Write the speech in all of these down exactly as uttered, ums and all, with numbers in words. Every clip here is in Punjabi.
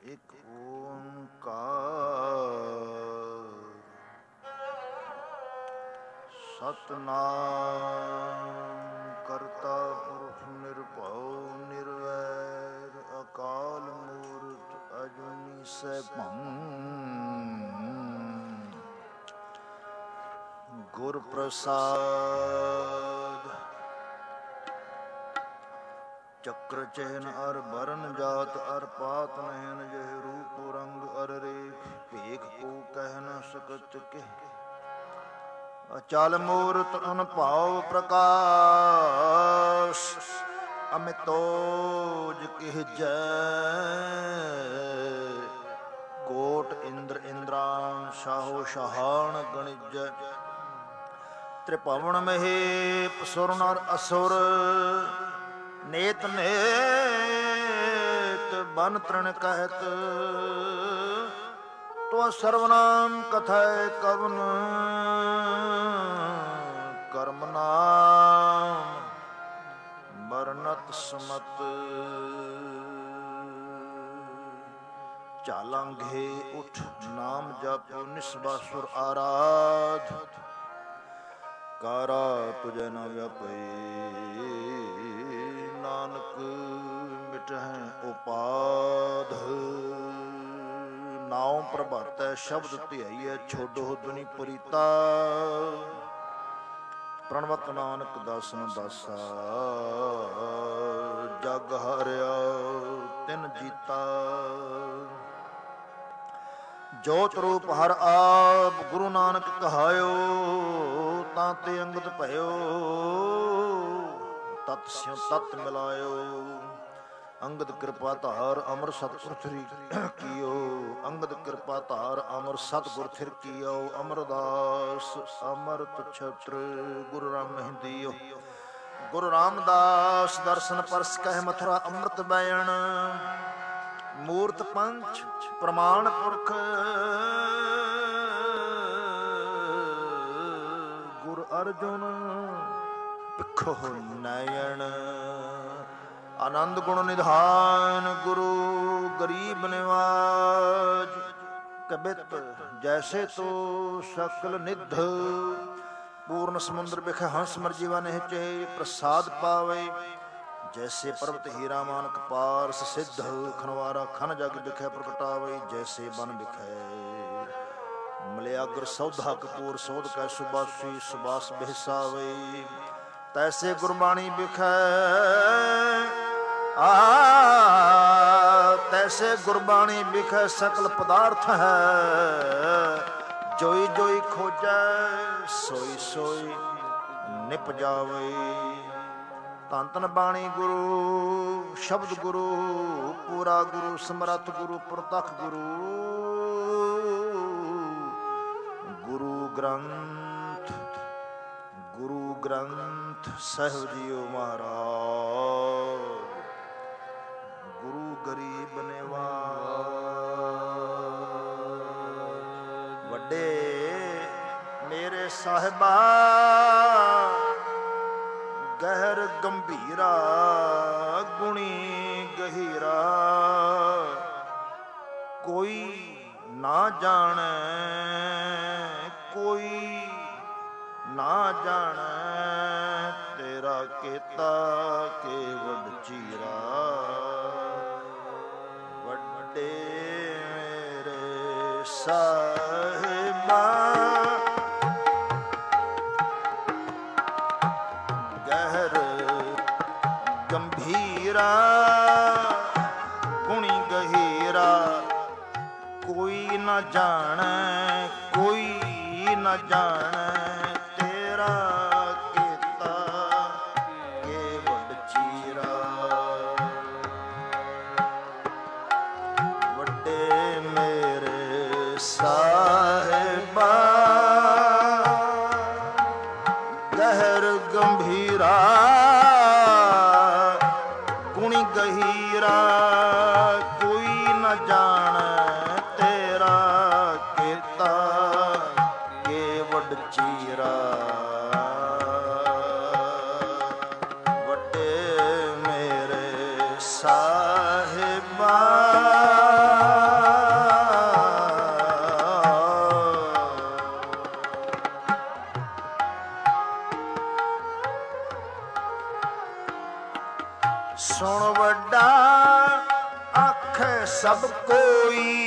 ਇੱਕ ਓੰਕਾਰ ਸਤਿਨਾਮ ਕਰਤਾ ਪੁਰਖ ਨਿਰਭਉ ਨਿਰਵੈਰ ਅਕਾਲ ਮੂਰਤ ਅਜੂਨੀ ਸੈਭੰ ਗੁਰ ਪ੍ਰਸਾਦ ਚੱਕਰ ਚੈਨ ਅਰ ਬਰਨ ਜਾਤ ਅਰ ਪਾਤ ਨੈਨ ਜਹ ਰੂਪ ਰੰਗ ਅਰ ਰੇਖ ਭੇਖ ਕੋ ਕਹਿ ਨ ਸਕਤ ਕੇ ਅਚਲ ਮੂਰਤ ਅਨੁਭਵ ਪ੍ਰਕਾਸ਼ ਅਮਿਤੋਜ ਕਿਹ ਜੈ ਕੋਟ ਇੰਦਰ ਇੰਦਰਾਨ ਸ਼ਾਹੋ ਸ਼ਾਹਾਨ ਗਣਿਜ ਤ੍ਰਿਭਵਨ ਮਹੇਪ ਸੁਰ ਨਰ ਅਸੁਰ ਨੇਤ ਨੇਤ ਬਨ ਤ੍ਰਿਣ ਕਹਿਤ ਤੋ ਸਰਵਨਾਮ ਕਥੈ ਕਵਨ ਕਰਮ ਨਾਮ ਬਰਨਤ ਸਮਤ ਚਾਲਾਂਘੇ ਉਠ ਨਾਮ ਜਪੋ ਨਿਸਬਾਸੁਰ ਆਰਾਧ ਕਾਰਾ ਤੁਜੈ ਨ ਵਿਆਪਈ ਨਾਨਕ ਮਿਟਹਿ ਉਪਾਧ ਨਾਉ ਪ੍ਰਭਾਤੈ ਸ਼ਬਦ ਧਿਆਈਐ ਛੋਡੋ ਦੁਨੀ ਪਰੀਤਾ ਪ੍ਰਣਵਤ ਨਾਨਕ ਦਾਸਨ ਦਾਸਾ ਜਗ ਹਰਿਆ ਤਿਨ ਜੀਤਾ ਜੋਤ ਰੂਪ ਹਰ ਆਪ ਗੁਰੂ ਨਾਨਕ ਕਹਾਇਓ ਤਾਂ ਤੇ ਅੰਗਦ ਭਇਓ ਤਤ ਸਿਉ ਤਤ ਮਿਲਾਇਓ ਅੰਗਦ ਕਿਰਪਾ ਧਾਰ ਅਮਰ ਸਤਿਗੁਰ ਥਿਰ ਕੀਓ ਅੰਗਦ ਕਿਰਪਾ ਧਾਰ ਅਮਰ ਸਤਿਗੁਰ ਥਿਰ ਕੀਓ ਅਮਰਦਾਸ ਅਮਰਤ ਛਤਰ ਗੁਰੂ ਰਾਮ ਮਹਿੰਦੀਓ ਗੁਰੂ ਰਾਮਦਾਸ ਦਰਸ਼ਨ ਪਰਸ ਕਹਿ ਮਥੁਰਾ ਅੰਮ੍ਰਿਤ ਬੈਣ ਮੂਰਤ ਪੰਚ ਪ੍ਰਮਾਣ ਪੁਰਖ ਗੁਰ ਅਰਜੁਨ ਭਿਖੋ ਨੈਣ ਆਨੰਦ ਗੁਣ ਨਿਧਾਨ ਗੁਰੂ ਗਰੀਬ ਨਿਵਾਜ ਕਬਿਤ ਜੈਸੇ ਤੋ ਸਕਲ ਨਿਧ ਪੂਰਨ ਸਮੁੰਦਰ ਬਿਖੇ ਹੰਸ ਮਰਜੀਵਾ ਨਿਹਚੇ ਪ੍ਰਸਾਦ ਪਾਵੇ ਜੈਸੇ ਪਰਬਤ ਹੀਰਾ ਮਾਨਕ ਪਾਰਸ ਸਿੱਧ ਖਨਵਾਰਾ ਖਨ ਜਗ ਬਿਖੇ ਪ੍ਰਗਟਾਵੇ ਜੈਸੇ ਬਨ ਬਿਖੇ ਮਲਿਆਗਰ ਸੌਧਾ ਕਪੂਰ ਸੋਧ ਕੈ ਸੁਬਾਸੀ ਸੁਬਾਸ ਬਿਹਸਾਵੇ ਤੈਸੇ ਗੁਰਬਾਣੀ ਬਿਖੈ ਆ ਤੈਸੇ ਗੁਰਬਾਣੀ ਬਿਖੈ ਸਕਲ ਪਦਾਰਥ ਹੈ ਜੋਈ ਜੋਈ ਖੋਜੈ ਸੋਈ ਸੋਈ ਨਿਪ ਜਾਵੇ ਧੰਨ ਧੰਨ ਬਾਣੀ ਗੁਰੂ ਸ਼ਬਦ ਗੁਰੂ ਪੂਰਾ ਗੁਰੂ ਸਮਰੱਥ ਗੁਰੂ ਪ੍ਰਤੱਖ ਗੁਰੂ ਗੁਰੂ ਗ੍ਰੰਥ ਗੁਰੂ ਗ੍ਰੰਥ ਸਾਹਿਬ ਜੀਓ ਮਹਾਰਾਜ ਗੁਰੂ ਗਰੀਬ ਨਿਵਾਜ ਵੱਡੇ ਮੇਰੇ ਸਾਹਿਬਾ ਗਹਿਰ ਗੰਭੀਰਾ ਗੁਣੀ ਗਹੀਰਾ ਕੋਈ ਨਾ ਜਾਣੈ ਕੋਈ ਨਾ ਜਾਣੈ ਤੇਰਾ ਕੀਤਾ ਕੇਵਡ ਚੀਰਾ ਵੱਡੇ ਮੇਰੇ ਸਾਹਿਬਾ ਗਹਿਰ ਗੰਭੀਰਾ ਗੁਣੀ ਗਹੀਰਾ ਕੋਈ ਨਾ ਜਾਣੈ ਕੋਈ ਨਾ ਜਾਣੈ ਤੇਰਾ ਕੀਤਾ ਕੇਵਡ ਚੀਰਾ ਵੱਡੇ ਮੇਰੇ ਸਾਹਿਬਾ ਗਹਿਰ ਗੰਭੀਰਾ ਗੁਣੀ ਗਹੀਰਾ ਕੋਈ ਨਾ ਜਾਣੈ ਤੇਰਾ ਕੀਤਾ ਕੇਵਡ ਚੀਰਾ ਸਭ ਕੋਈ।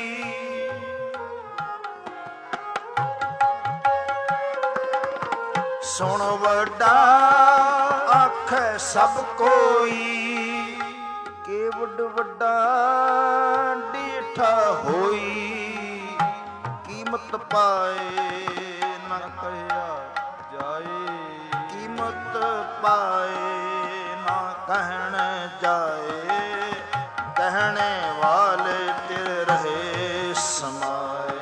ਸੁਣ ਵੱਡਾ ਆਖੈ ਸਭ ਕੋਈ, ਕੇਵਡ ਵੱਡਾ ਡੀਠਾ ਹੋਈ। ਕੀਮਤ ਪਾਏ ਨਾ ਕਹਿਆ ਜਾਏ, ਕੀਮਤ ਪਾਏ ਨਾ ਕਹਿਣ ਜਾਏ। ਕਹਿਣੇ ਵਾਲੇ ਤਿਰ ਰਹੇ ਸਮਾਏ।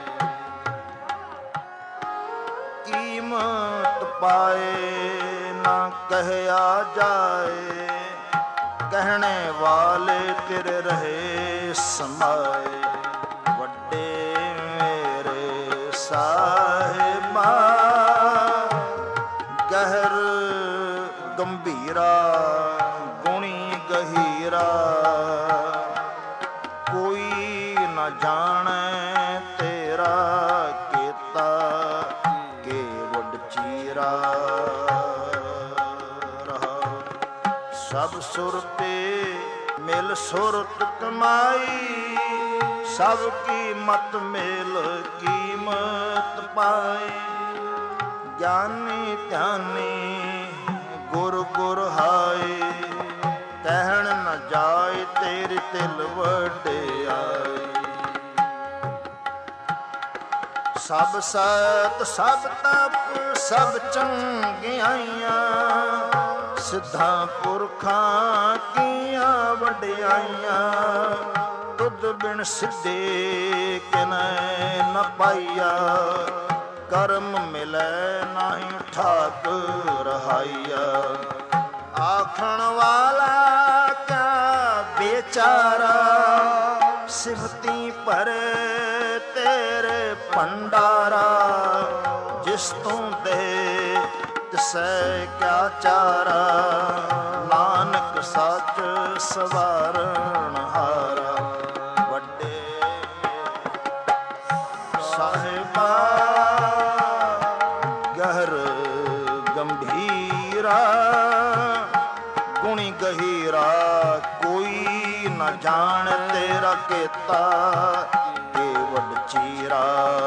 ਕੀਮਤ ਪਾਏ ਨਾ ਕਹਿਆ ਜਾਏ। ਕਹਿਣੇ ਵਾਲੇ ਤਿਰ ਰਹੇ ਸਮਾਏ। ਵੱਡੇ ਮੇਰੇ ਸਾਹਿਬਾ ਗਹਿਰ ਗੰਭੀਰਾ ਗੁਣੀ ਗਹੀਰਾ। ਕੋਈ ਨਾ ਜਾਣੈ ਤੇਰਾ ਕੀਤਾ ਕੇਵਡ ਚੀਰਾ। ਸਭ ਸੁਰਤੇ ਮਿਲ ਸੁਰਤ ਕਮਾਈ। ਸਭ ਕੀਮਤ ਮਿਲ ਕੀਮਤ ਪਾਈ। ਗਿਆਨੀ ਧਿਆਨੀ ਗੁਰ ਗੁਰ ਹਾਏ। ਕਹਿਣ ਨ ਜਾਏ ਤੇਰੀ ਤਿਲ ਵਡਿਆਈ। ਸਭ ਸਤ ਸਭ ਤਪ ਸਭ ਚੰਗਿਆਈਆਂ। ਸਿੱਧਾਂ ਪੁਰਖਾਂ ਕੀਆਂ ਵਡਿਆਈਆਂ। ਤੁਧ ਬਿਨ ਸਿੱਧੇ ਕਿਨੈ ਨ ਪਾਈਆ। ਕਰਮ ਮਿਲੈ ਨਾਹੀ ਠਾਕ ਰਹਾਈਆ। ਆਖਣ ਵਾਲਾ ਕਿਆ ਬੇਚਾਰਾ। ਸਿਫਤੀ ਭਰੇ ਤੇਰੇ ਭੰਡਾਰਾ। ਜਿਸ ਤੂੰ ਦੇ ਤਿਸੈ ਕਿਆ ਚਾਰਾ। ਨਾਨਕ ਸੱਚ ਸਵਾਰਨ ਹਾਰਾ। ਵੱਡੇ ਸਾਹਿਬਾ ਗਹਿਰ ਗੰਭੀਰਾ ਗੁਣੀ ਗਹੀਰਾ। ਕੋਈ ਨਾ ਜਾਣ ਤੇਰਾ ਕੀਤਾ ਕੇਵਡ ਚੀਰਾ।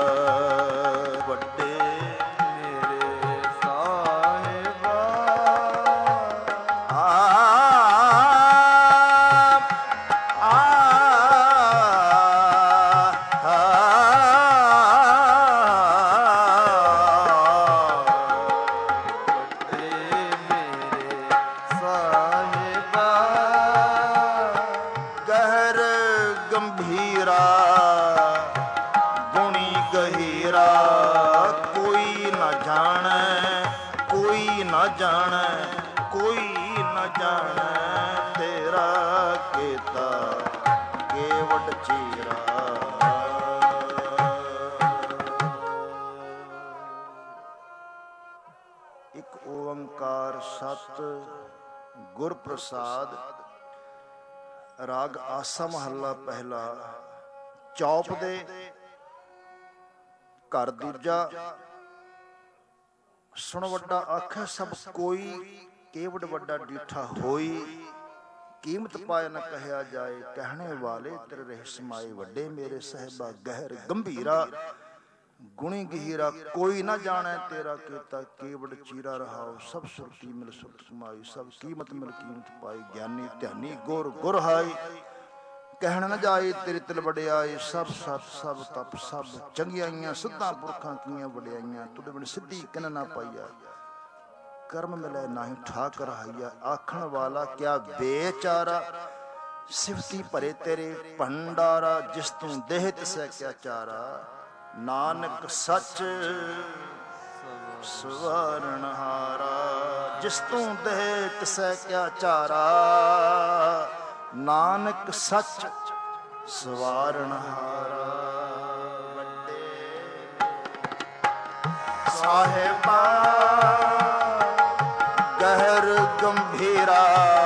ਵੱਡੇ ਮੇਰੇ ਸਾਹਿਬਾ ਆ ਆ ਗੰਭੀਰਾ ਗੁਣੀ ਗਹੀਰਾ। ਕੋਈ ਨਾ ਜਾਣੈ ਕੋਈ ਨਾ ਜਾਣੈ ਕੋਈ ਨਾ ਜਾਣੈ ਤੇਰਾ ਕੀਤਾ ਕੇਵਡ ਚੀਰਾ। ਇੱਕ ਓੰਕਾਰ ਸਤ ਗੁਰ ਪ੍ਰਸਾਦ। ਰਾਗ ਆਸਾ ਮਹੱਲਾ ਪਹਿਲਾ। ਚੌਪ ਦੇ ਘਰ ਦੂਜਾ। ਸੁਣ ਵੱਡਾ ਆਖੈ ਸਭ ਕੋਈ, ਕੇਵਡ ਵੱਡਾ ਡੀਠਾ ਹੋਈ। ਕੀਮਤ ਪਾਏ ਨਾ ਕਹਿਆ ਜਾਏ। ਕਹਿਣੇ ਵਾਲੇ ਤੇਰੇ ਰਹੇ ਸਮਾਏ। ਵੱਡੇ ਮੇਰੇ ਸਾਹਿਬਾ ਗਹਿਰ ਗੰਭੀਰਾ ਗੁਣੀ ਗਹੀਰਾ। ਕੋਈ ਨਾ ਜਾਣੈ ਤੇਰਾ ਕੀਤਾ ਕੇਵਡ ਚੀਰਾ। ਰਹਾਉ ਸਭ ਸੁਰਤੀ ਮਿਲ ਸੁਰਤ ਸਮਾਈ। ਸਭ ਕੀਮਤ ਮਿਲ ਕੀਮਤ ਪਾਈ। ਗਿਆਨੀ ਧਿਆਨੀ ਗੁਰ ਗੁਰ ਹਾਈ। ਕਹਿਣ ਨ ਜਾਏ ਤੇਰੀ ਤਿਲ ਵਡਿਆਈ। ਸਭ ਸਤ ਸਭ ਤਪ ਸਭ ਚੰਗਿਆਈਆਂ। ਸਿੱਧਾਂ ਪੁਰਖਾਂ ਕੀਆਂ ਵਡਿਆਈਆਂ। ਤੁਧ ਬਿਨ ਸਿੱਧੀ ਕਿਨ ਨਾ ਪਾਈਆ। ਕਰਮ ਮਿਲੈ ਨਾਹੀ ਠਾਕ ਰਹਾਈਆ। ਆਖਣ ਵਾਲਾ ਕਿਆ ਬੇਚਾਰਾ। ਸਿਫਤੀ ਭਰੇ ਤੇਰੇ ਭੰਡਾਰਾ। ਜਿਸ ਤੂੰ ਦੇਹ ਤਿਸੈ ਕਿਆ ਚਾਰਾ। ਨਾਨਕ ਸੱਚ ਸਵਾਰਨ ਹਾਰਾ। ਜਿਸ ਤੂੰ ਦੇ ਤਿਸੈ ਕਿਆ ਚਾਰਾ। ਨਾਨਕ ਸੱਚ ਸਵਾਰਨ ਹਾਰਾ। ਵੱਡੇ ਸਾਹਿਬਾ ਗਹਿਰ ਗੰਭੀਰਾ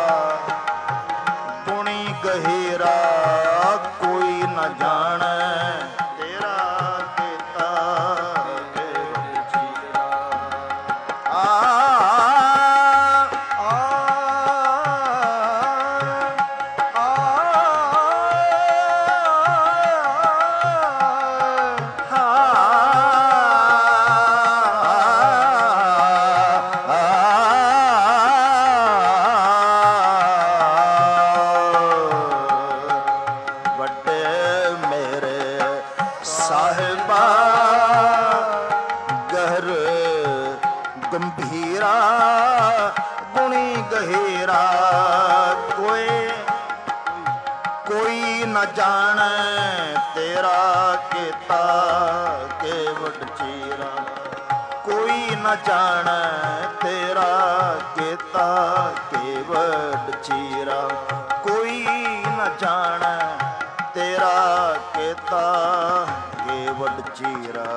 ਗੁਣੀ ਗਹੀਰਾ। ਕੋਈ ਨਾ ਜਾਣੈ ਕੋਈ ਨਾ ਜਾਣੈ ਤੇਰਾ ਕੀਤਾ ਕੇਵਟ ਚੀਰਾ। ਕੋਈ ਨਾ ਜਾਣੈ ਤੇਰਾ ਕੀਤਾ ਕੇਵਟ ਚੀਰਾ। ਕੋਈ ਨਾ ਜਾਣੈ ਤੇਰਾ ਕੀਤਾ ਕੇਵਟ ਚੀਰਾ।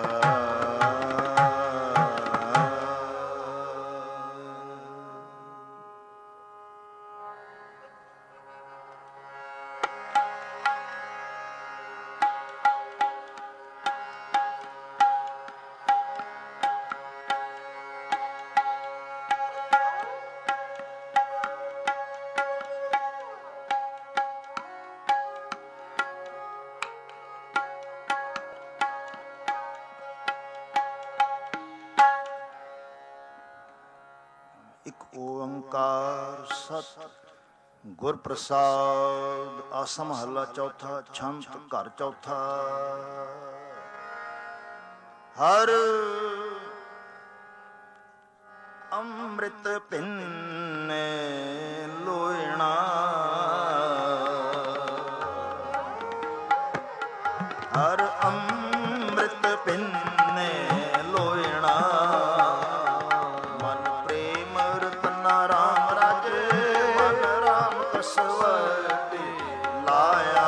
ਇੱਕ ਓੰਕਾਰ ਸਤ ਗੁਰ ਪ੍ਰਸਾਦ। ਆਸਾ ਮਹੱਲਾ ਚੌਥਾ। ਛੰਤ ਘਰ ਚੌਥਾ। ਹਰ ਅੰਮ੍ਰਿਤ ਪਿੰਨੇ ਲੋਇਣਾ। ਹਰ ਅੰਮ੍ਰਿਤ ਪਿੰਨੇ ਲੋਇਣਾ। ਮਨ ਪ੍ਰੇਮ ਰਤਨਾ ਰਾਮ ਰਾਜੇ। ਮਨ ਰਾਮ ਕਸਵਟੀ ਲਾਇਆ।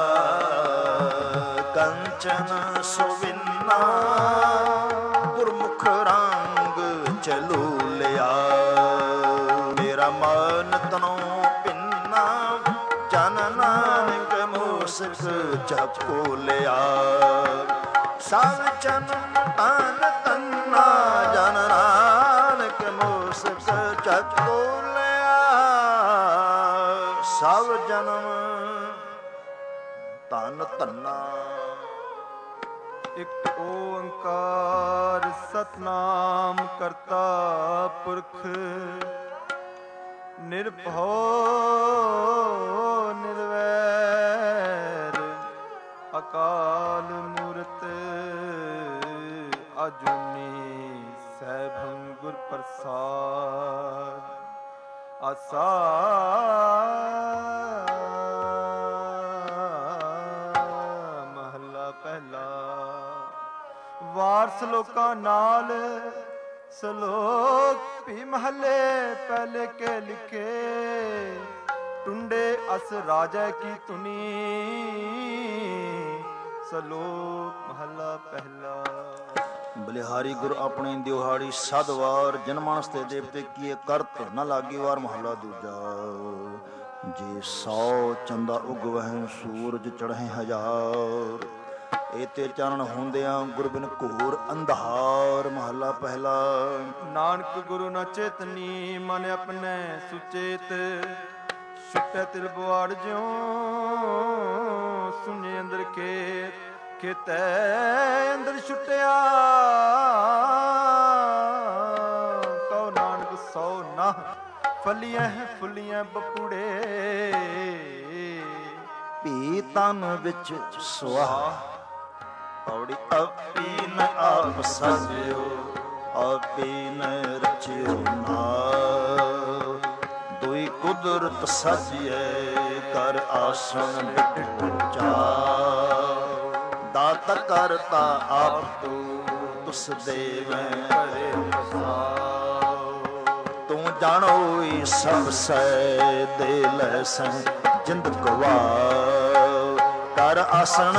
ਕੰਚਨ ਸੁਵਿੰਨਾ ਗੁਰਮੁਖ ਰੰਗ ਚਲੂ ਲਿਆ। ਮੇਰਾ ਮਨ ਤਨੋ ਪਿੰਨਾ ਜਨ ਨਾਨਕ ਮੂਸਕ ਚੱਕੋ ਲਿਆ। ਸਭ ਜਨਮ ਤਨ ਤੰਨਾ ਜਨ ਨਾਨਕ ਮੂਸਕ ਚੱਕੋ ਲਿਆ। ਸਭ ਜਨਮ ਤਨ ਤੰਨਾ। ਇੱਕ ਓੰਕਾਰ ਸਤਨਾਮ ਕਰਤਾ ਪੁਰਖ ਨਿਰਭਉ ਨਿਰਵੈਰ ਅਕਾਲ ਮੂਰਤ ਅਜੂਨੀ ਸੈਭੰ ਗੁਰ ਪ੍ਰਸਾਦ। ਆਸਾ ਮਹੱਲਾ ਪਹਿਲਾ। ਵਾਰ ਸਲੋਕਾਂ ਨਾਲ ਸਲੋਕ ਵੀ ਮਹੱਲੇ ਪਹਿਲੇ ਕੇ ਲਿਖੇ। ਟੁੰਡੇ ਅਸ ਰਾਜਾ ਕੀ ਧੁਨੀ ਸਲੋਕ ਮਹੱਲਾ ਪਹਿਲਾ। ਬਲਿਹਾਰੀ ਗੁਰ ਆਪਣੇ ਦਿਹਾੜੀ ਸਦ ਵਾਰ ਜਨਮਾਨਸ ਤੇ ਦੇਵਤੇ ਕੀਏ ਕਰਤ ਨ ਲਾਗੀ ਵਾਰ। ਮਹੱਲਾ ਦੂਜਾ। ਜੇ ਸੌ ਚੰਦਾ ਉਗਵਹਿ ਸੂਰਜ ਚੜ੍ਹੇ ਹਜ਼ਾਰ। ਏਤੇ ਚਾਨਣ ਹੁੰਦਿਆਂ ਗੁਰਬਿਨ ਘੋਰ ਅੰਧਾਰ। ਮਹੱਲਾ ਪਹਿਲਾ। ਨਾਨਕ ਗੁਰੂ ਨ ਚੇਤਨੀ ਮਨ ਆਪਣੇ ਸੁਚੇਤ। ਛੁਟੈ ਤਿਲ ਬੁਆੜ ਜਿਉ ਸੁਨੇ ਅੰਦਰ ਖੇਤ। ਖੇਤੈ ਅੰਦਰ ਛੁਟਿਆ ਕਉ ਨਾਨਕ ਸੌ ਨਾ। ਫਲੀਆਂ ਫੁੱਲੀਆਂ ਬਪੂੜੇ ਭੀ ਤਨ ਵਿੱਚ ਸੁਆਹ। ਪੌੜੀ ਆਪੀ ਨ ਆਪ ਸਾਜਿਓ ਆਪੀ ਨ ਰਚਿਓ ਨਾਮ। ਦੁਈ ਕੁਦਰਤ ਸਾਜੀਐ ਕਰ ਆਸਣ ਬਿਟੂਚਾ। ਦਾਤ ਕਰਤਾ ਆਪ ਤੂੰ ਤੁਸ ਦੇਵੈ ਕਰੇ ਪਸਾਉ। ਤੂੰ ਜਾਣੋਈ ਸਭ ਸੈ ਦੇ ਲੈ ਸੈ ਜਿੰਦ ਗਵਾ। ਕਰ ਆਸਣ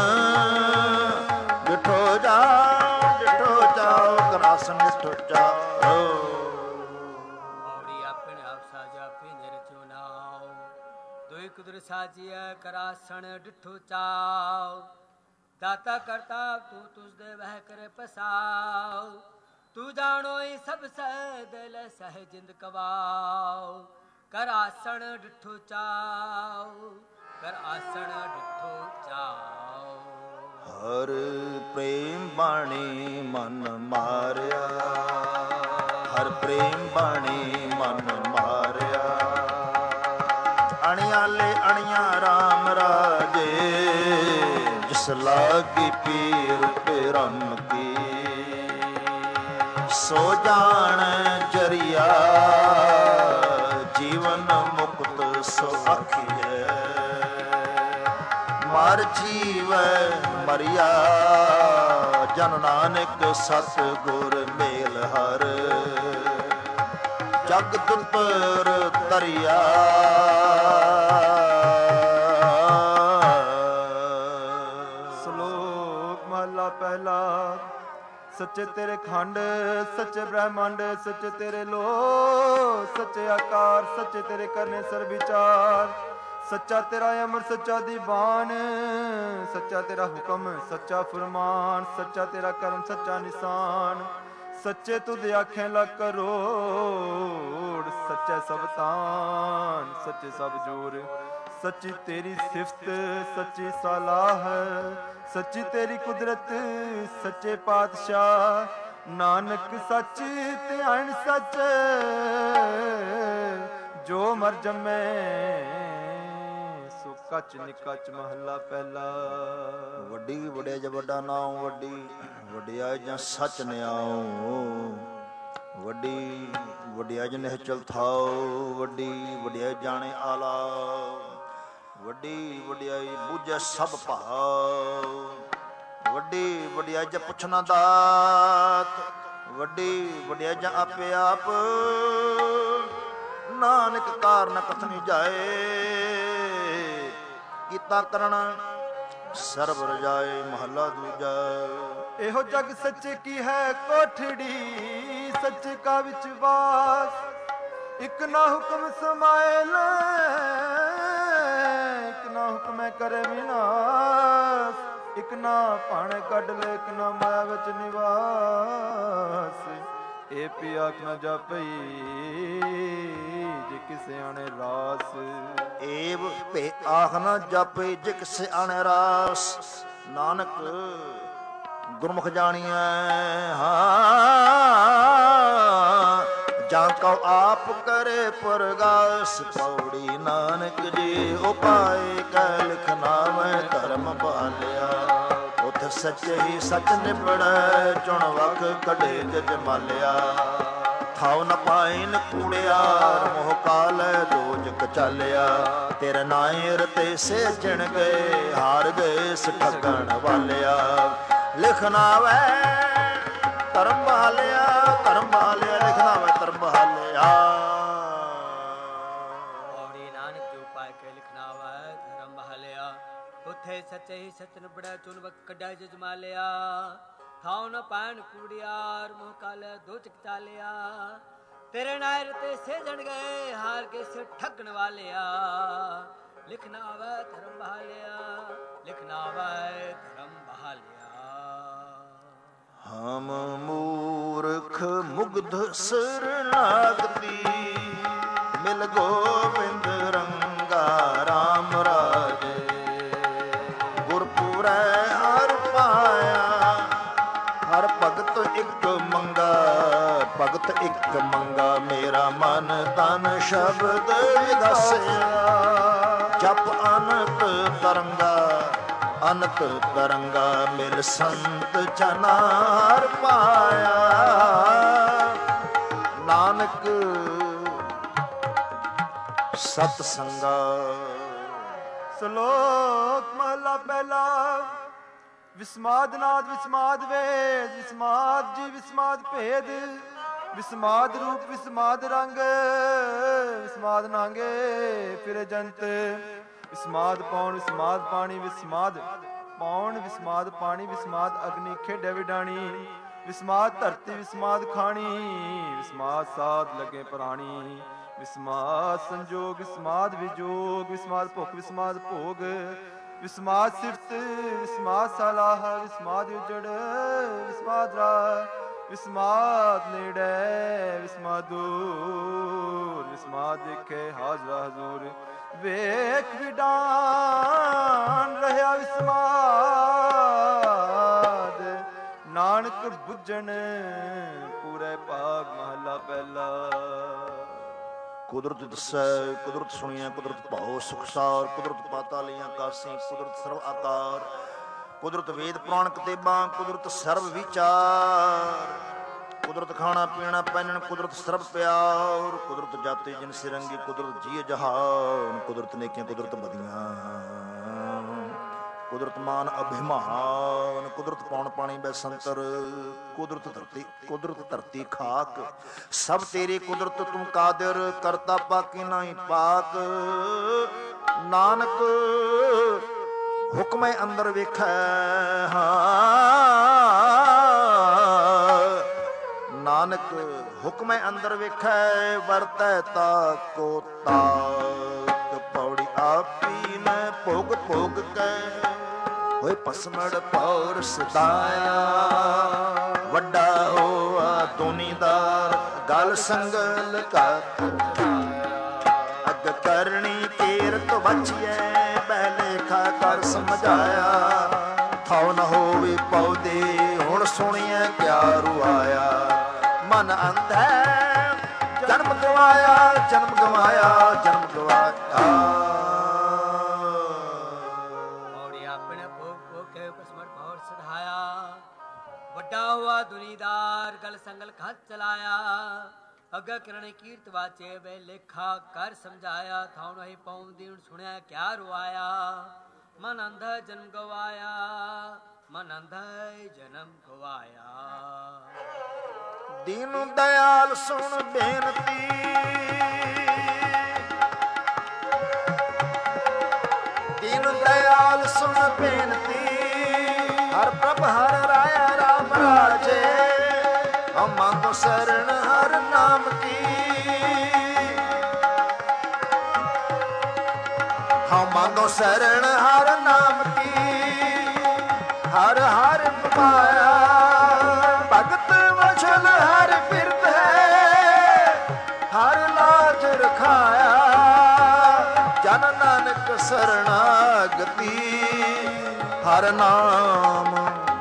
ਡਿਠੋ ਜਾ ਡਿਠੋ ਜਾਓ। ਕਰ ਆਸਣ ਡਿਠੋ ਜਾਓ। ਪੌੜੀ ਆਪਣੇ ਆਪ ਸਾਜਾ ਪਿੰਜਰ ਰਚਿਓ ਨਾਉ। ਦੁਇ ਕੁਦਰਤ ਸਾਜੀਐ ਕਰ ਆਸਣ ਡਿਠੋ ਚਾਉ। ਦਾਤਾ ਕਰਤਾ ਤੂੰ ਤੁਸ ਦੇ ਵਹਿ ਕਰੇ ਪਸਾਉ। ਤੂੰ ਜਾਣੋਈ ਸਭ ਸਹਿ ਦਿਲ ਸਹਿ ਜਿੰਦ ਕਵਾਉ। ਕਰ ਆਸਣ ਡਿਠੋ ਚਾਉ। ਕਰ ਆਸਣ ਡਿਠੋ ਚਾਉ। ਹਰ ਪ੍ਰੇਮ ਬਾਣੀ ਮਨ ਮਾਰਿਆ। ਹਰ ਪ੍ਰੇਮ ਬਾਣੀ ਮਨ ਮਾਰਿਆ। ਅਣਿਆਲੇ ਅਣੀਆਂ ਰਾਮ ਰਾਜੇ। ਜਿਸ ਲਾਗੀ ਪੀਰ ਪਿਰਮ ਕੀ। ਸੋ ਜਾਣ ਜਰੀਆ ਜੀਵਨ ਮੁਕਤ ਸੋ ਆਖੀਐ। ਮਰ ਜੀਵੈ ਮਰਿਆ, ਜਨ ਨਾਨਕ ਸਤ ਗੁਰ ਮੇਲ ਹਰ, ਜਗਤ ਪਰ ਤਰਿਆ। ਸ਼ਲੋਕ ਮਹਲਾ ਪਹਿਲਾ। ਸੱਚੇ ਤੇਰੇ ਖੰਡ, ਸੱਚੇ ਬ੍ਰਹਮੰਡ, ਸੱਚੇ ਤੇਰੇ ਲੋ, ਸੱਚੇ ਆਕਾਰ, ਸੱਚੇ ਤੇਰੇ ਕਰਨੇ ਸਰ ਵਿਚਾਰ। ਸੱਚਾ ਤੇਰਾ ਅਮਰ, ਸੱਚਾ ਦੀਵਾਨ, ਸੱਚਾ ਤੇਰਾ ਹੁਕਮ, ਸੱਚਾ ਫਰਮਾਨ, ਸੱਚਾ ਤੇਰਾ ਕਰਮ, ਸੱਚਾ ਨਿਸ਼ਾਨ। ਸੱਚੇ ਤੁਧ ਆਖੇ ਲੱਖ ਕਰੋੜ, ਸੱਚੇ ਸਭ ਤਾਨ, ਸੱਚੇ ਸਭ ਜੋਰ। ਸੱਚੀ ਤੇਰੀ ਸਿਫਤ, ਸੱਚੀ ਸਲਾਹ, ਸੱਚੀ ਤੇਰੀ ਕੁਦਰਤ, ਸੱਚੇ ਪਾਤਸ਼ਾਹ। ਨਾਨਕ ਸੱਚ ਧਿਆਨ ਸੱਚ, ਜੋ ਮਰ ਜੰਮੇ ਸੋ ਕੱਚ ਨਿਕਚ। ਮਹੱਲਾ ਪਹਿਲਾ। ਵੱਡੀ ਵਡਿਆ ਜ ਵੱਡਾ ਨਾਉ, ਵੱਡੀ ਵਡਿਆਈ ਜਾਂ ਸੱਚ ਨਿਆਉ। ਵੱਡੀ ਵਡਿਆਈ ਨਿਹਚਲ ਥਾਉ, ਵੱਡੀ ਵਡਿਆਈ ਜਾਣੇ ਆਲਾ। ਵੱਡੀ ਵਡਿਆਈ ਬੂਝੈ ਸਭ ਭਾਉ, ਵੱਡੀ ਵਡਿਆਈ ਜਾਂ ਪੁੱਛਣਾ ਦਾਤ। ਵੱਡੀ ਵਡਿਆਈ ਜਾਂ ਆਪੇ ਆਪ, ਨਾਨਕ ਕਾਰਨ ਕਥਨੀ ਜਾਏ। ਕੀਤਾ ਕਰਣਾ ਸਰਬ ਰਜਾਏ। ਮਹੱਲਾ ਦੂਜਾ। ਇਹੋ ਜਗ ਸੱਚੇ ਕੀ ਹੈ ਕੋਠੜੀ, ਸੱਚੇ ਕਾ ਵਿੱਚ ਵਾਸ। ਇਕ ਨਾ ਹੁਕਮ ਸਮਾਏ ਲੈ, ਇਕ ਨਾ ਹੁਕਮੈ ਕਰੇ ਵਿਨਾਸ਼। ਇਕ ਨਾ ਭਾਣੇ ਕੱਢ ਲੈ, ਇਕ ਨਾ ਮਾਇਆ ਵਿੱਚ ਨਿਵਾਸ। ਇਹ ਪੀ ਆਖ ਨਾ ਜਾਪਈ, ਜੇ ਕਿਸੇ ਆਣੇ ਰਾਸ। ਏਵ ਭੇ ਆਖ ਨਾ ਜਾਪੇ, ਜੇ ਕਿਸੇ ਆਣੇ ਰਾਸ। ਨਾਨਕ ਗੁਰਮੁਖ ਜਾਣੀਐ, ਹਾਂ ਜਾਂ ਕਉ ਆਪ ਕਰੇ ਪਰਗਾਸ। ਪੌੜੀ ਨਾਨਕ ਜੀ ਉਪਾਏ ਕੈ ਲਿਖ ਨਾਵੈ, ਧਰਮ ਭਾਲਿਆ। ਉਥ ਸੱਚੇ ਹੀ ਸੱਚ ਨਿਬੜੈ, ਚੁਣ ਵਖ ਕਢੇ ਜਜ ਮਾਲਿਆ। ਥਾਉ ਨ ਪਾਇਨ ਕੂੜਿਆਰ, ਮੋਹ ਕਾਲੈ ਦੋਜਕ ਚਾਲਿਆ। ਤੇਰੇ ਨਾਏ ਰਤੇ ਸੇ ਜਿਣ ਗਏ, ਹਾਰ ਗਏ ਸ ਠੱਗਣ ਵਾਲਿਆ। ਲਿਖਨਾਵੈ ਧਰਮ ਬਹਾਲਿਆ, ਧਰਮ ਬਹਾਲਿਆ। ਲਿਖਨਾਵੈ ਧਰਮ ਬਹਾਲਿਆ। ਔੜੀ ਨਾਨਕ ਜੋ ਪਾਇ ਕੇ ਲਿਖਨਾਵੈ ਧਰਮ ਬਹਾਲਿਆ। ਉਥੇ ਸੱਚੇ ਹੀ ਸਚ ਨਿਬੜੈ, ਚੁਨ ਵਕ ਕੱਢੈ ਜਜ ਮਾਲਿਆ। ਥਾਉ ਨ ਪਾਇਨ ਕੂੜਿਆਰ, ਮੋਹ ਕਾਲੈ ਦੋਚਕ ਚਾਲਿਆ। ਤੇਰੇ ਨਾਇਰ ਤੇ ਸੇਜਣ ਗਏ, ਹਾਰ ਕੇ ਸੇ ਠੱਗਣ ਵਾਲਿਆ। ਲਿਖਣਾ ਆਵੈ ਧਰਮ ਬਹਾਲਿਆ, ਲਿਖਣਾ ਆਵੈ ਧਰਮ ਬਹਾਲਿਆ। ਹਮ ਮੂਰਖ ਮੁਗਧ ਸਰਨਾਗਤੀ, ਮਿਲ ਗੋਬਿੰਦ ਰੰਗਾ ਰਾਮ ਰਾਜੇ। ਗੁਰਪੁਰੈ ਹਰ ਪਾਇਆ, ਹਰ ਭਗਤ ਇੱਕ ਮੰਗਾ, ਭਗਤ ਇੱਕ ਮੰਗਾ। ਮੇਰਾ ਮਨ ਤਨ ਸ਼ਬਦ ਵਿਗਸਿਆ, ਜਪ ਅਨੰਤ ਤਰੰਗਾ, ਅਨੰਤ ਤਰੰਗਾ। ਮਿਲ ਸੰਤ ਚਨਾਰ ਪਾਇਆ, ਨਾਨਕ ਸਤ ਸੰਗਾ। ਸ਼ਲੋਕ ਮਹਲਾ ਪਹਿਲਾ। ਵਿਸਮਾਦ ਨਾਦ ਵਿਸਮਾਦ ਵੇਦ, ਵਿਸਮਾਦ ਜੀ ਵਿਸਮਾਦ ਭੇਦ। ਵਿਸਮਾਦ ਰੂਪ ਵਿਸਮਾਦ ਰੰਗ, ਵਿਸਮਾਦ ਨਾਂਗੇ ਫਿਰੇ ਜੰਤ। ਵਿਸਮਾਦ ਪੌਣ ਵਿਸਮਾਦ ਪਾਣੀ, ਵਿਸਮਾਦ ਪੌਣ ਵਿਸਮਾਦ ਪਾਣੀ। ਵਿਸਮਾਦ ਅਗਨੀ ਖੇਡੇ ਵਿਡਾਣੀ, ਵਿਸਮਾਦ ਧਰਤੀ ਵਿਸਮਾਦ ਖਾਣੀ। ਵਿਸਮਾਦ ਸਾਧ ਲੱਗੇ ਪ੍ਰਾਣੀ, ਵਿਸਮਾਦ ਸੰਜੋਗ ਵਿਸਮਾਦ ਵਿਜੋਗ। ਵਿਸਮਾਦ ਭੁੱਖ ਵਿਸਮਾਦ ਭੋਗ, ਵਿਸਮਾਦ ਸਿਫਤ ਵਿਸਮਾਦ ਸਲਾਹ। ਵਿਸਮਾਦ ਉਜੜ ਵਿਸਮਾਦ ਰਾਹ, ਵਿਸਮਾਦ ਨੇੜੇ ਵਿਸਮਾਦ ਦੂਰ। ਵਿਸਮਾਦ ਦੇਖੇ ਹਾਜ਼ਰਾ ਹਜ਼ੂਰ, ਵੇਖ ਵਿਡਾਨ ਰਹਿਆ ਵਿਸਮਾਦ। ਨਾਨਕ ਬੁੱਝਣ ਪੂਰੇ ਭਾਗ। ਮਹਲਾ ਪਹਿਲਾ। ਕੁਦਰਤ ਦੱਸੈ ਕੁਦਰਤ ਸੁਣੀਐ, ਕੁਦਰਤ ਭਾਉ ਸੁਖਸਾਰ। ਕੁਦਰਤ ਪਾਤਾਲੀਆਂ ਕਾਸੀ, ਕੁਦਰਤ ਸਰਵ ਆਕਾਰ। ਕੁਦਰਤ ਵੇਦ ਪੁਰਾਣ ਕਿਤਾਬਾਂ, ਕੁਦਰਤ ਸਰਬ ਵਿਚਾਰ। ਕੁਦਰਤ ਖਾਣਾ ਪੀਣਾ ਪਹਿਨਣ, ਕੁਦਰਤ ਸਰਬ ਪਿਆਰ। ਕੁਦਰਤ ਜਾਤੀ ਜਿਨ ਸਿਰੰਗੀ, ਕੁਦਰਤ ਜੀਅ ਜਹਾਨ। ਕੁਦਰਤ ਨੇਕੀਆਂ ਕੁਦਰਤ ਬਦੀਆਂ, ਕੁਦਰਤ ਮਾਨ ਅਭਿਮਾਨ, ਕੁਦਰਤ ਪੌਣ ਪਾਣੀ ਬੈਸੰਤਰ, ਕੁਦਰਤ ਧਰਤੀ ਕੁਦਰਤ ਧਰਤੀ ਖਾਕ, ਸਭ ਤੇਰੀ ਕੁਦਰਤ ਤੂੰ ਕਾਦਰ, ਕਰਤਾ ਪਾਕੀ ਨਾਹੀ ਪਾਕ। ਨਾਨਕ ਹੁਕਮੇ ਅੰਦਰ ਵੇਖੈ, ਨਾਨਕ ਹੁਕਮੇ ਅੰਦਰ ਵੇਖੈ, ਵਰਤੈ ਤਾ ਕੋ ਤਾਕ। ਪੌੜੀ ਆਪੀ ਮੈਂ ਭੋਗ ਭੋਗ ਕੈ, ਹੋਏ ਪਸਮੜ ਪੌਰ ਸਦਾਇਆ। ਵੱਡਾ ਹੋਆ ਦੁਨੀਦਾਰ, ਗਲ ਸੰਗਲ ਕਾ ਅੱਗ ਕਰਨੀ ਕੀਰਤ ਬਚੀਐ, ਬਹਿਲੇਖਾ ਕਰ ਸਮਝਾਇਆ। ਥਾਉ ਨ ਹੋਵੇ ਪੌਦੇ, ਹੁਣ ਸੁਣੀਐ ਕਿਆ ਰੁਆਇਆ। ਮਨ ਅੰਧੈ ਜਨਮ ਗਵਾਇਆ, ਜਨਮ ਗਵਾਇਆ, ਜਨਮ ਗਵਾਇਆ। ਪੌੜੀ ਆਪਣੇ ਭੋਗ ਭੋਗ ਕੇ ਪਸਮੜ ਪੌਰ ਸਧਾਇਆ। ਵੱਡਾ ਹੋਆ ਦੁਨੀਦਾਰ, ਗਲ ਸੰਗਲ ਖਤ ਚਲਾਇਆ। ਅੱਗਾ ਕਿਰਣੇ ਕੀਰਤ ਵਾਚੇ, ਵੇ ਲੇਖਾ ਕਰ ਸਮਝਾਇਆ। ਥਾਉ ਨਹੀਂ ਪਾਉਂਦੀ, ਹੁਣ ਸੁਣਿਆ ਕਿਆ ਰੁਆਇਆ। ਮਨ ਅੰਧਾ ਜਨਮ ਗਵਾਇਆ, ਮਨ ਅੰਧਾ ਜਨਮ ਗਵਾਇਆ। ਦੀਨ ਦਇਆਲ ਸੁਣ ਬੇਨਤੀ, ਦੀਨ ਦਇਆਲ ਸੁਣ ਬੇਨਤੀ। ਹਰ ਪ੍ਰਭ ਹਰ ਰਾਇਆ ਰਾਮ ਰਾਜੇ, ਹਮ ਮੰਗੋ ਸਰਣ ਹਰ ਨਾਮ ਕੀ। ਹਮ ਮੰਗੋ ਸਰਣ ਹਰ ਨਾਮ ਕੀ। ਹਰ ਹਰ ਪਾਇਆ ਭਗਤ ਵਛਲ ਹਰ ਫਿਰਤ ਹੈ, ਹਰ ਲਾਜ ਰਖਾਇਆ। ਜਨ ਨਾਨਕ ਸਰਣਾਗਤੀ, ਹਰ ਨਾਮ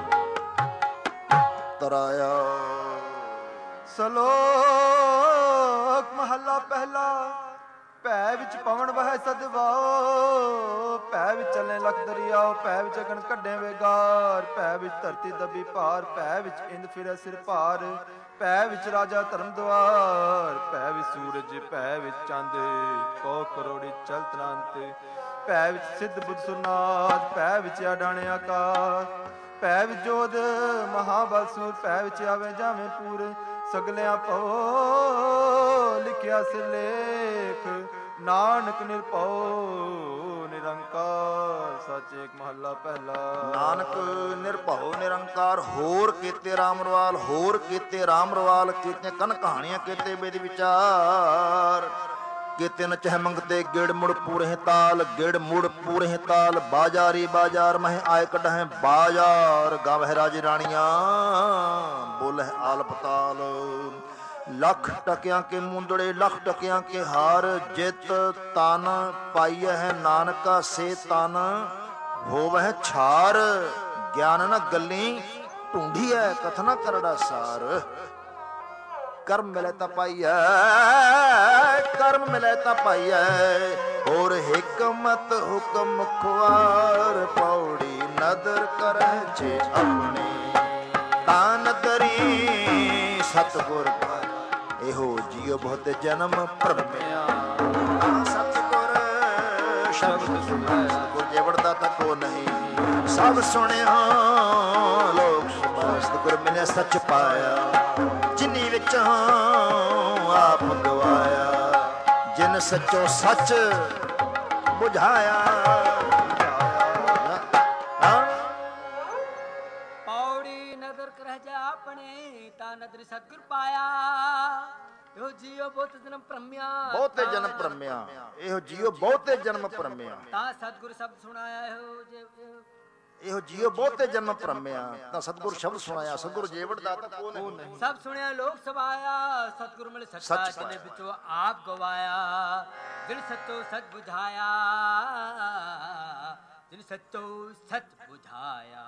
ਤਰਾਇਆ। ਸਲੋਕ ਮਹੱਲਾ ਪਹਿਲਾ। ਭੈ ਵਿੱਚ ਪਵਨ ਵਹਿ ਸਦਵਾਓ, ਭੈ ਵਿੱਚ ਚੱਲੇ ਲਖ ਦਰਿਆਓ। ਭੈ ਵਿੱਚ ਅਗਨ ਕੱਢੇ ਵੇਗਾਰ, ਭੈ ਵਿੱਚ ਧਰਤੀ ਦਬੀ ਭਾਰ। ਭੈ ਵਿੱਚ ਇੰਦ ਫਿਰੇ ਸਿਰ ਭਾਰ, ਭੈ ਵਿੱਚ ਰਾਜਾ ਧਰਮ ਦੁਆਰ। ਭੈ ਵਿੱਚ ਸੂਰਜ, ਭੈ ਵਿੱਚ ਚੰਦ, ਕੋ ਕਰੋੜੀ ਚਲਤ ਨਾਂਤ। ਭੈ ਵਿੱਚ ਸਿੱਧ ਬੁੱਧ ਸੁਰਨਾਥ, ਭੈ ਵਿੱਚ ਆਡਾਣੇ ਆਕਾਸ਼। ਭੈ ਵਿੱਚ ਜੋਧ ਮਹਾਬਲ ਸੂਰ, ਭੈ ਵਿੱਚ ਆਵੇ ਜਾਵੇਂ ਪੂਰ। ਸਗਲਿਆਂ ਭਉ ਲਿਖਿਆ ਸਿਰਲੇਖ, ਨਾਨਕ ਨਿਰਭਉ ਨਿਰੰਕਾਰ। ਸੱਚ ਏਕ ਮਹੱਲਾ ਪਹਿਲਾ। ਨਾਨਕ ਨਿਰਭਉ ਨਿਰੰਕਾਰ, ਹੋਰ ਕੀਤੇ ਰਾਮ ਰਵਾਲ, ਹੋਰ ਕੀਤੇ ਰਾਮ ਰਵਾਲ। ਕੀਤੇ ਕਨ ਕਹਾਣੀਆਂ, ਕੀਤੇ ਬੇਦ ਵਿਚਾਰ। ਕੀਤੇ ਨ ਚਹ ਮੰਗਤੇ, ਗਿੜ ਮੁੜ ਪੂਰੇ ਤਾਲ। ਗਿੜ ਮੁੜ ਪੂਰੇ ਤਾਲ, ਬਾਜਾਰੀ ਬਾਜ਼ਾਰ ਮਹਿ ਆਏ ਕਢਹਿ ਬਾਜ਼ਾਰ। ਗਾਵਹਿ ਰਾਜ ਰਾਣੀਆਂ, ਬੋਲਹਿ ਆਲਪਤਾਲ। ਲੱਖ ਟਕਿਆਂ ਕੇ ਮੁੰਦੜੇ, ਲੱਖ ਟਕਿਆਂ ਕੇ ਹਾਰ। ਜਿਤ ਤਨ ਪਾਈਐ ਹੈ ਨਾਨਕਾ, ਸੇ ਤਨ ਹੋਵਹਿ ਛਾਰ। ਗਿਆਨ ਨ ਗੱਲੀ, ਢੂੰਢੀਐ ਕਥਨਾ ਕਰੜਾ ਸਾਰ। ਕਰਮ ਮਿਲੇ ਤਾਂ ਪਾਈਐ, ਕਰਮ ਮਿਲੇ ਤਾਂ ਪਾਈਐ। ਹੋਰ ਹਿਕਮਤ ਹੁਕਮ ਖੁਆਰ। ਪੌੜੀ ਨਦਰ ਕਰੈ ਜੇ ਆਪਣੀ, ਤਾਂ ਨਦਰੀ ਸਤਿਗੁਰ। ਇਹੋ ਜੀਉ ਬਹੁਤ ਜਨਮ ਭਰਮਿਆ, ਸਤਿਗੁਰ ਸ਼ਬਦ ਸੁਣੈ। ਸਤਿਗੁਰ ਜੇਵੜਦਾ ਤਾਂ ਕੋ ਨਹੀਂ, ਸਭ ਸੁਣਿਆ ਲੋਕ ਸੁਭਾ। ਸਤਿਗੁਰ ਮਿਲਿਆ ਸੱਚ ਪਾਇਆ, ਜਿਨੀ ਵਿੱਚ ਆਪ ਗਵਾਇਆ। ਜਿਨ ਸੱਚੋ ਸੱਚ ਬੁਝਾਇਆ। ਪੌੜੀ ਨਦਰ ਕਰਹਿ ਜਾ ਆਪਣੇ, ਤਾਂ ਨਦਰ ਸਤਿਗੁਰ ਪਾਇਆ। ਇਹੋ ਜੀਉ ਬਹੁਤ ਜਨਮ ਭਰਮਿਆ, ਬਹੁਤੇ ਜਨਮ ਭਰਮਿਆ। ਇਹੋ ਜੀਉ ਬਹੁਤੇ ਜਨਮ ਭਰਮਿਆ, ਤਾਂ ਸਤਿਗੁਰ ਸ਼ਬਦ ਸੁਣਾਇਆ। ਇਹੋ ਜੇ ਇਹੋ ਜੀਉ ਬਹੁਤੇ ਜਨਮ ਭਰਮਿਆ, ਤਾਂ ਸਤਿਗੁਰ ਸ਼ਬਦ ਸੁਣਾਇਆ। ਸਤਿਗੁਰ ਜੇਵੜ ਦਾਤਾ ਕੋ ਨਹੀਂ। ਸਭ ਸੁਣਿਆ ਲੋਕ ਸਭਾਇਆ। ਸਤਿਗੁਰ ਮਿਲ ਸੱਚਾ, ਸੱਚ ਜਿਨੇ ਪਾਇਆ। ਵਿੱਚੋਂ ਆਪ ਗਵਾਇਆ। ਜਿਨ ਸੱਚੋ ਸੱਚ ਬੁਝਾਇਆ, ਜਿਨ ਸੱਚੋ ਸੱਚ ਬੁਝਾਇਆ।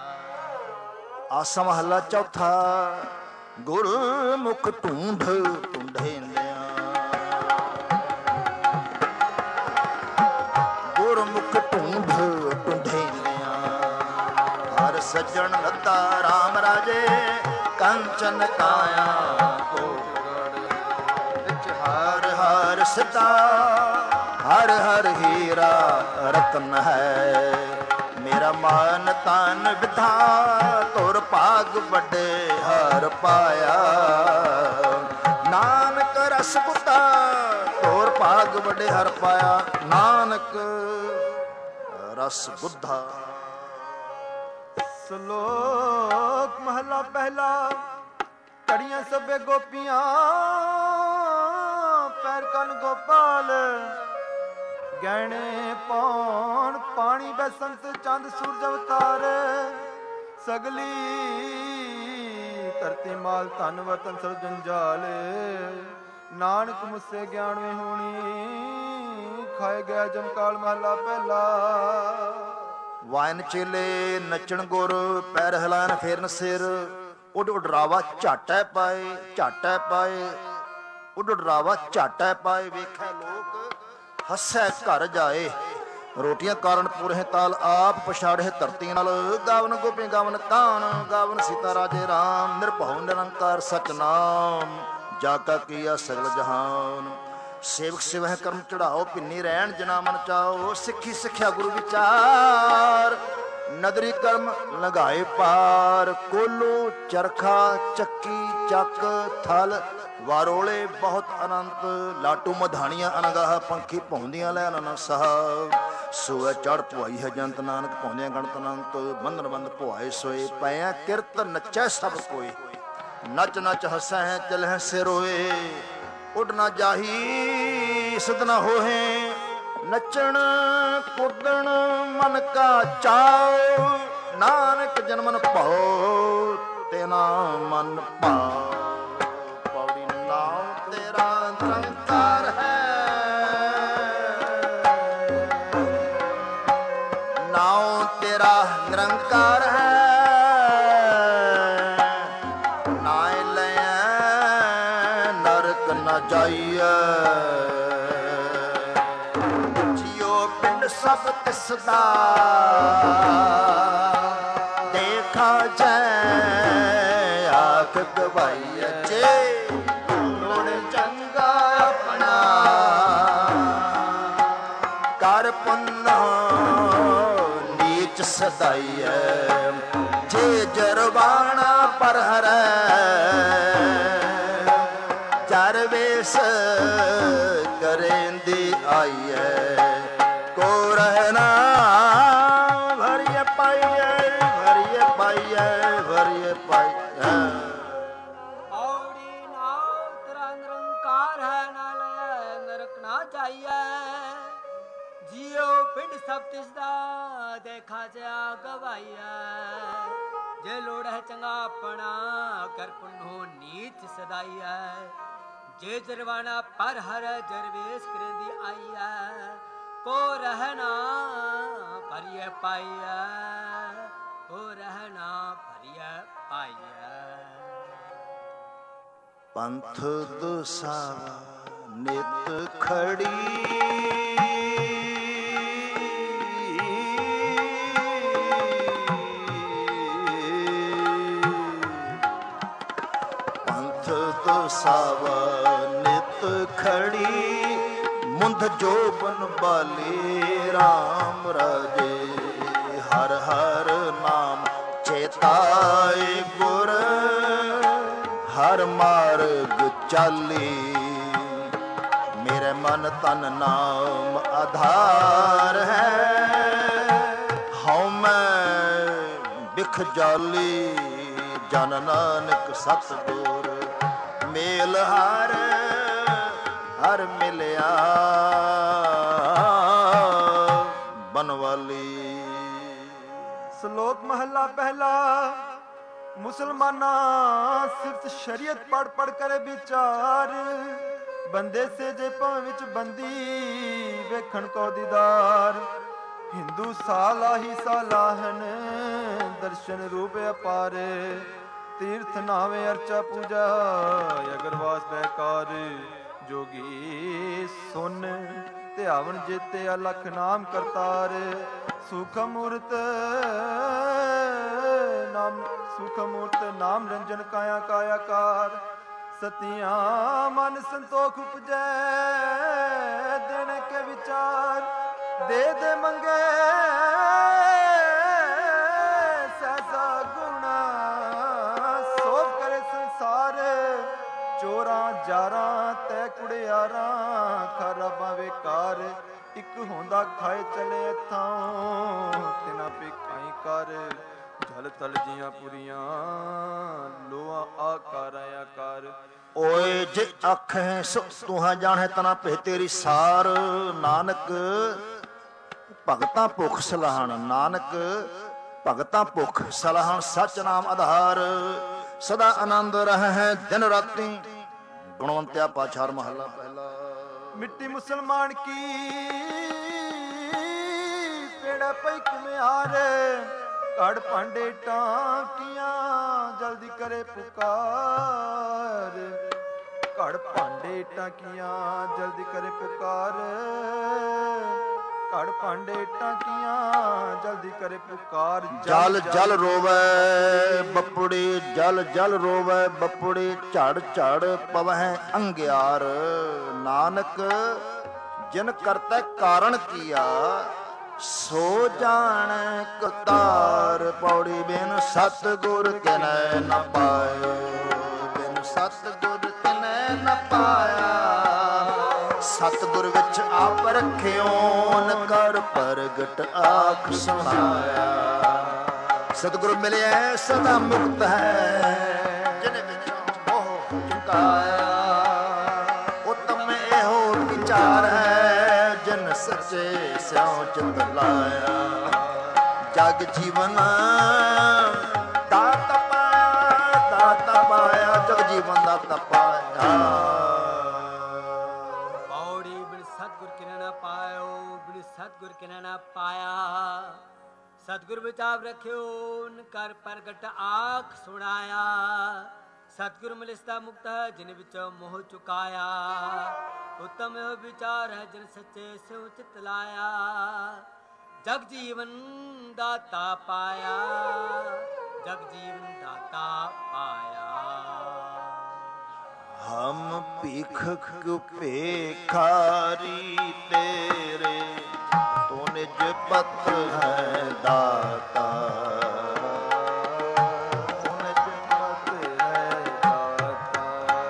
ਆਸਾ ਮਹੱਲਾ ਚੌਥਾ। ਗੁਰਮੁਖ ਢੂੰਢ ਢੂੰਢੇਂਦਿਆਂ, ਗੁਰਮੁਖ ਢੂੰਢ ਢੂੰਢੇਂਦਿਆਂ। ਹਰ ਸੱਜਣ ਲੱਦਾ ਰਾਮ ਰਾਜੇ, ਕੰਚਨ ਕਾਇਆ ਕੋਟਗੜ। ਵਿੱਚ ਹਰ ਹਰ ਸਿੱਧਾ, ਹਰ ਹਰ ਹੀਰਾ ਰਤਨ ਹੈ। ਮੇਰਾ ਤਨ ਵਿਧਾ ਤੁਰ ਭਾਗ ਵੱਡੇ ਹਰ ਪਾਇਆ। ਨਾਨਕ ਰਸ ਬੁੱਧਾ ਤੁਰ ਭਾਗ ਵੱਡੇ ਹਰ ਪਾਇਆ। ਨਾਨਕ ਰਸ ਬੁੱਧਾ। ਸ਼ਲੋਕ ਮਹਲਾ ਪਹਿਲਾ। ਘੜੀਆਂ ਸਭੇ ਗੋਪੀਆਂ ਪੈਰ ਕੰਨ ਗੋਪਾਲ। ਗਹਿਣੇ ਪਾਉਣ ਪਾਣੀ ਬਸੰਤ ਚੰਦ ਸੂਰਜ ਅਵਤਾਰ। ਸਗਲੀ ਧਰਤੀ ਮਾਲ ਧਨ ਵਤਨ ਸਰ ਜੰਜਾਲ। ਨਾਨਕ ਮੁਸੇ ਗਿਆਨ ਵਿੱਚ ਹੋਣੀ ਖਾਏ ਗਿਆ ਜਮਕਾਲ। ਮਹਲਾ ਪਹਿਲਾ। ਵਾਇਨ ਚੇਲੇ ਨੱਚਣ ਗੁਰ ਪੈਰ ਹਿਲਾਨ ਫੇਰਨ ਸਿਰ। ਉੱਡ ਉਡਰਾਵਾ ਝਾਟੈ ਪਾਏ ਝਾਟੈ ਪਾਏ। ਉੱਡ ਉਡਰਾਵਾ ਝਾਟੈ ਪਾਏ। ਵੇਖੈ ਲੋਕ ਹੱਸੈ ਘਰ ਜਾਏ। ਰੋਟੀਆਂ ਕਾਰਨ ਪੁਰਹਿ ਤਾਲ ਆਪ ਪਛਾੜੇ ਧਰਤੀ ਨਾਲ। ਗਾਵਨ ਗੋਪੀ ਗਾਵਨ ਕਾਨ ਗਾਵਨ ਸੀਤਾ ਰਾਜੇ ਰਾਮ। ਨਿਰਭਉ ਨਿਰੰਕਾਰ ਸਤਨਾਮ ਜਾ ਕਾ ਕੀਆ ਸਗਲ ਜਹਾਨ। ਸੇਵਕ ਸਿਵਹਿ ਕਰਮ ਚੜਾਓ ਪਿੰਨੀ ਰਹਿਣ ਜਨਾ ਮਨ ਚਾਓ। ਸਿੱਖੀ ਸਿੱਖਿਆ ਗੁਰੂ ਵਿਚਾਰ ਨਦਰੀ ਕਰਮ ਲਗਾਏ ਪਾਰ। ਕੋਲੂ ਚਰਖਾ ਚੱਕੀ ਚੱਕ ਥਲ ਵਾਰੋਲੇ ਬਹੁਤ ਅਨੰਤ। ਲਾਟੂ ਮਧਾਣੀਆਂ ਅਨਗਾਹ ਪੰਖੀ ਪਾਉਂਦੀਆਂ ਲੈ ਅਨਨ ਸਾਹਿਬ। ਸੋਏ ਚੜ ਪੁਆਈ ਹੈ ਜੰਤ ਨਾਨਕ ਪਾਉਂਦਿਆਂ ਗਣਤ ਅਨੰਤ। ਬੰਧਨ ਬੰਦ ਪੁਆਏ ਸੋਏ ਪਏ ਕਿਰਤ ਨੱਚੈ ਸਭ ਕੋਈ। ਨੱਚ ਨੱਚ ਹੱਸੈ ਹੈ ਚਲਹਿ ਸਿਰੋਏ। ਉੱਡ ਨਾ ਜਾਹੀ ਸਿਧ ਨਾ ਹੋਹੇ। ਨੱਚਣ ਕੁੱਦਣ ਮਨ ਕਾ ਚਾਉ। ਨਾਨਕ ਜਨਮਨ ਭਾਉ ਤੇ ਨਾ ਮਨ ਭਾਉ। ਪੌੜੀ ਨਾਮ ਤੇਰਾ ਨਿਰੰਕਾਰ ਹੈ। ਨਾਉ ਤੇਰਾ ਨਿਰੰਕਾਰ ਹੈ। ਨਾਇ ਲੈ ਨਰਕ ਨਾ ਜਾਈਐ। ਜਿਉ ਪਿੰਡ ਸਭ ਤਿਸ ਦਾ ਦੇਖਾ ਜੈ ਆਖ ਗਵਾਈਐ। ਜੇ ਲੋੜ ਚੰਗਾ ਆਪਣਾ ਕਰ ਪੁੰਨ ਨੀਚ ਸਦਾਈਐ। ਜੇ ਜਰਵਾਣਾ ਪਰ ਹਰੈ ਚਰ ਵੇਸ ਕਰੇਂਦੀ ਆਈਐ। ਕੋ ਰਹਿਣਾ ਭਰੀਏ ਪਾਈਐ ਭਰੀਏ ਪਾਈਐ ਭਰੀਏ ਪਾਈਐ। ਔੜੀ ਨਾਉ ਤੇਰਾ ਨਿਰੰਕਾਰ ਹੈ। ਨਾ ਲੈ ਨਰਕ ਨਾ ਜਾਈਐ। ਜੀਉ ਪਿੰਡ ਸਭ ਤਿਸ ਦਾ ਦੇਖਾ ਜਾ ਗਵਾਈਐ। ਜੇ ਲੋੜ ਹੈ ਚੰਗਾ ਆਪਣਾ ਕਰ ਪੁੰਨੋ ਨੀਚ ਸਦਾਈਐ। ਜੇ ਜਰਵਾਣਾ ਪਰ ਹਰ ਜਰਵੇਸ ਕਰੇਂਦੀ ਆਈਐ। ਕੋ ਰਹਿਣਾ ਭਰੀਏ ਪਾਈਐ ਕੋ ਰਹਿਣਾ ਭਰੀਏ ਪਾਈਐ। ਪੰਥ ਦੁਸਾਵਾ ਨਿਤ ਖੜੀ। ਪੰਥ ਦੁਸਾਵਾ ਨਿਤ ਖੜੀ। ਮੁੰਧ ਜੋਬਨ ਬਾਲੇ ਰਾਮ ਰਾਜੇ। ਹਰ ਹਰ ਨਾਮ ਚੇਤਾਏ ਗੁਰ। ਹਰ ਮਾਰਗ ਚਾਲੀ। ਮੇਰੇ ਮਨ ਤਨ ਨਾਮ ਆਧਾਰ ਹੈ। ਹਉ ਮੈਂ ਬਿਖ ਜਾਲੀ। ਜਨ ਨਾਨਕ ਸਤਿਗੁਰ ਮੇਲ ਹਰ ਹਰ ਮਿਲਿਆ ਬਨਵਾਲੀ। ਸ਼ਲੋਕ ਮਹਲਾ ਪਹਿਲਾ। ਮੁਸਲਮਾਨਾਂ ਸਿਰਫ ਸ਼ਰੀਅਤ ਪੜ ਪੜ ਕਰੇ ਵਿਚਾਰ। ਬੰਦੇ ਸੇ ਜੇ ਭਵ ਵਿੱਚ ਬੰਦੀ ਵੇਖਣ ਕੋ ਦੀਦਾਰ। ਹਿੰਦੂ ਸਾਲਾਹੀ ਸਾਲਾਹਨ ਦਰਸ਼ਨ ਰੂਪ ਅਪਾਰ। ਤੀਰਥ ਨਾਵੇਂ ਅਰਚਾ ਪੂਜਾ ਅਗਰਵਾਸ ਬੈਕਾਰ। ਜੋਗੀ ਸੁਨ ਧਿਆਵਨ ਜੇਤੇ ਅਲਖ ਨਾਮ ਕਰਤਾਰ। ਸੁਖ ਮੂਰਤ ਨਾਮ ਸੁਖ ਮੂਰਤ ਨਾਮ ਰੰਜਨ ਕਾਇਆ ਕਾਇਆਕਾਰ। ਸਤਿਆਂ ਮਨ ਸੰਤੋਖ ਉਪਜੈ ਦੇਣੇ ਕੇ ਵਿਚਾਰ। ਦੇ ਦੇ ਮੰਗੇ ਕਰ, ਜਲ ਤਲ ਜੀਆਂ ਪੁਰੀਆਂ ਲੋਆ ਆਕਾਰ ਆਕਾਰ। ਓਏ ਜੇ ਆਖੇ ਸੋ ਤੁਹਾਂ ਜਾਣੈ ਤਨਾ ਭੇ ਤੇਰੀ ਸਾਰ, ਨਾਨਕ ਭਗਤਾਂ ਭੁਖ ਸਲਾਹਣ, ਨਾਨਕ ਭਗਤਾਂ ਭੁਖ ਸਲਾਹਣ, ਸਚ ਨਾਮ ਆਧਾਰ, ਸਦਾ ਆਨੰਦ ਰਹਿ ਦਿਨ ਰਾਤੀ। ਗੁਣਵੰਤਿਆ ਪਾਛਾਰ ਮਹੱਲਾ ਪਹਿਲਾ। ਮਿੱਟੀ ਮੁਸਲਮਾਨ ਕੀ ਪੇੜਾ ਪਈ ਕੁਮਿਆਰ, ਘੜ ਭਾਂਡੇ ਟਾਂਕੀਆਂ ਜਲਦੀ ਕਰੇ ਪੁਕਾਰ, ਘੜ ਭਾਂਡੇ ਟਾਂਕੀਆਂ ਜਲਦੀ ਕਰੇ ਪੁਕਾਰ, ਘੜ ਭਾਂਡੇ ਟਾਂਕੀਆਂ ਜਲਦੀ ਕਰੇ ਪੁਕਾਰ। ਜਲ ਜਲ ਰੋਵੈ ਬੱਪੜੀ, ਜਲ ਜਲ ਰੋਵੈ ਬੱਪੜੀ, ਝੜ ਝੜ ਪਵਹਿ ਅੰਗਿਆਰ, ਨਾਨਕ ਜਿਨ ਕਰਤੈ ਕਾਰਣ ਕੀਆ, ਸੋ ਜਾਣੈ ਕਰਤਾਰ। ਪੌੜੀ ਬਿਨ ਸਤਿਗੁਰ ਕਿਨੈ ਨ ਪਾਇਓ, ਬਿਨ ਸਤਿਗੁਰ ਕਿਨੈ ਨ ਪਾਇਆ, ਸਤਿਗੁਰ ਵਿੱਚ ਆਪ ਰਖਿਓਨ, ਕਰ ਪ੍ਰਗਟ ਆਖ ਸੁਣਾਇਆ। ਸਤਿਗੁਰ ਮਿਲਿਆ ਸਦਾ ਮੁਕਤ ਹੈ, ਜਿਨ ਵਿੱਚੋਂ ਮੋਹ ਚੁਕਾਇਆ, ਉਤਮ ਇਹੋ ਵਿਚਾਰ ਹੈ, ਜਿਨ ਸੱਚੇ ਸਿਉ ਚਿਤ ਲਾਇਆ। ਜਗ ਜੀਵਨ ਦਾਤਾ ਪਾਇਆ, ਦਾਤਾ ਪਾਇਆ, ਜਗ ਜੀਵਨ ਦਾਤਾ ਪਾਇਆ। ਪੌੜੀ ਬਿਨ ਸਤਿਗੁਰ ਕਿਨੈ ਨ ਪਾਇਓ, ਬਿਨ ਸਤਿਗੁਰ ਕਿਨੈ ਨ ਪਾਇਆ, ਸਤਿਗੁਰ ਵਿੱਚ ਆਪ ਰਖਿਓ, ਕਰ ਪ੍ਰਗਟ ਆਖ ਸੁਣਾਇਆ। ਸਤਿਗੁਰ ਮਿਲਿਸਤਾ ਮੁਕਤ ਹੈ, ਜਿਨ ਵਿੱਚ ਮੋਹ ਚੁਕਾਇਆ, ਉਤਮ ਵਿਚਾਰ ਹੈ, ਜਿਨ ਸੱਚੇ ਸਿਉ ਚਿਤ ਲਾਇਆ। ਜਗ ਜੀਵਨ ਦਾਤਾ ਪਾਇਆ, ਜਗ ਜੀਵਨ ਦਾਤਾ ਪਾਇਆ। ਹਮ ਭੀਖਕ ਭੇਖਾਰੀ ਤੇਰੇ, ਤੂੰ ਨਿਜ ਪਤ ਹੈ ਦਾਤਾ, ਤੂੰ ਨਿਜ ਪਤ ਹੈ ਦਾਤਾ।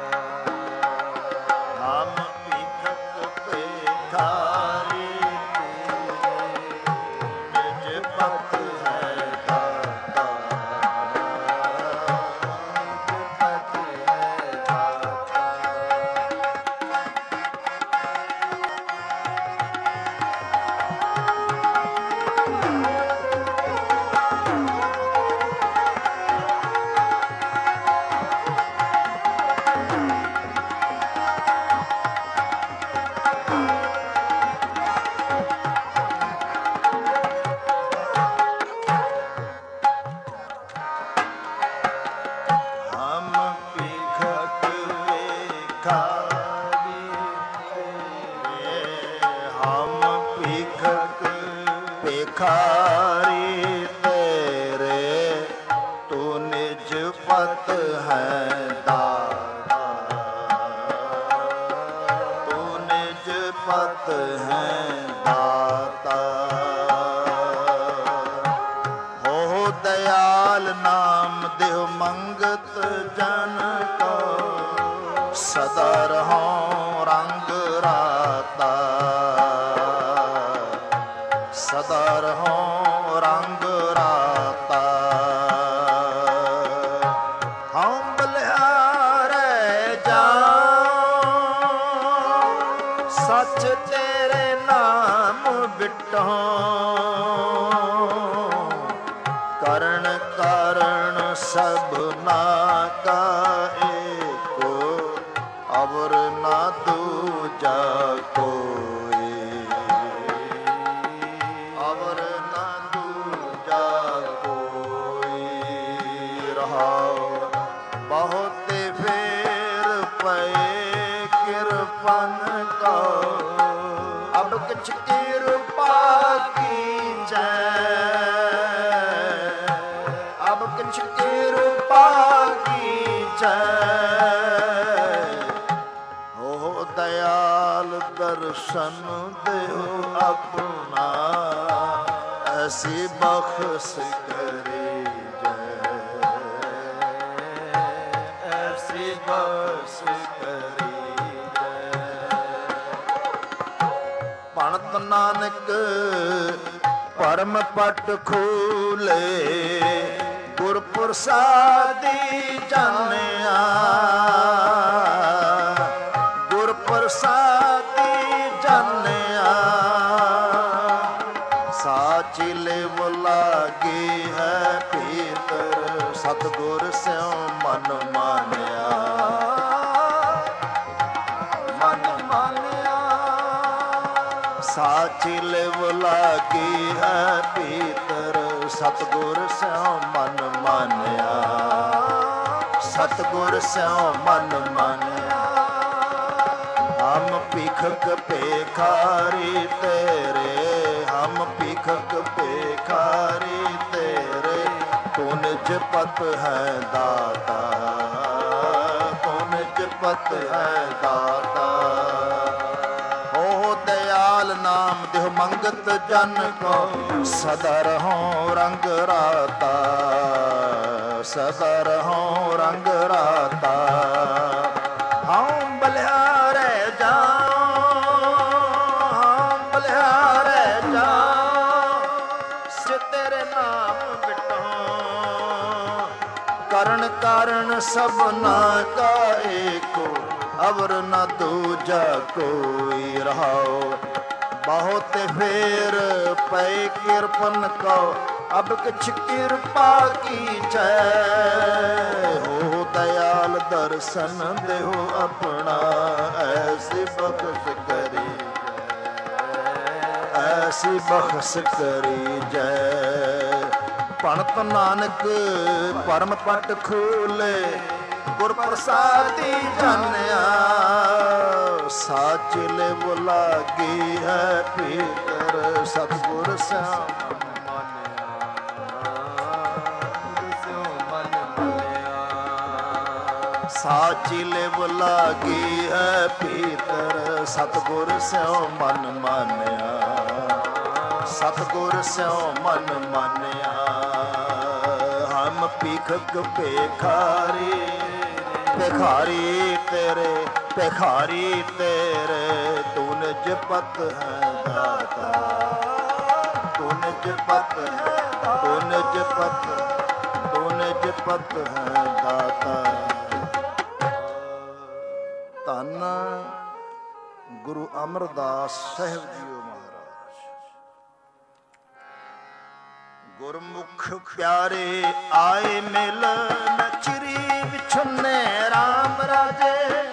ਹਮ ਭੀਖਕ ਭੇਖਾਰੀ ਤੇਰੇ, ਨਿਜ ਪਤ ਹੈ ਦਾਤਾ, ਭਿਖਾਰੀ ਤੇਰੇ, ਤੂੰ ਨਿਜ ਪਤ ਹੈ ਦਾਤਾ, ਤੂੰ ਨਿਜ ਪਤ ਹੈ ਦਾਤਾ। ਹੋ ਦਇਆਲ ਨਾਮ ਦੇਹੁ ਮੰਗਤ ਜਨ ਕੋ, ਸਦਾ ਰਹੋ ਰੰਗ ਰਾਤਾ, ਸਦਾ ਰਹੋ ਰੰਗ ਰਾਤਾ। ਹਮ ਬਲਿਹਾਰੇ ਜਾਉ, ਸੱਚ ਤੇਰੇ ਨਾਮ ਬਿਟੋ, ਕਰਨ ਕਾਰਨ ਸਭਨਾ ਕਾ ਏਕੋ, ਅਵਰ ਨਾ ਦੂਜਾ ਕੋਈ, ਅਵਰ ਨਾ ਦੂਜਾ ਕੋਈ। ਰਹਾਉ ਬਹੁਤੇ ਫੇਰ ਪਏ ਕਿਰਪਨ ਕੋ, ਅਬ ਕਿਛ ਕਿਰਪਾ ਕੀਜੈ, ਅਬ ਕਿਛ ਕਿਰਪਾ ਕੀਜੈ। ਹੋ ਦਇਆਲ ਦਰਸ਼ਨ ਦਿਓ ਆਪਣਾ, ਐਸੀ ਬਖਸ਼ ਕਰੀ ਜੈ, ਐਸੀ ਬਖਸ਼ ਕਰੀ ਜੈ। ਭਣਤ ਨਾਨਕ ਪਰਮ ਪਟ ਖੋਲੇ ਗੁਰ ਪ੍ਰਸਾਦੀ ਜਾਣਿਆ ਗੁਰ ਪ੍ਰਸਾਦੀ ਜਾਣਿਆ ਸਾਚੀ ਲਿਵ ਲਾਗੀ ਹੈ ਭੀਤਰ ਸਤਿਗੁਰ ਸਿਉ ਮਨ ਮਾਨਿਆ ਮਨ ਮਾਨਿਆ ਸਾਚੀ ਲਿਵ ਲਾਗੀ ਹੈ ਭੀਤਰ ਸਤਿਗੁਰ ਸਿਉ ਮਨ ਮਾਨਿਆ ਸਤਿਗੁਰ ਸਿਉ ਮਨ ਮਾਨਿਆ ਹਮ ਭਿਖਕ ਭੇਖਾਰੀ ਤੇਰੇ ਹਮ ਭਿਖਕ ਭੇਖਾਰੀ ਤੇਰੇ ਤੂੰ ਨਿਜ ਪਤ ਹੈ ਦਾਤਾ ਤੂੰ ਨਿਜ ਪਤ ਹੈ ਦਾਤਾ ਹੋ ਦਇਆਲ ਨਾਮ ਦੇਹ ਮੰਗਤ ਜਨ ਕੋ ਸਦਾ ਰਹੋ ਰੰਗ ਰਾਤਾ ਸਦਾ ਰਹੋ ਰੰਗ ਰਾਤਾ ਹਉ ਬਲਿਹਾਰੇ ਜਾਉ ਹਉ ਬਲਿਹਾਰੇ ਜਾਉ ਸੇ ਤੇਰੇ ਨਾਮ ਬਿਟੋ ਕਰਨ ਕਾਰਨ ਸਭਨਾ ਕਾ ਏਕੋ ਅਵਰ ਨ ਦੂਜਾ ਕੋਈ ਰਹਾਓ ਬਹੁਤ ਫੇਰ ਪੈ ਕਿਰਪਨ ਕੋ ਅਬ ਕਿਛ ਕਿਰਪਾ ਕੀਜੈ ਹੋ ਦਇਆਲ ਦਰਸ਼ਨ ਦੇਹੁ ਆਪਣਾ ਐਸੀ ਬਖਸ਼ ਕਰੀ ਐਸੀ ਬਖਸ਼ ਕਰੀ ਜੈ ਭਣਤ ਨਾਨਕ ਪਰਮ ਪਟ ਖੋਲੇ ਗੁਰ ਪ੍ਰਸਾਦੀ ਜਾਣਿਆ ਸਾਚ ਲਿਵ ਲਾਗੀ ਹੈ ਭੀਤਰ ਸਤਿਗੁਰ ਸਿਉ ਸਾਚੀ ਲਿਵ ਲਾਗੀ ਹੈ ਭੀਤਰ ਸਤਿਗੁਰ ਸਿਉ ਮਨ ਮਾਨਿਆ ਸਤਿਗੁਰ ਸਿਉ ਮਨ ਮਾਨਿਆ ਹਮ ਭਿਖਕ ਭੇਖਾਰੀ ਭਿਖਾਰੀ ਤੇਰੇ ਭਿਖਾਰੀ ਤੇਰੇ ਤੂੰ ਨਿਜ ਪਤ ਹੈ ਦਾਤਾ ਤੂੰ ਨਿਜ ਪਤ ਹੈ ਤੂੰ ਨਿਜ ਪਤ ਤੂੰ ਨਿਜ ਪਤ ਹੈ ਦਾਤਾ ਧੰਨ ਗੁਰੂ ਅਮਰਦਾਸ ਸਾਹਿਬ ਜੀਓ ਮਹਾਰਾਜ ਗੁਰਮੁਖ ਪਿਆਰੇ ਆਏ ਮਿਲ ਨਚਰੀ ਵਿਛੁੰਨੇ ਰਾਮ ਰਾਜੇ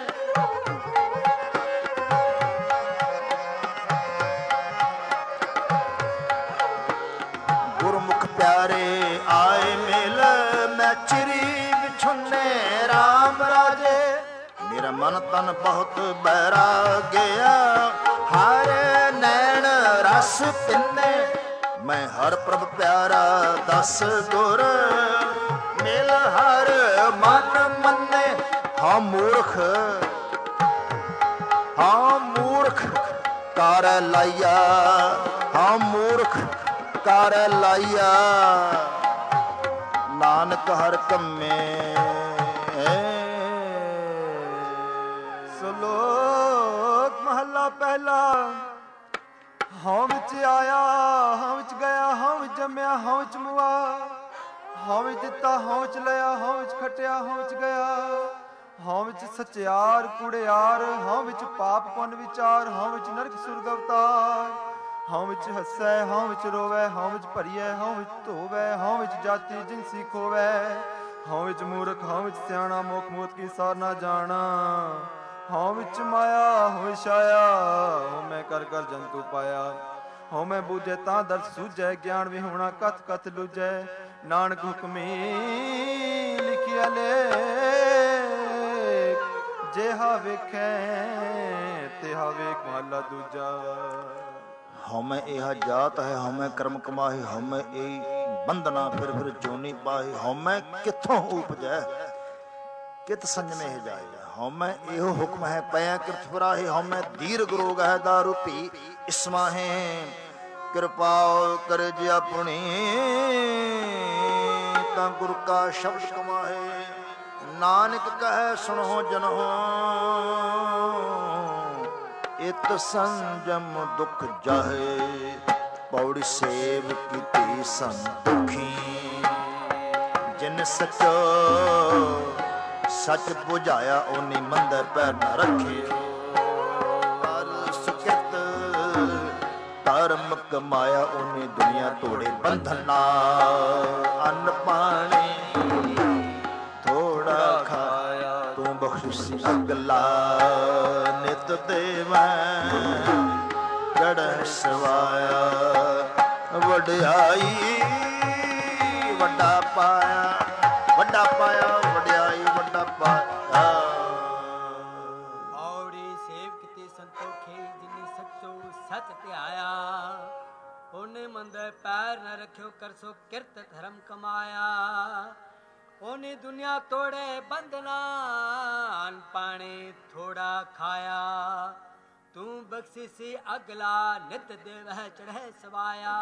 ਗੁਰਮੁਖ ਪਿਆਰੇ ਆਏ ਮਿਲ ਨਚਰੀ ਵਿਛੁੰਨੇ ਰਾਮ ਰਾਜੇ ਮੇਰਾ ਮਨ ਤਨ ਬਹੁਤ ਬੈਰਾਗਿਆ ਹਰ ਨੈਣ ਰਸ ਪਿੰਨੇ ਮੈਂ ਹਰ ਪ੍ਰਭ ਪਿਆਰਾ ਦਸ ਗੁਰ ਮਿਲ ਹਰ ਮਨ ਮੰਨੇ ਹਾਂ ਮੂਰਖ ਹਾਂ ਮੂਰਖ ਕਰ ਲਾਇਆ ਹਾਂ ਮੂਰਖ ਕਰ ਲਾਇਆ ਨਾਨਕ ਹਰ ਕੰਮੇ ਸ਼ਲੋਕ ਮਹੱਲਾ ਪਹਿਲਾ ਹਉ ਵਿੱਚ ਆਇਆ ਹਉ ਵਿੱਚ ਗਿਆ ਹਉ ਵਿੱਚ ਜੰਮਿਆ ਹਉ ਵਿੱਚ ਮੁਆ ਹਉ ਵਿੱਚ ਦਿੱਤਾ ਹਉ ਵਿੱਚ ਲਿਆ ਹਉ ਵਿੱਚ ਖਟਿਆ ਹਉ ਵਿੱਚ ਗਿਆ ਹਉ ਵਿੱਚ ਸਚਿਆਰ ਕੁੜਿਆਰ ਹਉ ਵਿੱਚ ਪਾਪ ਪੁੰਨ ਵਿਚਾਰ ਹਉ ਵਿੱਚ ਨਰਕ ਸੁਰਗ ਅਵਤਾਰ ਹਉ ਵਿੱਚ ਹੱਸੈ ਹਉ ਵਿੱਚ ਰੋਵੈ ਹਉ ਵਿੱਚ ਭਰੀਐ ਹਉ ਵਿੱਚ ਧੋਵੈ ਹਉ ਵਿੱਚ ਜਾਤੀ ਜਿਨਸੀ ਖੋਵੈ ਹਉ ਵਿੱਚ ਮੂਰਖ ਹਉ ਵਿੱਚ ਸਿਆਣਾ ਮੋਖ ਮੋਤ ਕੀ ਸਾਰ ਨਾ ਜਾਣਾ ਹਉ ਵਿੱਚ ਮਾਇਆ ਹੋਇ ਛਾਇਆ ਹਉ ਮੈਂ ਕਰ ਕਰ ਜੰਤੂ ਪਾਇਆ ਹਉ ਮੈਂ ਬੂਝੈ ਤਾਂ ਦਰਸ ਸੂਝੈ ਗਿਆਨ ਵਿਹੂਣਾ ਕਥ ਕਥ ਲੁਝੈ ਨਾਨਕ ਹੁਕਮੀ ਲਿਖਿਆ ਲੇਖ ਜਿਹਾ ਵੇਖੈ ਤਿਹਾ ਵੇਖ ਮਹਲਾ ਦੂਜਾ ਹਉਮੈ ਇਹਾ ਜਾਤ ਹੈ ਹਉਮੈ ਕਰਮ ਕਮਾਹੀ ਹਉਮੈ ਇਹ ਬੰਧਨਾ ਫਿਰ ਫਿਰ ਜੋਨੀ ਪਾਹੀ ਹਉਮੈ ਕਿੱਥੋਂ ਉਪਜੈ ਕਿਤ ਸੰਜਮੇ ਜਾਏ ਹਉਮੈ ਇਹੋ ਹੁਕਮ ਹੈ ਪਿਆ ਕਿਰਤ ਫਰਾਹੀ ਹਉਮੈ ਦੀਰਘ ਰੋਗ ਹੈ ਦਾਰੂ ਪੀ ਇਸਮਾਹੇ ਕਿਰਪਾ ਕਰਜ ਆਪਣੀ ਤਾਂ ਗੁਰ ਕਾ ਸ਼ਬਦ ਕਮਾਹੇ ਨਾਨਕ ਕਹੈ ਸੁਣੋ ਜਨੋ ਇਤ ਸੰਜਮ ਦੁਖ ਜਾਹੇ ਪੌੜੀ ਸੇਵ ਕੀਤੀ ਸੰਤੁਖੀ ਜਿਨ ਸਚੋ ਸੱਚ ਬੁਝਾਇਆ ਉਹਨੇ ਮੰਦਰ ਪੈਰ ਨਾ ਰੱਖਿਓ ਹਰ ਸੁਕਿਰਤ ਧਰਮ ਕਮਾਇਆ ਉਹਨੇ ਦੁਨੀਆ ਤੋੜੇ ਬੰਧਨਾ ਅੰਨ ਪਾਣੀ ਥੋੜਾ ਖਾਇਆ ਤੂੰ ਬਖਸ਼ਿਸ਼ ਅਗਲਾ ਨਿਤ ਦੇਵੈਂ ਗੜ੍ਹ ਸਵਾਇਆ ਵਡਿਆਈ ਵੱਡਾ ਪਾਇਆ ਵੱਡਾ ਪਾਇਆ ਵਡਿਆਈ ਵੱਡਾ ਪਾਇਆ ਔੜੀ ਸੇਵ ਕੀਤੀ ਸੰਤੋਖੀ ਜਿਨੀ ਸੱਚੋ ਸੱਚ ਧਿਆਇਆ ਉਹਨੇ ਮੰਦੇ ਪੈਰ ਨ ਰੱਖਿਓ ਕਰਸੋ ਕਿਰਤ ਧਰਮ ਕਮਾਇਆ ਉਹਨੇ ਦੁਨੀਆ ਤੋੜੇ ਬੰਧਨਾ ਅਨ ਪਾਣੀ ਥੋੜਾ ਖਾਇਆ ਤੂੰ ਬਖਸ਼ਿਸ਼ ਅਗਲਾ ਨਿਤ ਦੇਵਹਿ ਚੜ੍ਹੇ ਸਵਾਇਆ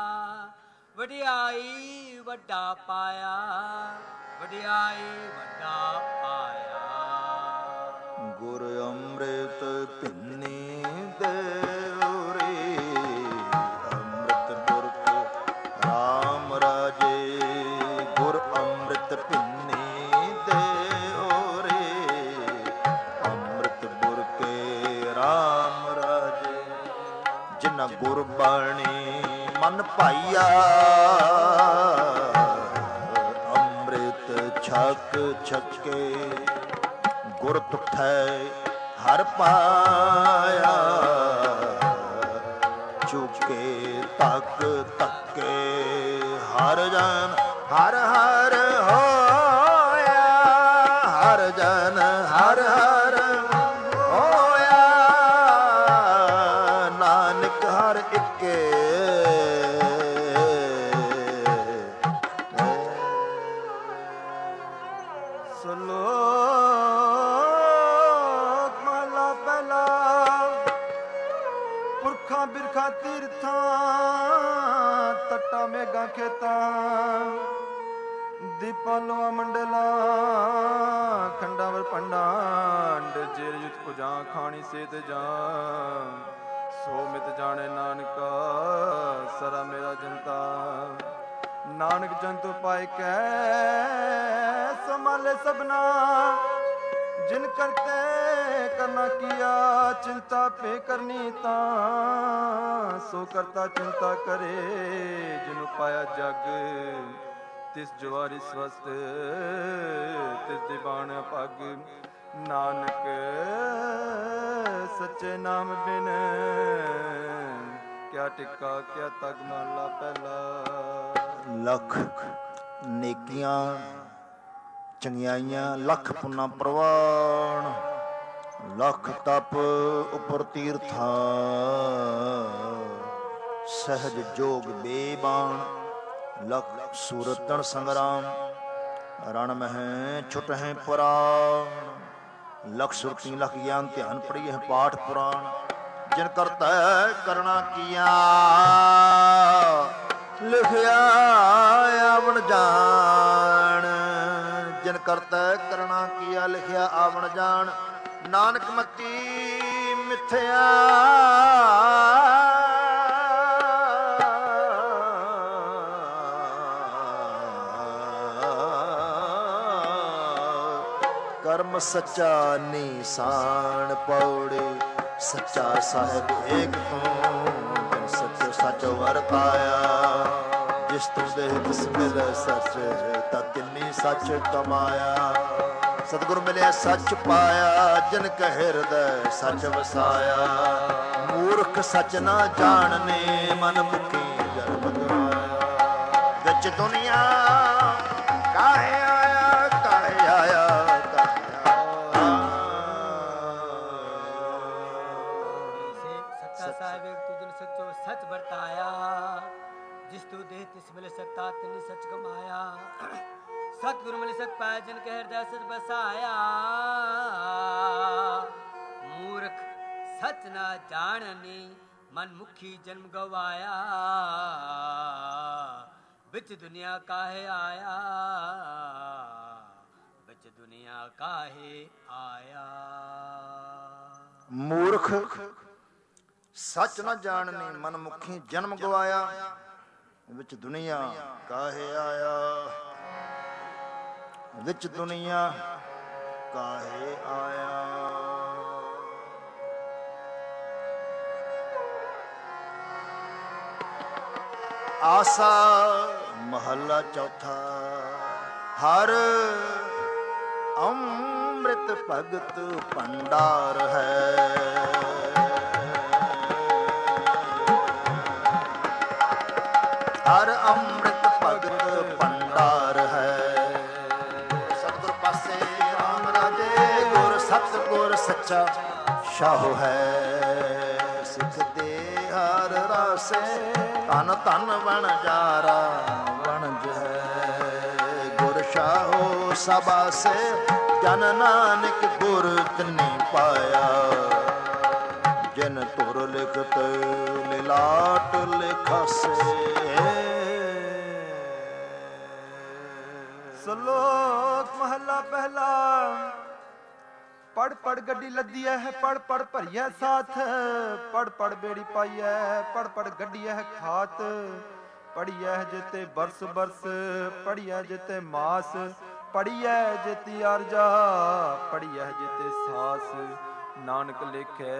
ਵਡਿਆਈ ਵੱਡਾ ਪਾਇਆ ਵਡਿਆਈ ਵੱਡਾ ਪਾਇਆ ਗੁਰ ਅੰਮ੍ਰਿਤ ਪਿੰਨੀ ਦੇਉਰੇ ਅੰਮ੍ਰਿਤ ਪੁਰਖ ਰਾਮ ਰਾਜੇ ਗੁਰ ਅੰਮ੍ਰਿਤ ਪਿੰਨੀ ਦੇਉਰੇ ਅੰਮ੍ਰਿਤ ਪੁਰਖ ਰਾਮ ਰਾਜੇ ਜਿਨ੍ਹਾਂ ਗੁਰ ਬਾਣੀ ਮਨ ਭਾਈਆ ਅੰਮ੍ਰਿਤ ਛਕ ਛਕੇ ਗੁਰ ਤੁਠੈ ਹਰ ਪਾਇਆ ਚੁਕੇ ਤੱਕ ਤੱਕੇ ਹਰ ਜਨ ਹਰ ਹਰ ਹੋਇਆ ਹਰ ਜਨ ਹਰ ਹਰ ਹੋਇਆ ਨਾਨਕ ਹਰ ਇੱਕੇ ਬਿਰਖਾ ਤੀਰਥਾਂ ਤੱਟਾਂ ਮੇਘਾਂ ਖੇਤਾਂ ਦੀਪਾਂ ਲੋਆ ਮੰਡਲਾਂ ਖੰਡਾਵਰ ਪੰਡਾਂਡ ਜੇਰ ਯੁਤ ਪੁਜਾਂ ਖਾਣੀ ਸੇਤ ਜਾਂ ਸੋ ਮਿਤ ਜਾਣੇ ਨਾਨਕਾ ਸਰਾ ਮੇਰਾ ਜਨਤਾ ਨਾਨਕ ਜੰਤੁ ਪਾਇ ਕੈ ਸੰਭਾਲੇ ਸਭਨਾ ਜਿਨ ਕਰਤੇ ਕਰਨਾ ਕੀਆ ਚਿੰਤਾ ਪੇ ਕਰਨੀ ਤਾਂ ਸੋ ਕਰਤਾ ਚਿੰਤਾ ਕਰੇ ਜਿਨੂੰ ਪਾਇਆ ਜਗ ਤਿਸ ਜਵਾਰੀ ਸਵਸਤ ਤਿਸ ਦੀ ਬਾਣ ਪੱਗ ਨਾਨਕ ਸੱਚੇ ਨਾਮ ਬਿਨ ਕਿਆ ਟਿੱਕਾ ਕਿਆ ਤਗ ਮਹਲਾ ਪਹਿਲਾ ਲੱਖ ਨੇਕੀਆਂ ਚੰਗਿਆਈਆਂ ਲੱਖ ਪੁੰਨਾ ਪ੍ਰਵਾਨ ਲੱਖ ਤਪ ਉਪਰ ਤੀਰਥਾਂ ਸਹਿਜ ਜੋਗ ਬੇਬਾਨ ਲੱਖ ਸੂਰਤਨ ਸੰਗਰਾਮ ਰਣ ਮਹਿ ਛੁਟ ਹੈ ਪੁਰਾਣ ਲੱਖ ਸੁਰਤੀ ਲੱਖ ਗਿਆਨ ਧਿਆਨ ਪੜੀ ਹੈ ਪਾਠ ਪੁਰਾਣ ਜਿਨ ਕਰਤਾ ਕਰਣਾ ਕੀਆ ਲਿਖਿਆ ਆਵਣ ਜਾਣ ਜਿਨ ਕਰਤਾ ਕਰਣਾ ਕੀਆ ਲਿਖਿਆ ਆਵਣ ਜਾਣ ਨਾਨਕ ਮਤੀ ਮਿਥਿਆ ਕਰਮ ਸੱਚਾ ਨੀਸਾਨ ਪੌੜੇ ਸੱਚਾ ਸਾਹਿਬ ਏਕ ਤੂੰ ਸੱਚ ਸੱਚ ਵਰਤਾਇਆ ਜਿਸ ਤੂੰ ਦੇਹ ਤਿਸ ਮਿਲੈ ਸੱਚ ਤਤ ਤਿੰਨੀ ਸੱਚ ਕਮਾਇਆ ਸਤਿਗੁਰ ਮਿਲਿਆ ਸੱਚ ਪਾਇਆ ਜਿਨ ਕੈ ਹਿਰਦੈ ਸੱਚ ਵਸਾਇਆ ਮੂਰਖ ਸੱਚ ਨਾ ਜਾਣਨੇ ਮਨ ਮੁਖੀ ਜਨਮ ਗਵਾਇਆ ਵਿੱਚ ਦੁਨੀਆ ਕਾਹੇ ਆਇਆ ਕਾਹੇ ਆਇਆ ਸੱਚਾ ਸਾਹਿਬ ਏਕ ਤੂੰ ਜਿਨ ਸੱਚੋ ਸੱਚ ਵਰਤਾਇਆ ਜਿਸ ਤੂੰ ਦੇਹ ਤਿਸ ਮਿਲੇ ਸੱਤਾ ਤਿੰਨੀ ਸੱਚ ਕਮਾਇਆ ਸਤਿਗੁਰ ਮਿਲ ਸਤ ਪਾਇਆ ਜਿਨ ਕੈ ਹਿਰਦੈ ਸਚ ਬਸਾਇਆ ਮੂਰਖ ਸਚ ਨਾ ਜਾਣਨੀ ਮਨ ਮੁਖੀ ਜਨਮ ਗਵਾਇਆ ਵਿੱਚ ਦੁਨੀਆ ਕਾਹੇ ਆਇਆ ਵਿੱਚ ਦੁਨੀਆ ਕਾਹੇ ਆਇਆ ਮੂਰਖ ਸੱਚ ਨਾ ਜਾਣਨੀ ਮਨ ਮੁਖੀ ਜਨਮ ਗਵਾਇਆ ਵਿੱਚ ਦੁਨੀਆ ਕਾਹੇ ਆਇਆ, ਵਿੱਚ ਦੁਨੀਆ ਕਾਹੇ ਆਇਆ। ਆਸਾ ਮਹੱਲਾ ਚੌਥਾ। ਹਰ ਅੰਮ੍ਰਿਤ ਭਗਤ ਭੰਡਾਰ ਹੈ, ਹਰ ਅੰਮ੍ਰਿਤ ਭਗਤ ਭੰਡਾਰ ਹੈ। ਸਤਿਗੁਰ ਪਾਸੇ ਰਾਮ ਰਾਜੇ, ਗੁਰ ਸਤਿਗੁਰ ਸੱਚਾ ਸ਼ਾਹੋ ਹੈ। ਸਿੱਖ ਦੇ ਹਰ ਰਾਸੇ, ਧਨ ਧਨ ਬਣ ਜਾਰਾ ਵਣਜ ਹੈ। ਗੁਰ ਸ਼ਾਹੋ ਸਬਾਸੇ, ਜਨ ਨਾਨਕ ਗੁਰ ਤਿਨੈ ਪਾਇਆ। ਜਿਨ ਧੁਰ ਲਿਖਤ ਲਿਲਾਟ ਲਿਖਾਸੇ। ਸ਼ਲੋਕ ਮਹੱਲਾ ਪਹਿਲਾ। ਪੜ ਪੜ ਗੱਡੀ ਲੱਦੀ ਹੈ, ਪੜ ਪੜ ਭਰੀਐ ਸਾਥ। ਪੜ ਪੜ ਬੇੜੀ ਪਾਈਐ, ਪੜ ਪੜ ਗੱਡੀਐ ਖਾਤ। ਪੜੀਐ ਜਿਤੇ ਬਰਸ ਬਰਸ, ਪੜੀਐ ਜਿਤੇ ਮਾਸ। ਪੜੀਐ ਜਿਤੇ ਅਰਜਾ, ਪੜੀਐ ਜਿਤੇ ਸਾਸ। ਨਾਨਕ ਲਿਖੈ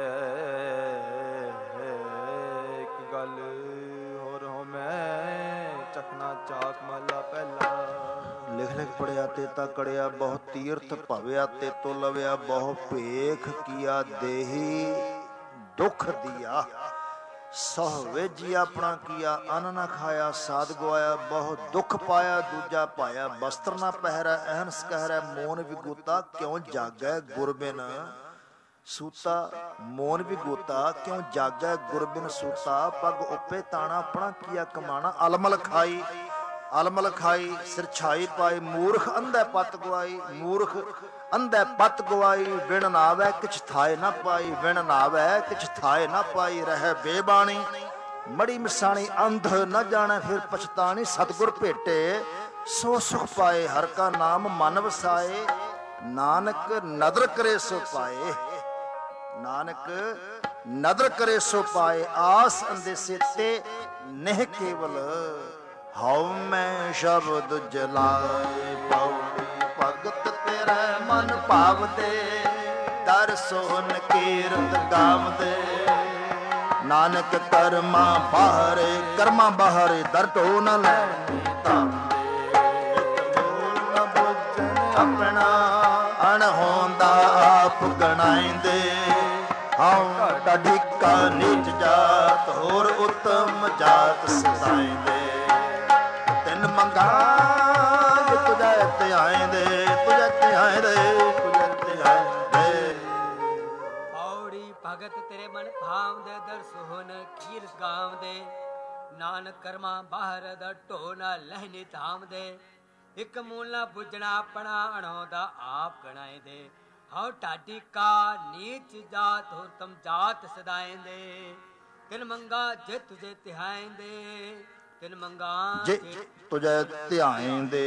ਇੱਕ ਗੱਲ ਹੋਰ ਹੋ ਮੈਂ, ਚਕਨਾ ਚਾਕ ਮਹੱਲਾ ਪਹਿਲਾ। ਲਿਖ ਲਿਖ ਪੜਿਆ ਤੇ ਤਾ ਕੜਿਆ, ਬਹੁ ਤੀਰਥ ਭਵਿਆ ਤੇ ਤੋ ਲਵਿਆ। ਬਹੁ ਭੇਖ ਕੀਆ ਦੇਹੀ ਦੁਖ ਦੀਆ। ਸਹ ਵੇਜੀ ਆਪਣਾ ਕੀਆ, ਅੰਨ ਨਾ ਖਾਇਆ ਸਾਧ ਗਵਾਇਆ। ਬਹੁ ਦੁੱਖ ਪਾਇਆ ਦੂਜਾ ਪਾਇਆ, ਬਸਤਰ ਨਾ ਪਹਿਰੈ ਅਹਨਸ ਕਹਿਰੈ। ਮੋਨ ਵਿਗੂਤਾ ਕਿਉਂ ਜਾਗੈ ਗੁਰਬਿਨ ਸੂਤਾ। ਮੋਨ ਵਿਗੂਤਾ ਕਿਉਂ ਜਾਗੈ ਗੁਰਬਿਨ ਸੂਤਾ। ਪਗ ਉੱਪੇ ਤਾਣਾ ਆਪਣਾ ਕੀਆ ਕਮਾਣਾ। ਅਲਮਲ ਖਾਈ ਅਲਮਲ ਖਾਈ ਸਿਰ ਛਾਈ ਪਾਈ। ਮੂਰਖ ਅੰਧੈ ਪਤ ਗਵਾਈ, ਮੂਰਖ ਅੰਧੈ ਪਤ ਗਵਾਈ। ਵਿਣ ਨਾਵੈ ਕਿਛ ਥਾਏ ਨਾ ਪਾਈ, ਵਿਣ ਨਾਵੈ ਕਿਛ ਥਾਏ ਨਾ ਪਾਈ। ਰਹਿ ਬੇਬਾਣੀ ਮੜੀ ਮਿਸਾਣੀ, ਅੰਧ ਨ ਜਾਣੈ ਫਿਰ ਪਛਤਾਣੀ। ਸਤਿਗੁਰ ਭੇਟੇ ਸੋ ਸੁਖ ਪਾਏ, ਹਰ ਕਾ ਨਾਮ ਮਨ ਵਸਾਏ। ਨਾਨਕ ਨਦਰ ਕਰੇ ਸੋ ਪਾਏ, ਨਾਨਕ ਨਦਰ ਕਰੇ ਸੋ ਪਾਏ। ਆਸ ਅੰਦੇਸੇ ਤੇ ਨਹਿ ਕੇਵਲ, ਹਉ ਮੈਂ ਸ਼ਬਦ ਜਲਾਏ। ਪਉੜੀ ਭਗਤ ਤੇਰੇ ਮਨ ਭਾਵਦੇ, ਦਰ ਸੋਹਨ ਕੀਰਤ ਗਾਵਦੇ। ਨਾਨਕ ਕਰਮਾ ਬਾਹਰੇ, ਕਰਮਾ ਬਾਹਰੇ ਦਰ ਢੋ ਨ ਲੈਣੀ ਧਾਮਦੇ। ਮੂਲ ਨ ਬੁੱਝਣ ਆਪਣਾ, ਅਣਹੋਂਦਾ ਆਪ ਗਣਾਇਂਦੇ। ਹਉ ਢਾਢਿਕਾ ਨੀਚ ਜਾਤ, ਹੋਰ ਉਤਮ ਜਾਤ ਸਦਾਇਂਦੇ। ਤਿਨ ਮੰਗਾ ਤੁਝੈ ਧਿਆਇਂਦੇ, ਤੁਝੈ ਧਿਆਇਂਦੇ, ਤੁਝੈ ਧਿਆਇਂਦੇ। ਪੌੜੀ ਭਗਤ ਤੇਰੇ ਮਨ ਭਾਵਦੇ, ਦਰ ਸੋਹਨ ਕੀਰਤ ਗਾਵਦੇ। ਨਾਨਕ ਕਰਮਾ ਬਾਹਰ ਦਰ ਢੋ ਨਾ ਲਹਿਨੀ ਧਾਮਦੇ। ਇੱਕ ਮੂਲ ਨਾ ਬੁੱਝਣਾ ਆਪਣਾ, ਅਣਾਉਂਦਾ ਆਪ ਗਣਾਇਂਦੇ। ਹਉ ਢਾਡੀ ਕਾ ਨੀਚ ਜਾਤ, ਹੋਰ ਤਮ ਜਾਤ ਸਦਾਇਂਦੇ। ਤਿਨ ਮੰਗਾ ਜੇ ਤੁਝੇ ਧਿਆਇਂਦੇ, ਤਿਨ ਮੰਗਾ ਜੇ ਤੁਝੈ ਧਿਆਇਂਦੇ।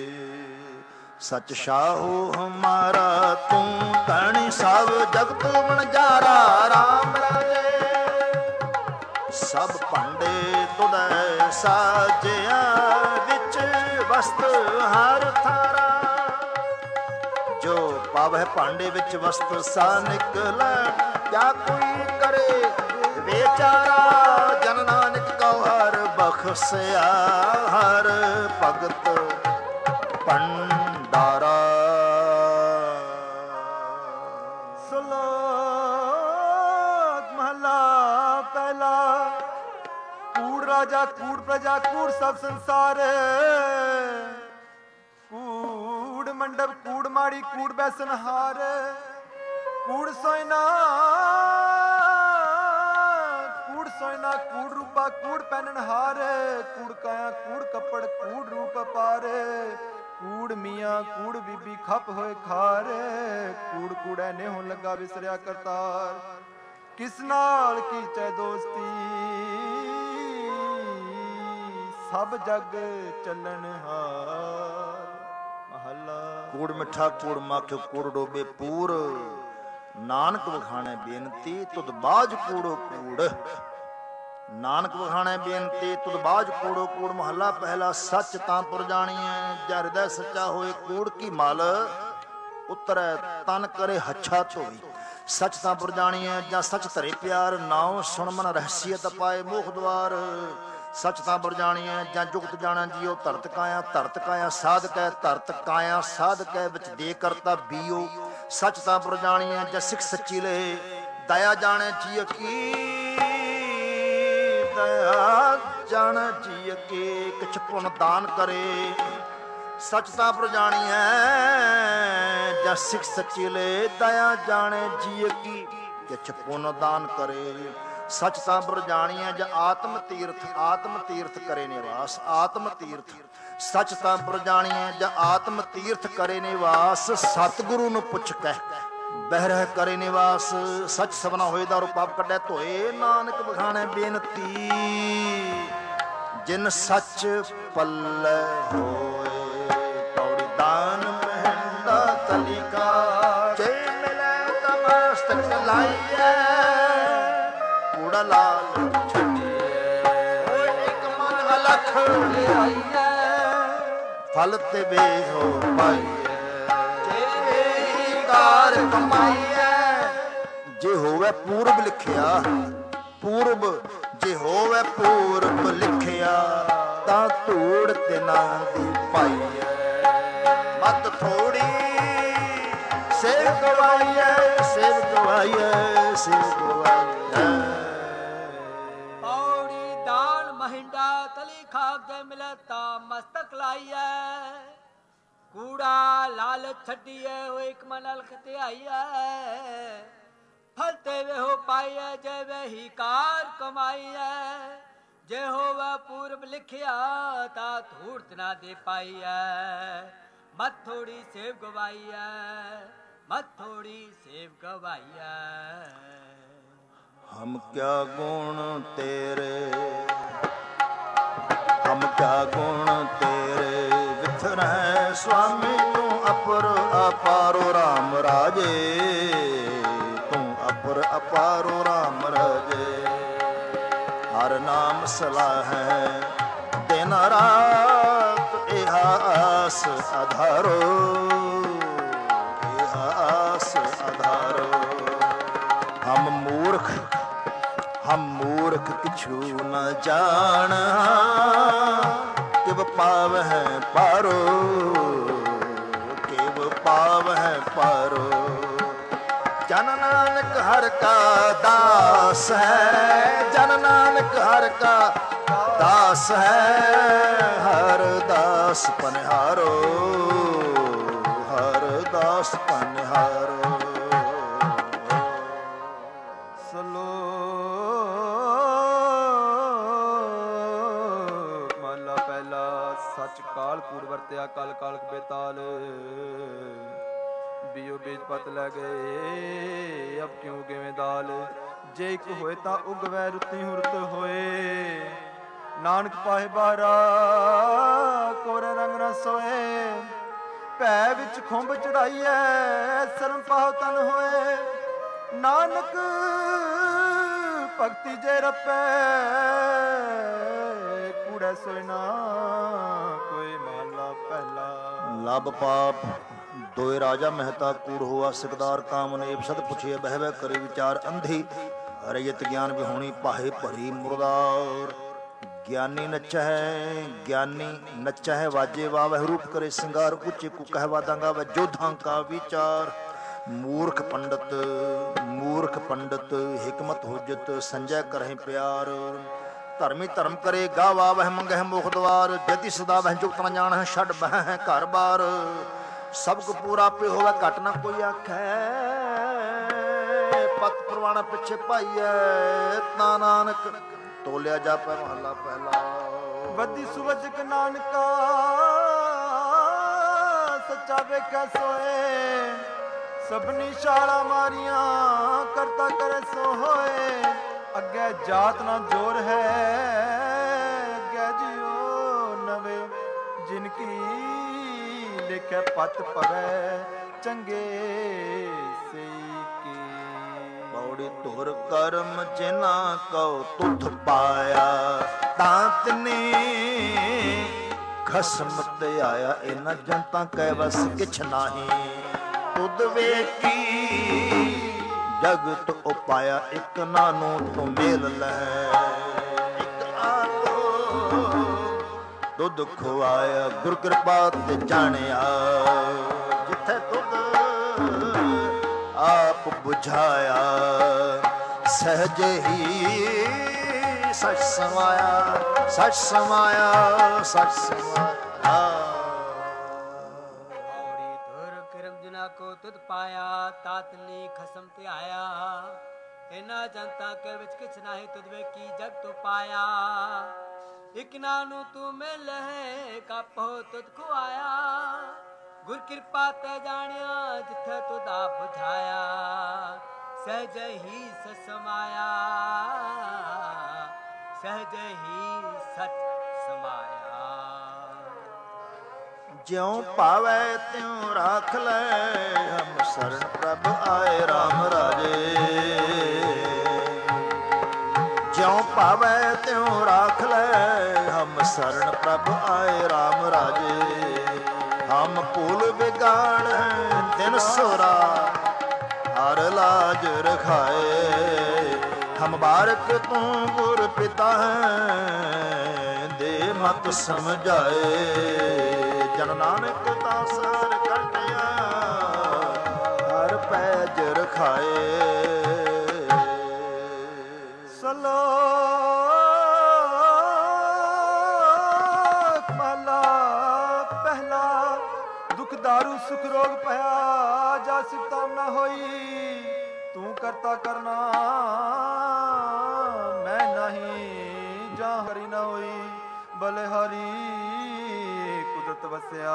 ਸਚ ਸ਼ਾਹੂ ਹਮਾਰਾ ਤੂੰ, ਧਣੀ ਸਭ ਜਗਤ ਵਣਜਾਰਾ। ਰਾਮ ਰਾਜੇ ਸਭ ਭਾਂਡੇ ਤੁਧੈ ਸਾਜਿਆ, ਵਿੱਚ ਵਸਤ ਹਰ ਥਾਰਾ। ਜੋ ਪਾਵਹਿ ਭਾਂਡੇ ਵਿੱਚ ਵਸਤ ਸਾ ਨਿਕਲੈ, ਕਿਆ ਕੋਈ ਕਰੇ ਵਿਚਾਰਾ। ਜਨ ਨਾਨਕ ਕਉ ਹਰ ਬਖਸਿਆ, ਹਰ ਭਗਤ ਭੰਡਾਰਾ। ਸ਼ਲੋਕ ਮਹੱਲਾ ਪਹਿਲਾ। ਕੂੜ ਰਾਜਾ ਕੂੜ ਪ੍ਰਜਾ, ਕੂੜ ਸਭ ਸੰਸਾਰ। ਕੂੜ ਮੰਡਪ ਕੂੜ ਮਾੜੀ, ਕੂੜ ਬੈਸਨ ਹਾਰ। ਕੂੜ ਸੋਇਨਾ ਕੂੜ ਸੋਇਨਾ, ਕੂੜ ਰੂਪਾ ਕੂੜ ਪਹਿਨਣ ਹਾਰ। ਕੂੜ ਕਾਇਆ ਕੂੜ ਕੱਪੜ, ਕੂੜ ਰੂਪ ਪਾਰ। ਕੂੜ ਮੀਆਂ ਕੂੜ ਬੀਬੀ ਖੱਪ ਹੋਏ ਖਾਰ। ਕੂੜ ਕੂੜੈ ਨੇਹੋਂ ਲੱਗਾ ਵਿਸਰਿਆ ਕਰਤਾਰ। ਕਿਸ ਨਾਲ ਕੀਚੈ ਦੋਸਤੀ, ਸਭ ਜਗ ਚੱਲਣ ਹਾਰ। ਮਹੱਲਾ। ਕੂੜ ਮਿੱਠਾ ਕੂੜ ਮਾਖਿਓ, ਕੂੜ ਡੋਬੇ ਪੂਰ। ਨਾਨਕ ਵਖਾਣੈ ਬੇਨਤੀ, ਤੁਧ ਬਾਝ ਕੂੜੋ ਕੂੜ। ਨਾਨਕ ਵਖਾਣੈ ਬੇਨਤੀ ਤੁਧ ਬਾਝ ਕੂੜੋ ਕੂੜ ਮਹੱਲਾ ਪਹਿਲਾ। ਸੱਚ ਤਾਂ ਪੁਰ ਜਾਣੀਐ ਜੈ ਹਿਰਦੈ ਸੱਚਾ ਹੋਏ ਕੂੜ ਕੀ ਮਲ ਉਤਰੈ ਤਨ ਕਰੇ ਹੱਛਾ ਧੋਈ। ਸੱਚ ਤਾਂ ਪੁਰ ਜਾਣੀਐ ਜਾਂ ਸੱਚ ਧਰੇ ਪਿਆਰ ਨਾਉ ਸੁਣ ਮਨ ਰਹਸੀਅਤ ਪਾਏ ਮੋਖ ਦਵਾਰ। ਸੱਚ ਤਾਂ ਪੁਰ ਜਾਣੀਐ ਜਾਂ ਜੁਗਤ ਜਾਣਾ ਜੀਓ ਧਰਤ ਕਾਇਆ ਧਰਤ ਕਾਇਆ ਸਾਧਕੈ ਧਰਤ ਕਾਇਆ ਸਾਧਕੈ ਵਿੱਚ ਦੇ ਕਰਤਾ ਬੀਓ। ਸੱਚ ਤਾਂ ਪੁਰ ਜਾਣੀਐ ਜਾਂ ਸਿੱਖ ਸੱਚੀ ਲਏ ਦਇਆ ਜਾਣੈ ਜੀ ਕੀ ਦਇਆ ਜਾਣ ਜੀ ਅੱਗੇ ਕਿਛ ਪੁੰਨ ਦਾਨ ਕਰੇ। ਸੱਚ ਤਾਂ ਪੁਰ ਜਾਣੀਐ ਜਾਂ ਸਿੱਖ ਸੱਚੀ ਲੈ ਦਇਆ ਜਾਣੇ ਜੀ ਕੀ ਕਿਛ ਪੁੰਨ ਦਾਨ ਕਰੇ। ਸੱਚ ਤਾਂ ਪੁਰ ਜਾਣੀਐ ਜਾਂ ਆਤਮ ਤੀਰਥ ਆਤਮ ਤੀਰਥ ਕਰੇ ਨਿਵਾਸ ਆਤਮ ਤੀਰਥ। ਸੱਚ ਤਾਂ ਪੁਰ ਜਾਣੀਐ ਜਾਂ ਆਤਮ ਤੀਰਥ ਕਰੇ ਨਿਵਾਸ ਸਤਿਗੁਰੂ ਨੂੰ ਪੁੱਛ ਕਹਿ ਬਹਿਰਹਿ ਕਰੇ ਨਿਵਾਸ। ਸੱਚ ਸਭਨਾ ਹੋਏ ਦਾਰੂ ਪਾਪ ਕੱਢੈ ਧੋਏ ਨਾਨਕ ਵਖਾਣੈ ਬੇਨਤੀ ਜਿਨ ਸੱਚ ਪੱਲੇ ਹੋਏ। ਪੌੜੀ ਦਾਨ ਮਹਿੰਦਾ ਤਲਿਕਾ ਜੇ ਮਿਲੈ ਤਮਸਤਕ ਲਾਈਐ ਕੂੜਾ ਲਾਲ ਛੱਡੀਐ ਓਏ ਇੱਕ ਮਨ ਅਲਖ ਲਿਆਈਐ ਫਲ ਤੇ ਵੇਹੋ ਪਾਈਐ ਕਾਰ ਕਮਾਈਐ। ਜੇ ਹੋਵੇ ਪੂਰਬ ਲਿਖਿਆ ਪੂਰਬ ਜੇ ਹੋਵੇ ਪੂਰਬ ਲਿਖਿਆ ਤਾਂ ਧੂੜ ਤੇ ਨਾ ਦੀ ਪਾਈਐ। ਮਤ ਥੋੜੀ ਸੇਵ ਗਵਾਈਐ ਸੇਵ ਗਵਾਈਐ ਸੇਵ ਗਵਾਈਐ। ਪੌੜੀ ਦਾਨ ਮਹਿੰਡਾ ਤਲੀ ਖਾਕ ਦੇ ਮਿਲੈ ਤਾਂ ਮਸਤਕ ਲਾਈਐ ਕੂੜਾ ਲਾਲ ਛੱਡੀਐ ਉਹ ਇੱਕ ਮਨ ਅਲਖ ਧਿਆਈਐ ਫਲ ਤੇ ਵੇਹੋ ਪਾਈਐ ਜੇ ਵਹੀ ਕਾਰ ਕਮਾਈਐ। ਜੇ ਹੋਵੇ ਪੂਰਬ ਲਿਖਿਆ ਤਾਂ ਧੂੜ ਨਾ ਦੇ ਪਾਈਐ। ਮਤ ਥੋੜੀ ਸੇਵ ਗਵਾਈਐ ਮਤ ਥੋੜੀ ਸੇਵ ਗਵਾਈਐ। ਹਮ ਕਿਆ ਗੁਣ ਤੇਰੇ ਹਮ ਕਿਆ ਗੁਣ ਤੇਰੇ ਵਿਥਰੈ ਸੁਆਮੀ ਤੂੰ ਅਪਰ ਅਪਾਰੋ ਰਾਮ ਰਾਜੇ ਤੂੰ ਅਪਰ ਅਪਾਰੋ ਰਾਮ ਰਾਜੇ। ਹਰ ਨਾਮ ਸਲਾਹੈ ਦਿਨ ਰਾਤ ਇਹ ਆਸ ਆਧਾਰੋ ਇਹ ਆਸ ਆਧਾਰੋ। ਹਮ ਮੂਰਖ ਹਮ ਮੂਰਖ ਕਿਛੂ ਨ ਜਾਣ ਕਿਵ ਪਾਵਹਿ ਪਾਰੋ ਕਿਵ ਪਾਵਹਿ ਪਾਰੋ। ਜਨ ਨਾਨਕ ਹਰਿ ਕਾ ਦਾਸ ਹੈ ਜਨ ਨਾਨਕ ਹਰਿ ਕਾ ਦਾਸ ਹੈ ਹਰ ਦਾਸ ਪਨਿਹਾਰੋ ਹਰ ਦਾਸ ਪਨਿਹਾਰੋ। ਕਾਲ ਕੂੜ ਵਰਤਿਆ ਕਲ ਕਾਲਕ ਬੇਤਾਲ ਬੀਓ ਬੀਜ ਪਤ ਲੈ ਗਏ ਅਬ ਕਿਉਂ ਕਿਵੇਂ ਦਾਲ। ਜੇ ਇੱਕ ਹੋਏ ਤਾਂ ਉਗਵੈ ਰੁੱਤੀ ਹੁਰਤ ਹੋਏ ਨਾਨਕ ਪਾਹੇ ਬਾਰਾ ਕੋਰੇ ਰੰਗ ਨਾ ਸੋਏ। ਭੈ ਵਿੱਚ ਖੁੰਭ ਚੜਾਈਐ ਸਰਮ ਪਾਹੁ ਤਨ ਹੋਏ ਨਾਨਕ ਭਗਤੀ ਜੇ ਰਪੈ ਕੂੜੈ ਸੋਇ ਨਾ ਕੋਈ ਮਹਲਾ ਪਹਿਲਾ। ਲਬ ਪਾਪ ਦੋਏ ਰਾਜਾ ਮਹਿਤਾ ਕੂੜ ਹੋਆ ਸਿਕਦਾਰ ਕਾਮਨੇਬ ਸਦ ਪੁੱਛੇ ਬਹਿ ਬਹਿ ਕਰੇ ਵਿਚਾਰ ਅੰਧੀ ਰਜਤ ਗਿਆਨ ਵਿਹੋਣੀ ਪਾਹੇ ਭਰੀ ਮੁਰਦਾਰ। ਗਿਆਨੀ ਨੱਚਹਿ ਗਿਆਨੀ ਨੱਚਹਿ ਵਾਜੇ ਵਾਵਹਿ ਰੂਪ ਕਰੇ ਸਿੰਗਾਰ ਉੱਚੇ ਕੂ ਕਹਿ ਵਾਦਾਂਗਾ ਵ ਜੋਧਾਂ ਕਾ ਵਿਚਾਰ। ਮੂਰਖ ਪੰਡਤ ਮੂਰਖ ਪੰਡਤ ਹਿਕਮਤ ਹੁਜਤ ਸੰਜੈ ਕਰਹਿ ਪਿਆਰ। ਧਰਮੀ ਧਰਮ ਕਰੇ ਗਾ ਵਾਵਹਿ ਮੰਗਹਿ ਮੁਖ ਦਵਾਰ ਜਤੀ ਸਦਾ ਵਹਿ ਜੁਗਤ ਨ ਜਾਣਹਿ ਛੱਡ ਬਹਿ ਘਰ ਬਾਰ। ਸਭ ਕੋ ਪੂਰਾ ਪੇ ਹੋਵੇ ਘਟ ਨਾ ਕੋਈ ਆਖੈ ਪਤ ਪ੍ਰਵਾਣਾ ਪਿੱਛੇ ਪਾਈਐ ਤਾ ਨਾਨਕ ਤੋਲਿਆ ਜਾਪੈ ਮਹੱਲਾ ਪਹਿਲਾ। ਬੱਦੀ ਸੁਵਜਕ ਨਾਨਕਾ ਸੱਚਾ ਵੇਖੈ ਸੋਏ ਸਭਨੀ ਛਾਲਾਂ ਮਾਰੀਆਂ ਕਰਤਾ ਕਰੇ ਸੋ ਹੋਏ। ਅੱਗੇ ਜਾਤ ਨਾ ਜੋਰ ਹੈ ਅੱਗੇ ਜਿਉ ਨਵੇਂ ਜਿਨ ਕੀ ਲਿਖੈ ਪਤ ਪਵੈ ਚੰਗੇ ਸਈ ਕੀ। ਪੌੜੀ ਧੁਰ ਕਰਮ ਜਿਨਾ ਕਉ ਤੁਧ ਪਾਇਆ ਤਾਂਤ ਨੇ ਖਸਮ ਤੇ ਆਇਆ ਇਹਨਾਂ ਜਨਤਾ ਕੈ ਵਸ ਕਿਛ ਨਾਹੀ ਤੁਧ ਵੇਖੀ ਜਗਤ ਉਪਾਇਆ ਇੱਕ ਨਾਨੂੰ ਤੂੰ ਮੇਲ ਲੈ ਇੱਕ ਆਤੋ ਦੁੱਧ ਖਵਾਇਆ ਗੁਰ ਕਿਰਪਾ ਤੇ ਜਾਣਿਆ ਜਿੱਥੇ ਤੁਧ ਆਪ ਬੁਝਾਇਆ ਸਹਜ ਹੀ ਸਚ ਸਮਾਇਆ ਸਚ ਸਮਾਇਆ ਸਚ ਸਮਾਇਆ ਔੜੀ ਧੁਰ ਕਰਮ ਜਿਨਾ ਕੋ ਤੁਧ ਪਾਇਆ ਤਾਤਨੀ ਖਸਮ ਤੇ ਆਇਆ ਇਹਨਾਂ ਜਨਤਾ ਕੇ ਵਿੱਚ ਕਿਛ ਨਾਹੀ ਤੁਧ ਵੇਖੀ ਜਗ ਤੋ ਪਾਇਆ ਇਕ ਨਾਨੂੰ ਤੂੰ ਮਿਲ ਹੈ ਕਾਪੋ ਤੁਧ ਖੁਆਇਆ ਗੁਰ ਕਿਰਪਾ ਤੇ ਜਾਣਿਆ ਜਿੱਥੇ ਤੁਧ ਆਪ ਬੁਝਾਇਆ ਸਹਿਜ ਹੀ ਸਚ ਸਮਾਇਆ ਸਹਿਜ ਹੀ ਸਚ ਸਮਾਇਆ ਜਿਉ ਭਾਵੈ ਤਿਉ ਰਾਖ ਲੈ ਹਮ ਸਰਣ ਪ੍ਰਭ ਆਏ RAM ਰਾਜੇ ਜਿਉ ਭਾਵੈ ਤਿਉ ਰਾਖ ਲੈ ਹਮ ਸਰਣ ਪ੍ਰਭ ਆਏ RAM ਰਾਜੇ ਹਮ ਭੂਲ ਵਿਗਾੜ ਦਿਨ ਸੋਰਾ ਹਰ ਲਾਜ ਰਖਾਏ ਹਮ ਬਾਰਕ ਤੂੰ ਗੁਰ ਪਿਤਾ ਹੈ ਦੇ ਮਤ ਸਮਝਾਏ ਜਨ ਨਾਨਕ ਦਾਸਰ ਕੱਟਿਆ ਹਰ ਪੈਜ ਰਖਾਏ ਸਲੋਕ ਮਹਲਾ ਪਹਿਲਾ ਦੁਖ ਦਾਰੂ ਸੁਖ ਰੋਗ ਭਇਆ ਜਾ ਸਿਫਤਾਮ ਨਾ ਹੋਈ ਤੂੰ ਕਰਤਾ ਕਰਨਾ ਮੈਂ ਨਹੀਂ ਜਾਂ ਹਰੀ ਨਾ ਹੋਈ ਬਲੇ ਹਰੀ ਕੁਦਰਤ ਵਸਿਆ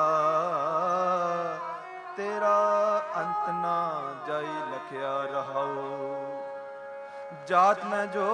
ਤੇਰਾ ਅੰਤ ਨਾ ਜਾਈ ਲਖਿਆ ਰਹਾਉ ਜਾਤ ਮੈਂ ਜੋ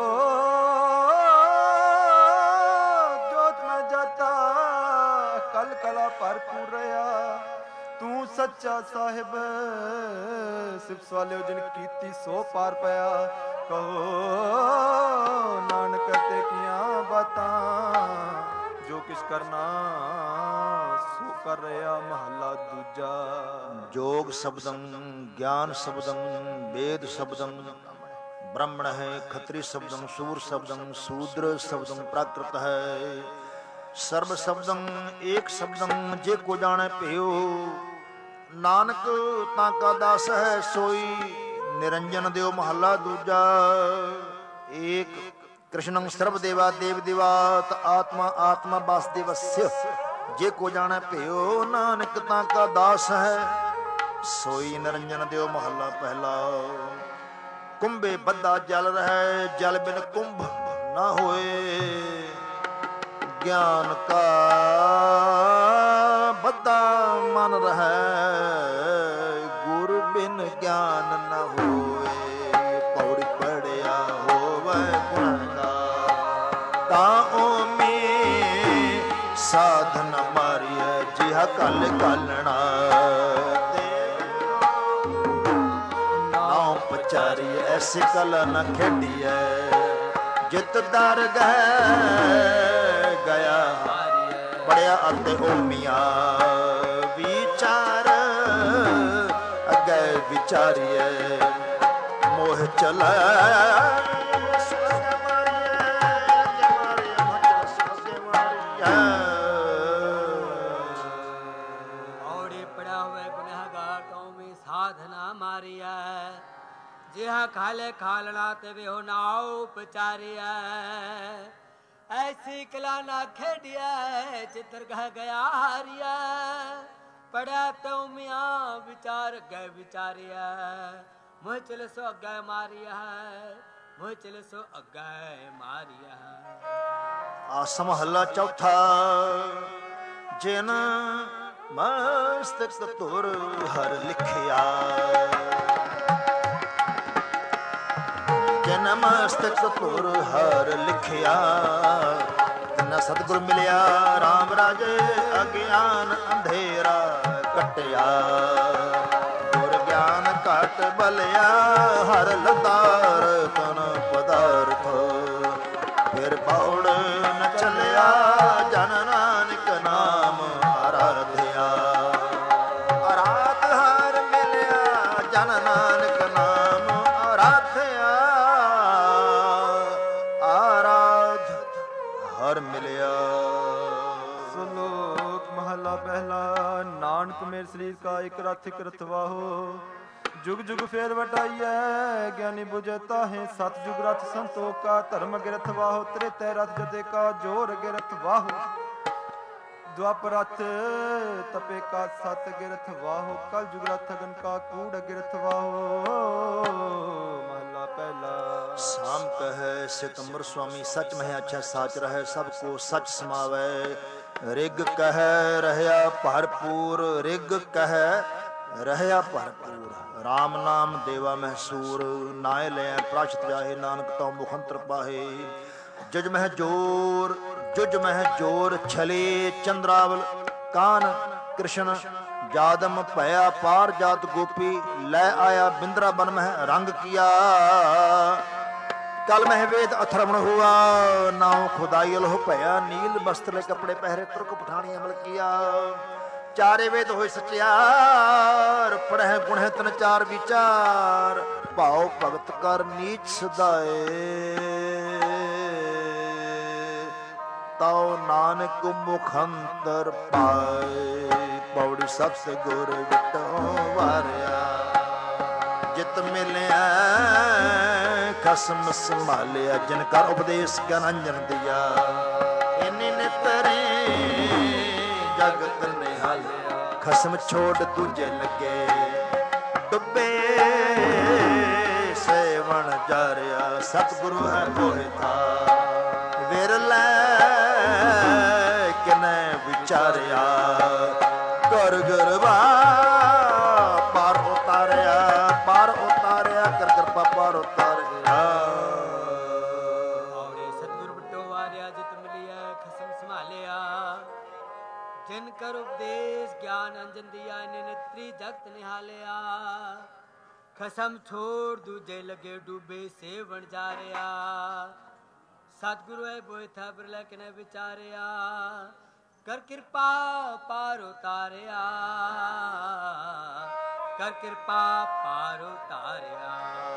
ਜੋਤ ਮੈਂ ਜਾਤਾ ਕਲ ਕਲਾ ਭਰਪੂਰ ਰਹਾ ਤੂੰ ਸੱਚਾ ਸਾਹਿਬ ਸਿਫਤ ਸਵਾਲਿਓ ਜਿਨ ਕੀਤੀ ਸੋ ਪਾਰ ਪਿਆ ਕਹੋ ਨਾਨਕ ਤੇ ਕੀਆਂ ਬਾਤਾਂ ਜੋ ਕਿਛ ਕਰਨਾ ਸੋ ਕਰ ਰਿਹਾ ਮਹੱਲਾ ਦੂਜਾ ਜੋਗ ਸ਼ਬਦੰ ਗਿਆਨ ਸ਼ਬਦੰ ਵੇਦ ਸ਼ਬਦੰ ब्रह्मण है खत्री शब्दम सूर शब्दम शूद्र शब्दम प्राकृत है सर्व शब्दम एक शब्दम जे को जाने प्यो नानक ताका दास है सोई निरंजन देव महला दूजा एक कृष्णं सर्व देवा देव देवात आत्मा आत्मा वासुदेवस्य जे को जाने प्यो नानक ताका दास है सोई निरंजन देव महला पहला कुंभे बद्दा जल रहे जल बिन कुंभ न होए ज्ञान का बद्दा मन रहे गुरु बिन ज्ञान न होए पौड़ी पड़िया होवे गुणगार ताओ में साधन मारिया जिहा कल कालना चारी ऐसी कला न खेडिए जित दर गए गया पढ़िया अते ओमिया विचार अगे विचारिए मोह चला औड़े पड़ा हुए गुनहगार तो में साधना मारिया जिहा खाले खालना ते वे हो नाओ पचारिया ऐसी कला ना खेडिया चित्र कह गया हारिया पड़ा तो मिया विचार गए विचारिया मुँह चल सो अग्गे मारिया मुँह चल सो अग्गे मारिया आसम हल्ला चौथा जिन मस्तक तुर हर लिखिया जिन मस्तक तुर हर लिखिया तिना सतगुर मिलिया राम राजे अज्ञान अंधेरा कटिया गुर ज्ञान काट ਘਟ ਬਲਿਆ ਹਰ ਲਦਾਰ ਤਨ ਪਦਾਰਥ ਫਿਰ ਪੌੜ ਨ ਚੱਲਿਆ ਜਨ ਨਾਨਕ ਨਾਮ ਆਰਾਧਿਆ ਆਰਾਧ ਹਰ ਮਿਲਿਆ ਜਨ ਨਾਨਕ ਨਾਮ ਆਰਾਧਿਆ ਆਰਾਧ ਹਰ ਮਿਲਿਆ। ਸ਼ਲੋਕ ਮਹਲਾ ਪਹਿਲਾ। ਨਾਨਕ ਮੇਰੇ ਸਰੀਰ ਕਾ ਇਕ ਰਥ ਇਕ ਰਥਵਾਹੋ जुग जुग फेर वटाइय ज्ञानी बुझे ताहे सत जुग रथ संतोख का धर्म गिरथ वाहो त्रेतै रथ जते का जोर गिरथ वाहो द्वापर रथ तपे का सत गिरथ वाहो कल जुग रथ अगन का कूड़ गिरथ वाहो। महला पहला। साम कहे सितंबर स्वामी सच मह अच्छा साच रहे सबको सच समावै रिग कह रहया भरपूर रिग कह रहया भरपूर राम नाम देवा महसूर नाय ले प्राशत जाहे नानक तो मुखंतर पाहे जुज मह जोर जुज मह जोर छले चंद्रावल कान कृष्ण जादम भया पार जात गोपी लै आया बिंद्रा बन मह रंग किया कल मह वेद अथर्वण हुआ नाव खुदायल हो भया नील वस्त्र कपड़े पहरे तुर्क पठानी अमल किया चारे वेद होए सचियार पढ़े गुण तन चार विचार भाव भगत कर नीच सदाए ताओ नानक मुखंतर पाए पौड़ी सबसे गुर विटो वारिया जित मिलिया खसम संभालिया जिनकर उपदेश ज्ञान अंजन दिया इन्हीं ने तरे जगत खसम छोड़ दूजे लगे डुबे सेवन जारिया सतगुरु है कोई था विरलै किने विचारिया कर गरबा पार उतारिया पार उतारिया कर कृपा पार उतारिया सतगुरु बट्टो वारिया जित मिलिया खसम संभालिया जिन कर उपदेश ज्ञान अंजन दिया ने नेत्री जगत निहालिया खसम छोड़ दूजे लगे डूबे सेवन जा रहा सतगुरु है बोए था बिरला किने विचारिया कर कृपा पार उतारिया कर कृपा पार उतारिया।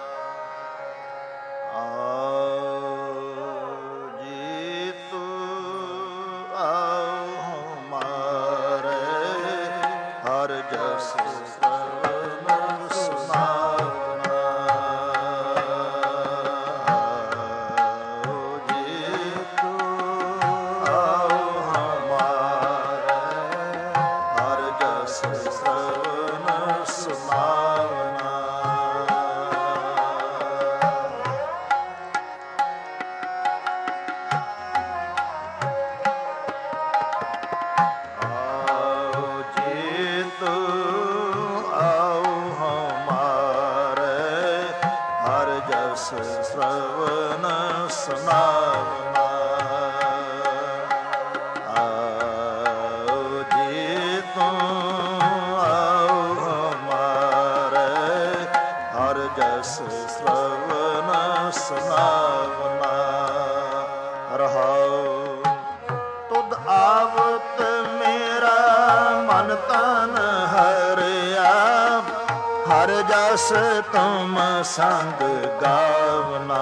तुम संग गावना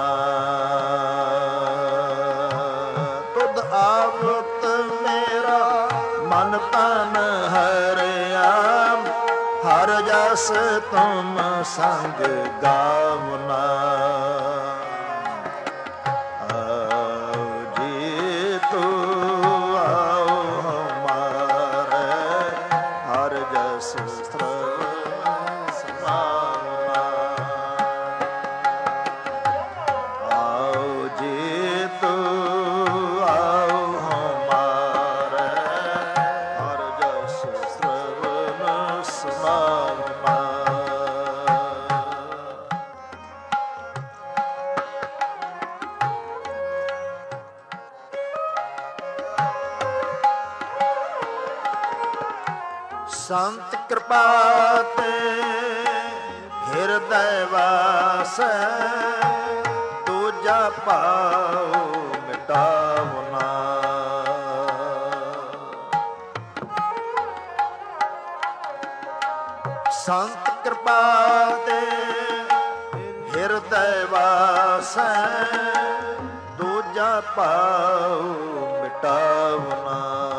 तुद आवत मेरा मन तन हरिया हर जस तुम संग गावना संत कृपा ते ਹਿਰਦੈ ਵਾਸੈ ਦੂਜਾ ਭਾਉ ਮਿਟਾਵਨਾ। ਸੰਤ ਕਿਰਪਾ ਤੇ ਹਿਰਦੈ ਵਾਸੈ ਦੂਜਾ ਭਾਉ ਮਿਟਾਵਨਾ।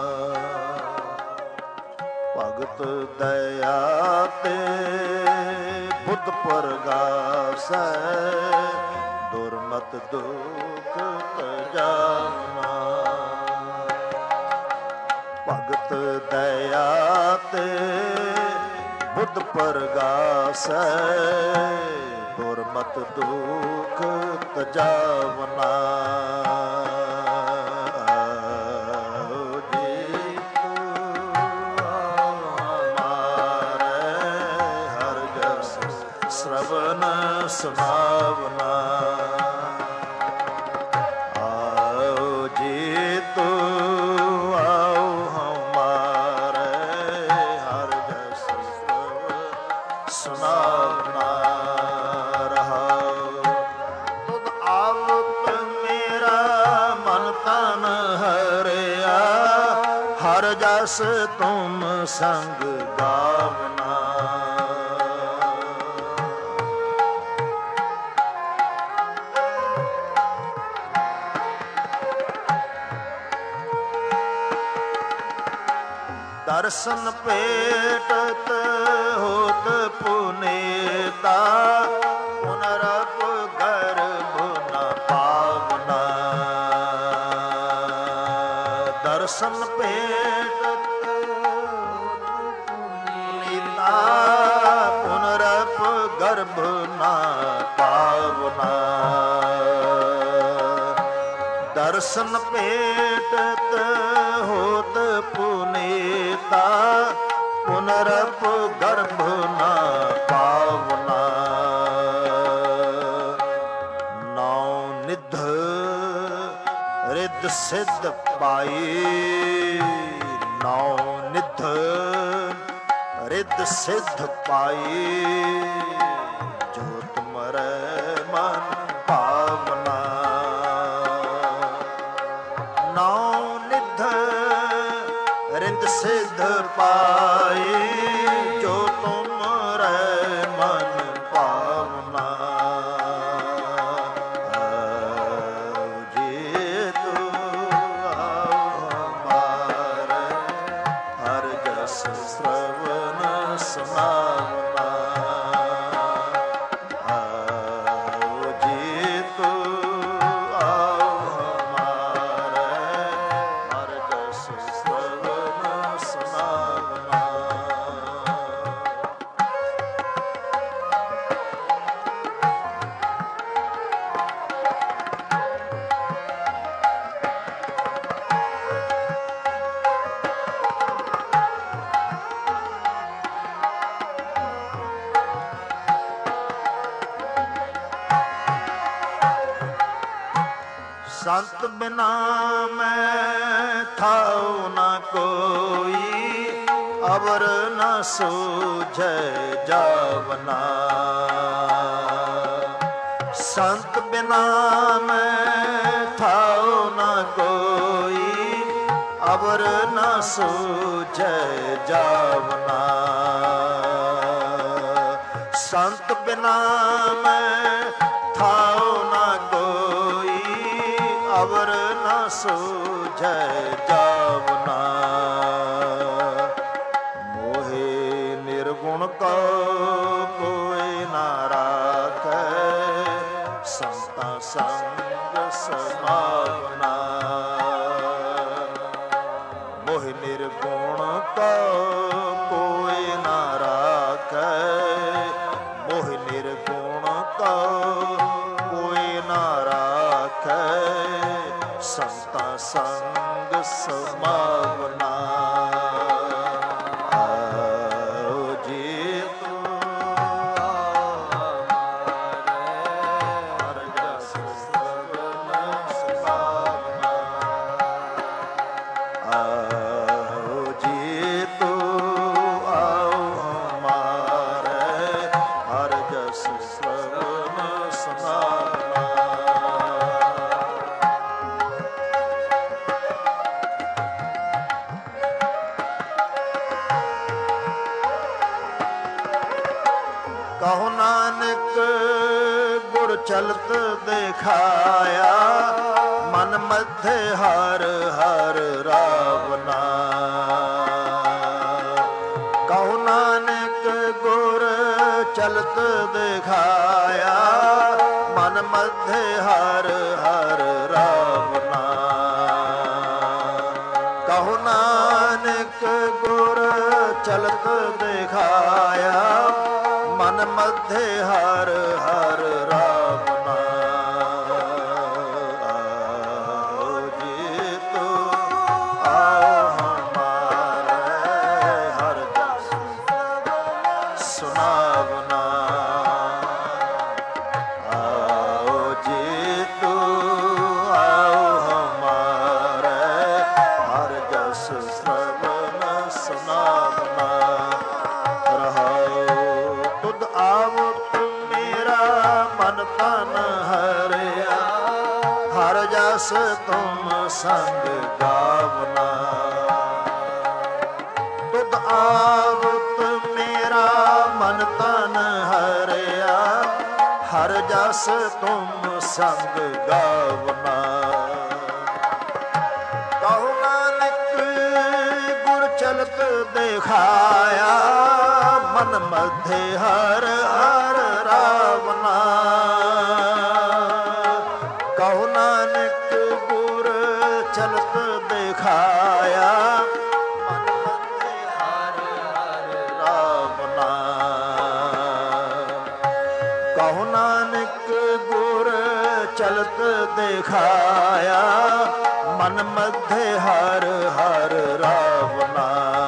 ਭਗਤ ਦਇਆ ਤੇ ਬੁੱਧ ਪਰਗਾਸੈ ਦੁਰਮਤ ਦੁਖ ਤਜਾਵਨਾ। ਭਗਤ ਦਇਆ ਤੇ ਬੁੱਧ ਪਰਗਾਸੈ ਦੁਰਮਤ ਦੁਖ ਤਜਾਵਨਾ। ਸ਼ਰਵਨ ਸੁਨਾਵਨਾ। ਆਓ ਜੀ ਤੋ ਆਓ ਹਮਾਰੇ ਹਰ ਜਸ ਸੁਨਾਵਨਾ। ਰਹਾਉ ਤੁਧ ਆਪ ਮੇਰਾ ਮਨ ਤਨ ਹਰਿਆ ਹਰ ਜਸ ਤੁਮ ਸੰਗ ਗਾਵਨਾ। ਦਰਸ਼ਨ ਭੇਟਤ ਹੋਤ ਪੁਨੀਤਾ ਪੁਨਰਪ ਗਰਭ ਨ ਪਾਵਨਾ। ਦਰਸ਼ਨ ਭੇਟਤ ਹੋਤ ਪੁਨੀਤਾ ਪੁਨਰਪ ਗਰਭ ਨ ਪਾਵਨਾ। ਦਰਸ਼ਨ ਭੇਟਤ ਹੋਤ ਪੁਨੀਤਾ ਪੁਨਰਪ ਗਰਭ ਨ ਪਾਵਨਾ। ਨੌ ਨਿਧ ਰਿੱਧ ਸਿੱਧ ਪਾਈ ਨੌ ਨਿਧ ਰਿੱਧ ਸਿੱਧ ਪਾਈ ਜੋ ਤੁਮਰੇ ਮਨ ਭਾਵਨਾ। ਨੌ ਨਿਧ ਰਿੱਧ ਸਿੱਧ ਪਾਈ ਜੋ ਤੁਮਰੇ ਮਨ ਭਾਵਨਾ। ਜੀ ਤੂੰ ਆਓ ਹਮਾਰੇ ਹਰ ਜਸ ਸ਼ਰਵਨ ਸੁਨਾਵਨਾ। ਆਓ ਜੀ ਤੂੰ ਆਓ ਹਮਾਰੇ ਹਰ ਜਸ ਸ਼ਰਵਨ ਸੁਨਾਵਨਾ। ਸੰਤ ਬਿਨਾ ਮੈਂ ਥਾਉ ਨ ਕੋਈ ਅਵਰ ਨ ਸੂਝੈ ਜਾਵਨਾ। ਸੰਤ ਬਿਨਾ ਮੈਂ ਥਾਉ ਨ ਕੋਈ ਅਵਰ ਨ ਸੂਝੈ ਜਾਵਨਾ। ਸੰਤ ਬਿਨਾ ਮੈਂ ਥਾਉ ਨ ਕੋਈ ਅਵਰ ਨ ਸੂਝੈ ਜਾਵਨਾ। ਮੋਹਿ ਨਿਰਗੁਣ ਕੋ ਕੋਈ ਨਾ ਰਾਖੈ ਸੰਤਾ ਸੰਗ ਸਮਾਵਨਾ। ਮੋਹਿ ਨਿਰਗੁਣ ਕੋ ਕੋਈ ਨਾ ਰਾਖੈ ਮੋਹਿ ਨਿਰਗੁਣ ਕੋ ਕੋਈ ਨਾ ਰਾਖੈ ਸੰਤਾ ਸੰਗ ਸਮਾਵਨਾ। ਆਓ ਜੀ ਤੂੰ ਹਰ ਜਸ ਸ਼ਰਵਨ ਸੁਨਾਵਨਾ। ਆਓ ਜੀ ਤੂੰ ਆਓ ਹਮਾਰੇ ਹਰ ਜਸ ਕਹੋ ਨਾਨਕ ਗੁਰ ਚਲਤ ਦਿਖਾਇਆ ਮਨ ਮਧੇ ਹਰ ਹਰ ਰਾਵਨਾ। ਕਹੋ ਨਾਨਕ ਗੁਰ ਚਲਤ ਦਿਖਾਇਆ ਮਨ ਮਧੇ ਹਰ ਹਰ ਰਾਵਨਾ। ਕਹੋ ਨਾਨਕ ਗੁਰ ਚਲਤ ਦਿਖਾਇਆ ਮਨ ਮਧੇ ਹਰ ਹਰ ਰਾਵਨਾ। ਆਓ ਜੀ ਤੂੰ ਆਓ ਹਮਾਰੇ ਹਰ ਜਸ ਸੁਨਾਵਨਾ। ਆਓ ਜੀ ਤੂੰ ਆਓ ਹਮਾਰੇ ਹਰ ਜਸ ਸਰਵਨ ਸੁਨਾਵਨਾ। ਆਵਤ ਮੇਰਾ ਮਨ ਤਨ ਹਰਿਆ ਹਰ ਜਸ ਤੁਮ ਸੰਗ ਗਾਵਨਾ। ਤੁਧ ਆਵਤ ਮੇਰਾ ਮਨ ਤਨ ਹਰਿਆ ਹਰ ਜਸ ਤੁਮ ਸੰਗ ਗਾਵਨਾ। ਕਹੋ ਨਾਨਕ ਗੁਰ ਚਲਤ ਦਿਖਾਇਆ ਮਨ ਮਧੇ ਹਰ ਹਰ ਰਾਵਨਾ। ਕਹੋ ਨਾਨਕ ਗੁਰ ਚਲਤ ਦਿਖਾਇਆ ਮਨ ਮਧੇ ਹਰ ਹਰ ਰਾਵਨਾ। ਕਹੋ ਨਾਨਕ ਗੁਰ ਚਲਤ ਦਿਖਾਇਆ ਮਨ ਮਧੇ ਹਰ ਹਰ ਰਾਵਨਾ।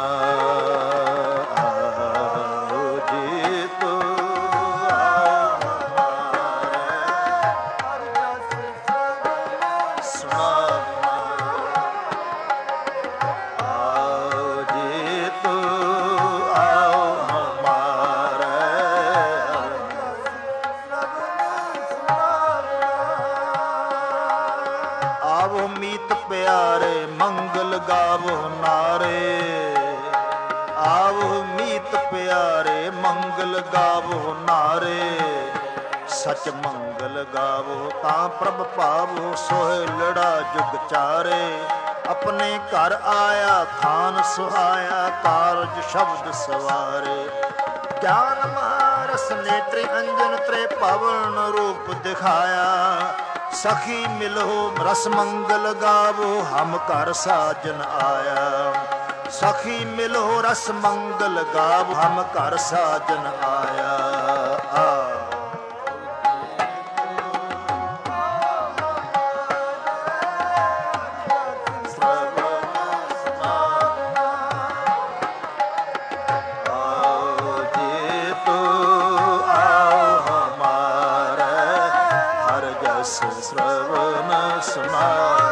ਆਵੋ ਮੀਤ ਪਿਆਰੇ ਮੰਗਲ ਗਾਵੋ ਨਾਰੇ। ਆਵੋ ਮੀਤ ਪਿਆਰੇ ਮੰਗਲ ਗਾਵੋ ਨਾਰੇ। ਸਚ ਮੰਗਲ ਗਾਵੋ ਤਾਂ ਪ੍ਰਭ ਪਾਵੋ ਸੋਹਿਲੜਾ ਜੁਗ ਚਾਰੇ। ਆਪਣੇ ਘਰ ਆਇਆ ਥਾਨ ਸੁਹਾਇਆ ਕਾਰਜ ਸ਼ਬਦ ਸਵਾਰੇ। ਗਿਆਨ ਮਹਾਰਸ ਨੇਤਰੇ ਅੰਜਨ ਤ੍ਰੇ ਪਵਨ ਰੂਪ ਦਿਖਾਇਆ। ਸਖੀ ਮਿਲੋ ਰਸ ਮੰਗਲ ਗਾਵੋ ਹਮ ਘਰ ਸਾਜਨ ਆਇਆ। ਸਖੀ ਮਿਲੋ ਰਸ ਮੰਗਲ ਗਾਵੋ ਹਮ ਘਰ ਸਾਜਨ ਆਇਆ। ਆ श्रवण सुना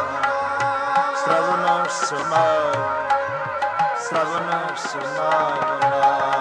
श्रवण सुना श्रवण सुना।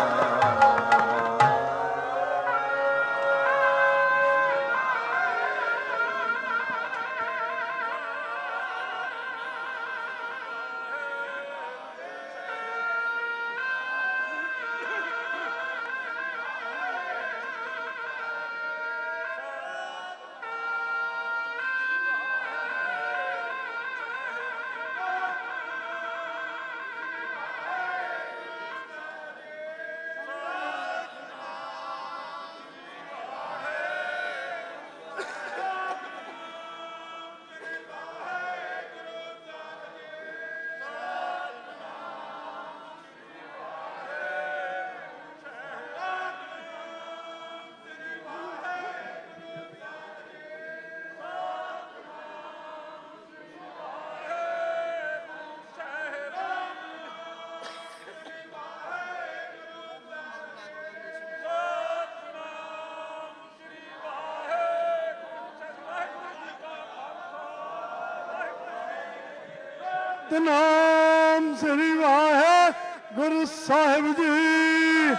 ਸਤਿਨਾਮ ਸ੍ਰੀ ਵਾਹਿਗੁਰੂ ਸਾਹਿਬ ਜੀ।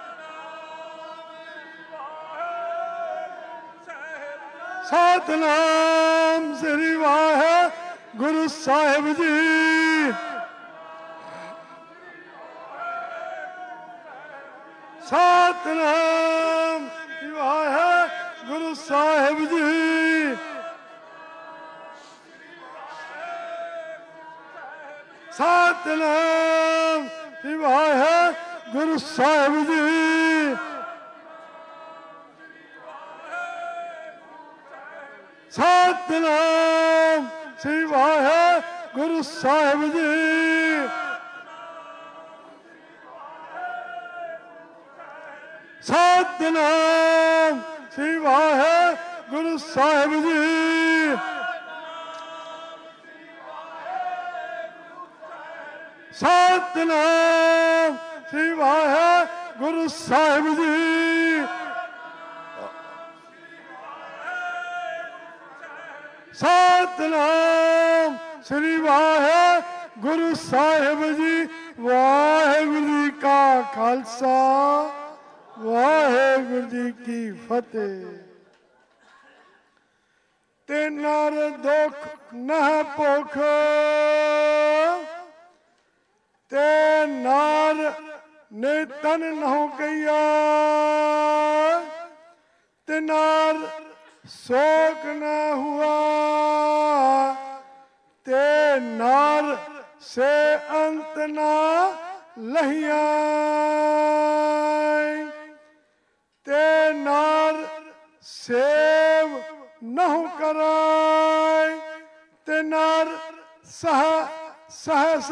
ਸਤਿਨਾਮ ਸ੍ਰੀ ਵਾਹਿਗੁਰੂ ਸਾਹਿਬ ਜੀ। ਸਤਿਨਾਮ ਸ੍ਰੀ ਵਾਹਿਗੁਰੂ ਸਾਹਿਬ ਜੀ। ਸਤਿਨਾਮ ਸ੍ਰੀ ਵਾਹਿਗੁਰੂ ਸਾਹਿਬ ਜੀ। ਸਤਿਨਾਮ ਸ੍ਰੀ ਵਾਹਿਗੁਰੂ ਸਾਹਿਬ ਜੀ। ਸਤਿਨਾਮ ਸ੍ਰੀ ਵਾਹਿਗੁਰੂ ਸਾਹਿਬ ਜੀ। ਸਤਿਨਾਮ ਸ੍ਰੀ ਵਾਹਿਗੁਰੂ ਸਾਹਿਬ ਜੀ। ਸਤਿਨਾਮ ਸ੍ਰੀ ਵਾਹਿਗੁਰੂ ਸਾਹਿਬ ਜੀ। ਵਾਹਿਗੁਰੂ ਜੀ ਕਾ ਖਾਲਸਾ ਵਾਹਿਗੁਰੂ ਜੀ ਕੀ ਫਤਿਹ। ਤੇ ਨਰ ਦੁਖ ਨਹਿ ਭੁਖ ਤੇ ਨਾਰ ਨੇ ਤਨ ਨਹੁ ਕਈਆ ਤੇ ਨਾਰ शोक न हुआ ते नार से अंत ना लहिया ते नार सेव नहु कराय ते नार सह सहस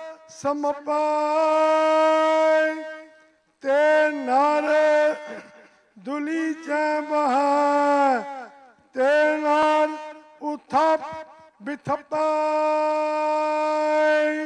समपाय ते नार दुली च बहा ते नार उथप बिथपाय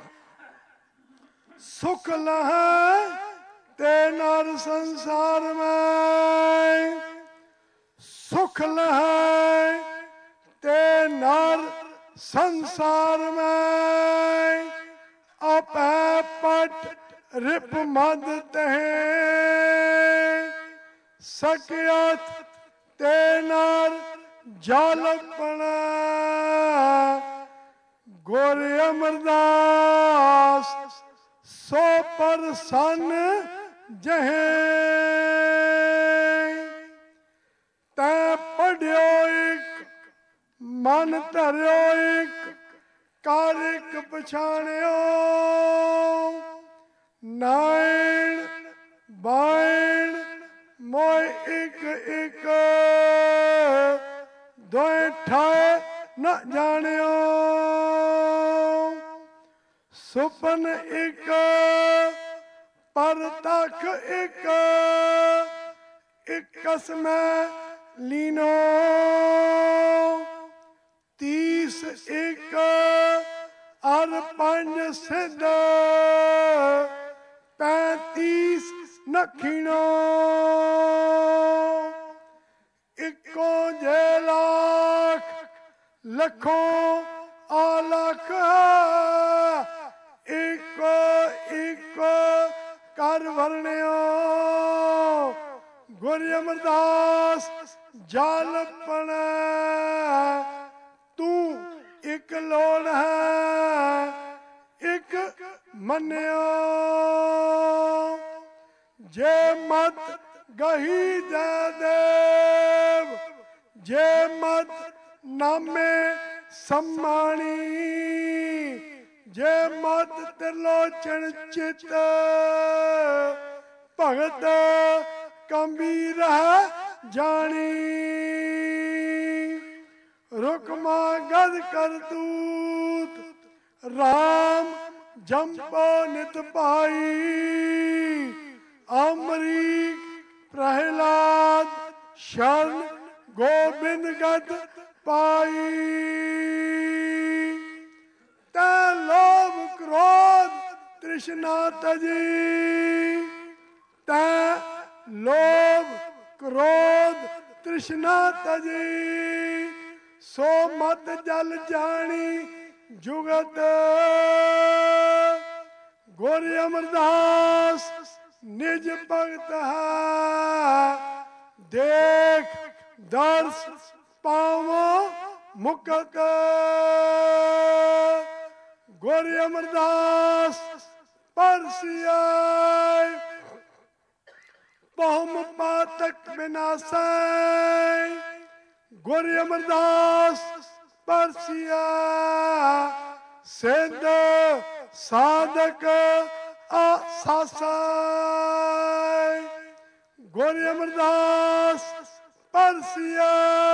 सुख लह ते नार संसार में सुख लह ते नार संसार में अपै पट रिप मद तहे सकियत ते नार जालपना गोरे अमरदास सो पर सन जहे तै पढ़ियो एक मन धरियो एक कर एक पछाणियो नाइन बाइन मोय एक एक दोए ठाए न जानियो सुपन एक पर तक एक इकस में लीनो तीस एक और पंज सिद्ध पैंतीस नखीनो इको जे लाख लखों आलख इको इको कर वरण्यो गुरु अमरदास जालपन तू एक लोड़ है एक मन्यो जे मत गही दे देव जे मत नामे सम्मानी जे मत त्रिलोचन चित भगत गंभीर जानी रुकमा गद कर दूत राम जंपो नित पाई अमरीक प्रहलाद शरण गोविंद गद पाई तै लोभ क्रोध तृष्णा तजी तै लोभ क्रोध तृष्णा तजी सो मत जल जानी जुगत गोरे अमरदास निज भगत देख दर्श पावो मुकत गोरे अमरदास परसियाय विनाशै गुर अमरदास परसिया सिद्ध साधक आसासै गुर अमरदास परसिया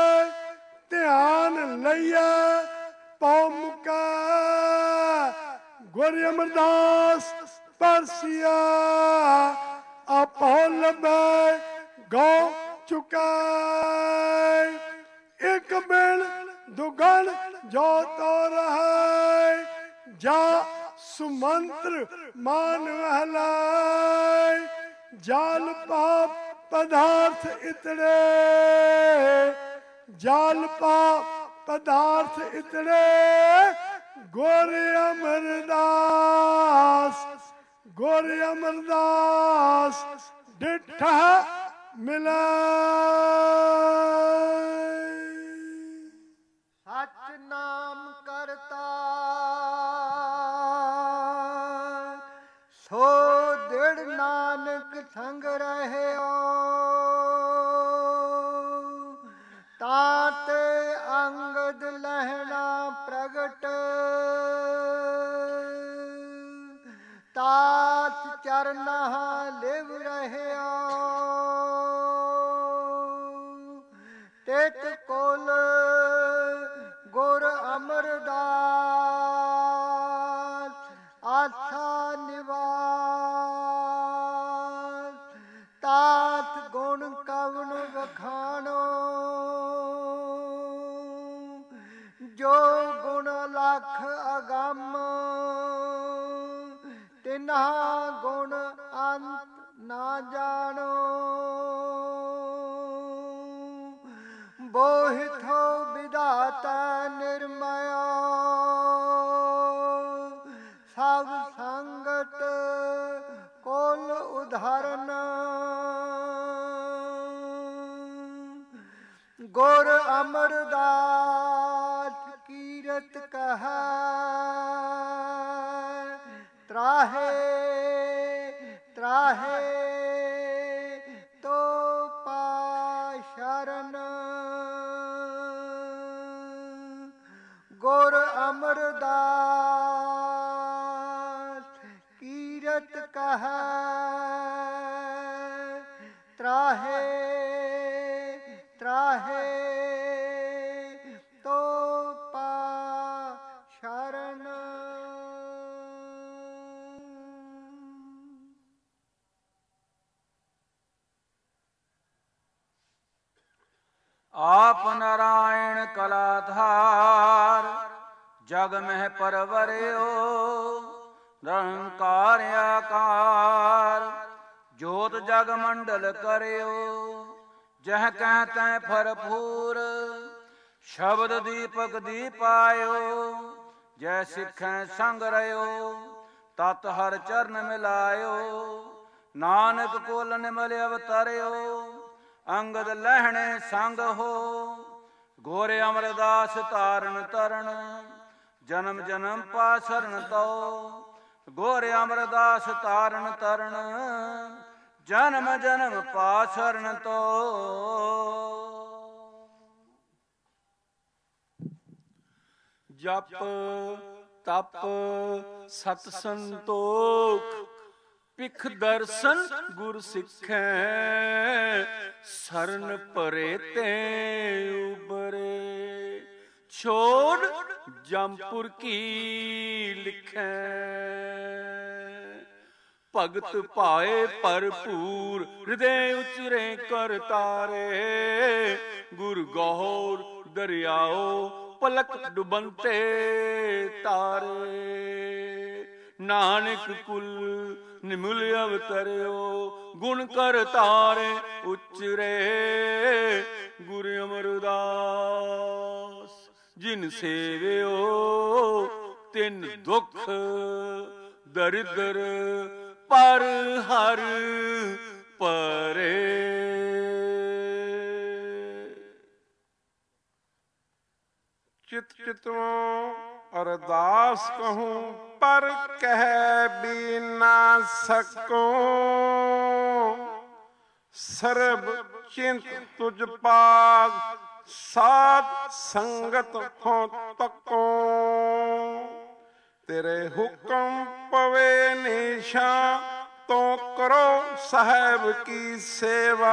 ध्यान लइया पौ मुका गुर अमरदास परसिया आपो लबै गौ चुका एक बिल दुगन जो तो रहे जा सुमंत्र मान वहलाय जाल पाप पदार्थ इतने जाल पाप पदार्थ इतने गुर अमरदास गुर अमरदास डिठा मिला सच नाम करता सो दृढ़ नानक संग रहे ताते अंगद लहना प्रगट तात चरना लिव रहे तेत कोल गुर अमरदास आस्था निवास तात गुण कवन वखाणो जो गुण लख अगम तिन्हा गुण अंत ना जानो बोहिथो विदाता निर्मया सब संगत कोल उदाहरण गुर अमरदास कीरत कह त्राहे त्राहे तो पा शरण गुर अमरदास कीरत कह त्राहे त्राहे तो पा शरण आप नारायण कलाधार जग में परवरियो निरंकार आकार जोत जग मंडल करियो जह कहते भरपूर शब्द दीपक दीपायो जय सिखें संग रहो तत हर चरण मिलायो नानक कोल निमल अवतरियो अंगद लहणे संग हो घोरे अमरदास तारण तरण जन्म जन्म पासरण तो घोरे अमरदास तारण तरण जन्म जन्म पासरण तो जप तप सत संतोख पिख दर्शन गुर सिखै शरण परे ते उबरे छोड़ जमपुर की लिखै भगत पाए भरपूर हृदय उचरे कर तारे गुर गौर दरियाओ पलक डुबंते तारे नानक कुल निमुल अवतरियो गुण कर तारे उचरे गुरु अमरदास जिन सेवियो तिन दुख दरिद्र पर हर परे चित चितों अरदास कहूं पर कह भी ना सकूं सर्ब चिंत तुझ पाग साध संगत हो तको तेरे हुक्म पवे निशा तो करो साहेब की सेवा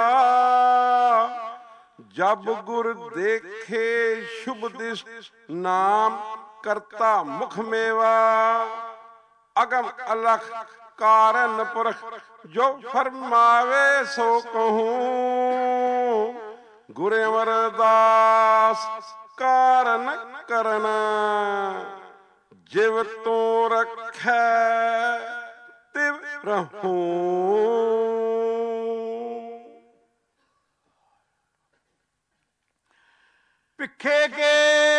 जब गुर देखे शुभ दिश नाम करता मुख मेवा अगम अलख कारण पुरख जो फरमावे सो कहूँ गुरु अमरदास कारण करना जिव तू रखै तिव रहूं। पिखे के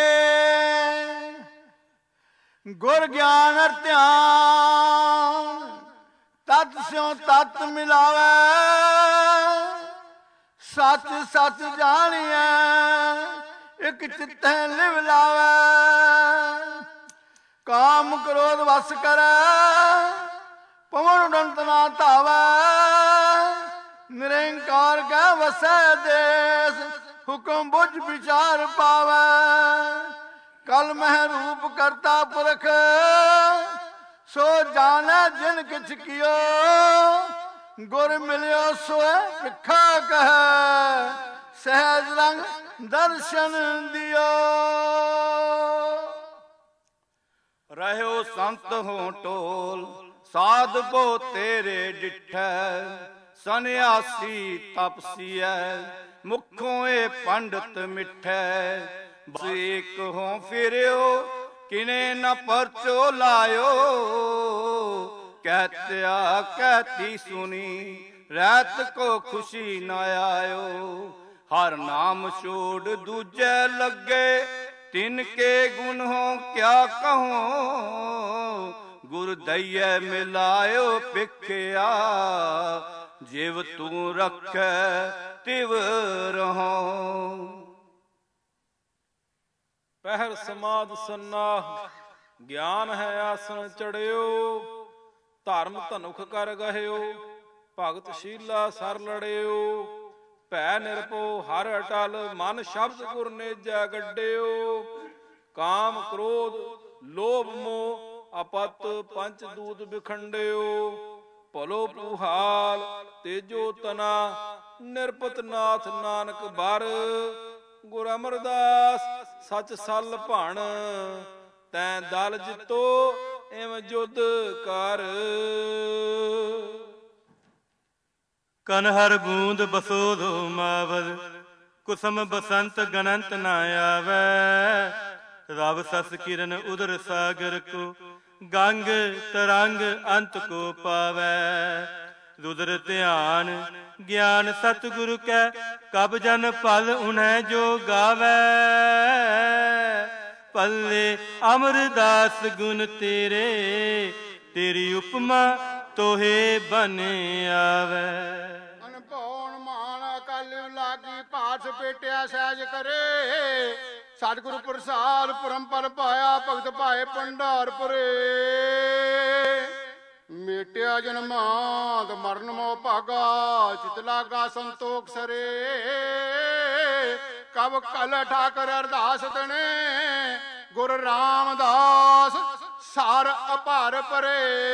गुर ज्ञान ध्यान तत् स्यों तत् मिलावे सच सच जानिए एक चित्ते लिव लावे काम क्रोध वस करे पवन उड़ंत ना धावे निरंकार के वसै देश हुक्म बुझ विचार पावे कल मह रूप करता पुरख सो जाने जिन किछ कियो गुर मिलियो सोए भिखा कहे सहज रंग दर्शन दियो। रहो संत हो टोल साध बो तेरे डिठै सन्यासी तपसीय मुखों ए पंडित मिठै एक हो फिरो किने न परचो लायो कहत्या कहती सुनी रात को खुशी न आयो हर नाम छोड़ दूजे लगे तिनके गुण हो क्या कहो गुर दैय मिलायो पिखया जिव तू रख तिव रहो। पहर समाध सन्नाह ज्ञान है आसन चढ़ियो धर्म धनुख कर गहियो भगत शीला सर लड़ियो भै निरपो हर अटल मन शब्द गुर नेजा गड्डियो काम क्रोध लोभ मोह अपत पंच दूत बिखंडियो भलो पुहाल तेजो तना निरपत नाथ नानक बर गुर अमरदास सच सल भण तैं दल जितो एव जुद कर। कनहर बूंद बसोदो मावल कुसम बसंत गणंत न आवे रव सस किरण उदर सागर को गंग तरंग अंत को पावे रुद्र ध्यान ज्ञान सतगुरु कै कब जन पल उन्हें जो गावे पल्ले अमरदास गुण तेरे तेरी उपमा तोहे बने आवे। अनपौन मान अकल लागी पाठ पेटिया सहज करे सतगुरु प्रसाद परंपर पाया भगत पाए भंडारपुरे मेटिया जन्मांत मरण मोह भागा चित लागा संतोख सरे कब कल ठाकर अरदास तने गुर रामदास सार अपार परे।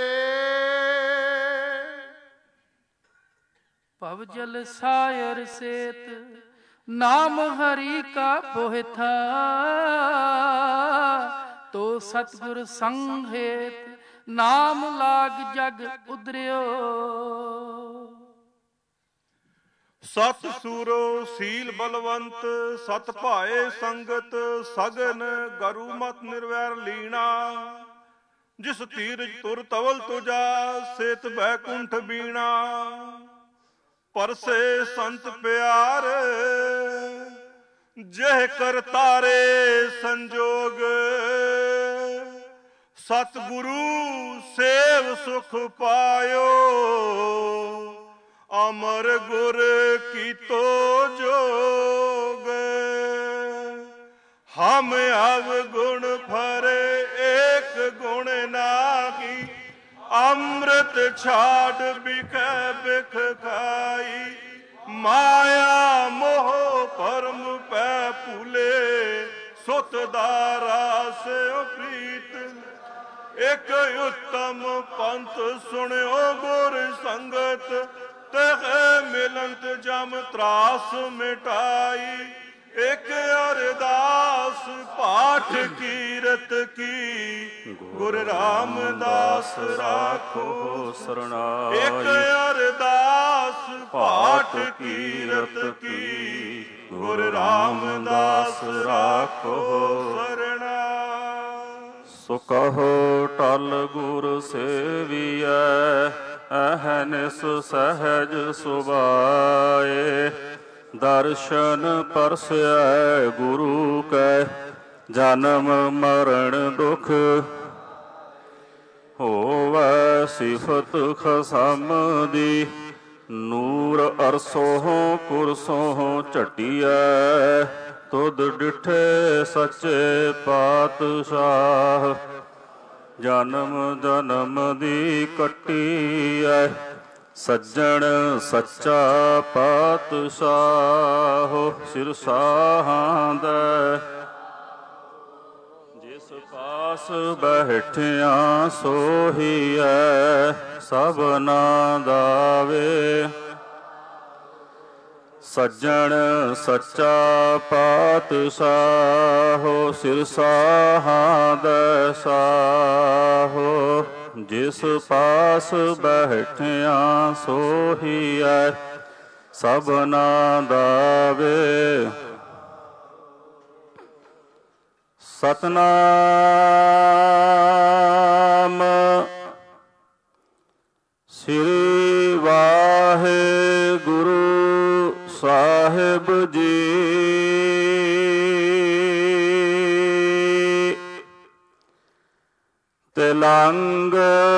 भव जल सायर सेत नाम हरि का बोह था तो सतगुर संग हेत नाम लाग जग उदरियो। सत सूरो सील बलवंत सत भाए संगत सगन गरु मत निर्वैर लीना जिस तीरज तुर तवल तुजा सेत बैकुंठ बीणा परसे संत प्यार जह कर तारे संजोग सतगुरु सेव सुख पायो अमर गुर की तो जोग हम अवगुण फरे एक गुण नागी अमृत छाड़ बिख बिख खाई माया ਸੁਤ ਦਾ ਰਾਸ ਪ੍ਰੀਤ। ਇਕ ਉੱਤਮ ਪੰਥ ਸੁਣਿਓ ਗੁਰ ਸੰਗਤ, ਤਹ ਮਿਲੰਤ ਜਮ ਤਰਾਸ ਮਿਟਾਈ। ਇਕ ਅਰਦਾਸ ਪਾਠ ਕੀਰਤ ਕੀ, ਗੁਰ ਰਾਮਦਾਸ ਰਾਖੋ ਸਰਨਾਈ। ਇਕ ਅਰਦਾਸ ਪਾਠ ਕੀਰਤ ਕੀ, ਗੁਰ ਰਾਮਦਾਸ ਰਾਖੋ ਸਰਨਾਈ। ਸੋ ਕਹੋ ਟਲ ਗੁਰ ਸੇਵੀਐ, ਅਹਨਿਸ ਸਹਿਜ ਸੁਭਾਏ। ਦਰਸ਼ਨ ਪਰਸੈ ਗੁਰੂ ਕੈ, ਜਨਮ ਮਰਨ ਦੁਖ ਹੋਵੈ। ਸਿਫਤ ਖਸਮ ਦੀ, ਨੂਰ ਅਰਸੋਂ ਕੁਰਸੋਂ ਝਟੀਐ। ਤੁਧ ਡਿਠੇ ਸੱਚੇ ਪਾਤਸ਼ਾਹ, ਜਨਮ ਜਨਮ ਦੀ ਕੱਟੀਐ। ਸੱਜਣ ਸੱਚਾ ਪਾਤਸ਼ਾਹ, ਸਿਰਸਾਹਾਂ ਦਾ ਜਿਸ ਪਾਸ ਬੈਠਿਆ ਸੋਹੀਐ। ਸਭਨਾ ਦਾ ਵੇ ਸੱਜਣ ਸੱਚਾ ਪਾਤਸ਼ਾਹ, ਸਿਰਸਾਹਾਂ ਦਾ ਸਾਹੋ। ਜਿਸ ਪਾਸ ਬੈਠਿਆ ਸੋਹੀਐ, ਸਭਨਾ ਦਾ ਵੇ। ਸਤਨਾਮ ਸ੍ਰੀ ਵਾਹਿਗੁਰੂ ਸਾਹਿਬ ਜੀ। ਤਿਲੰਗ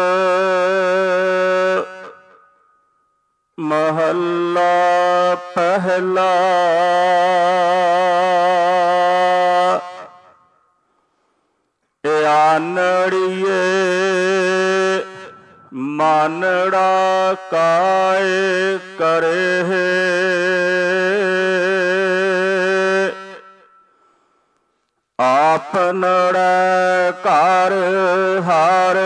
ਮਹੱਲਾ ਪਹਿਲਾ। ਆਨੜੀਏ ਮਾਨੜਾ ਕਾਇ ਕਰੇ। ਆਪਨੜਾ ਘਰ ਹਰ,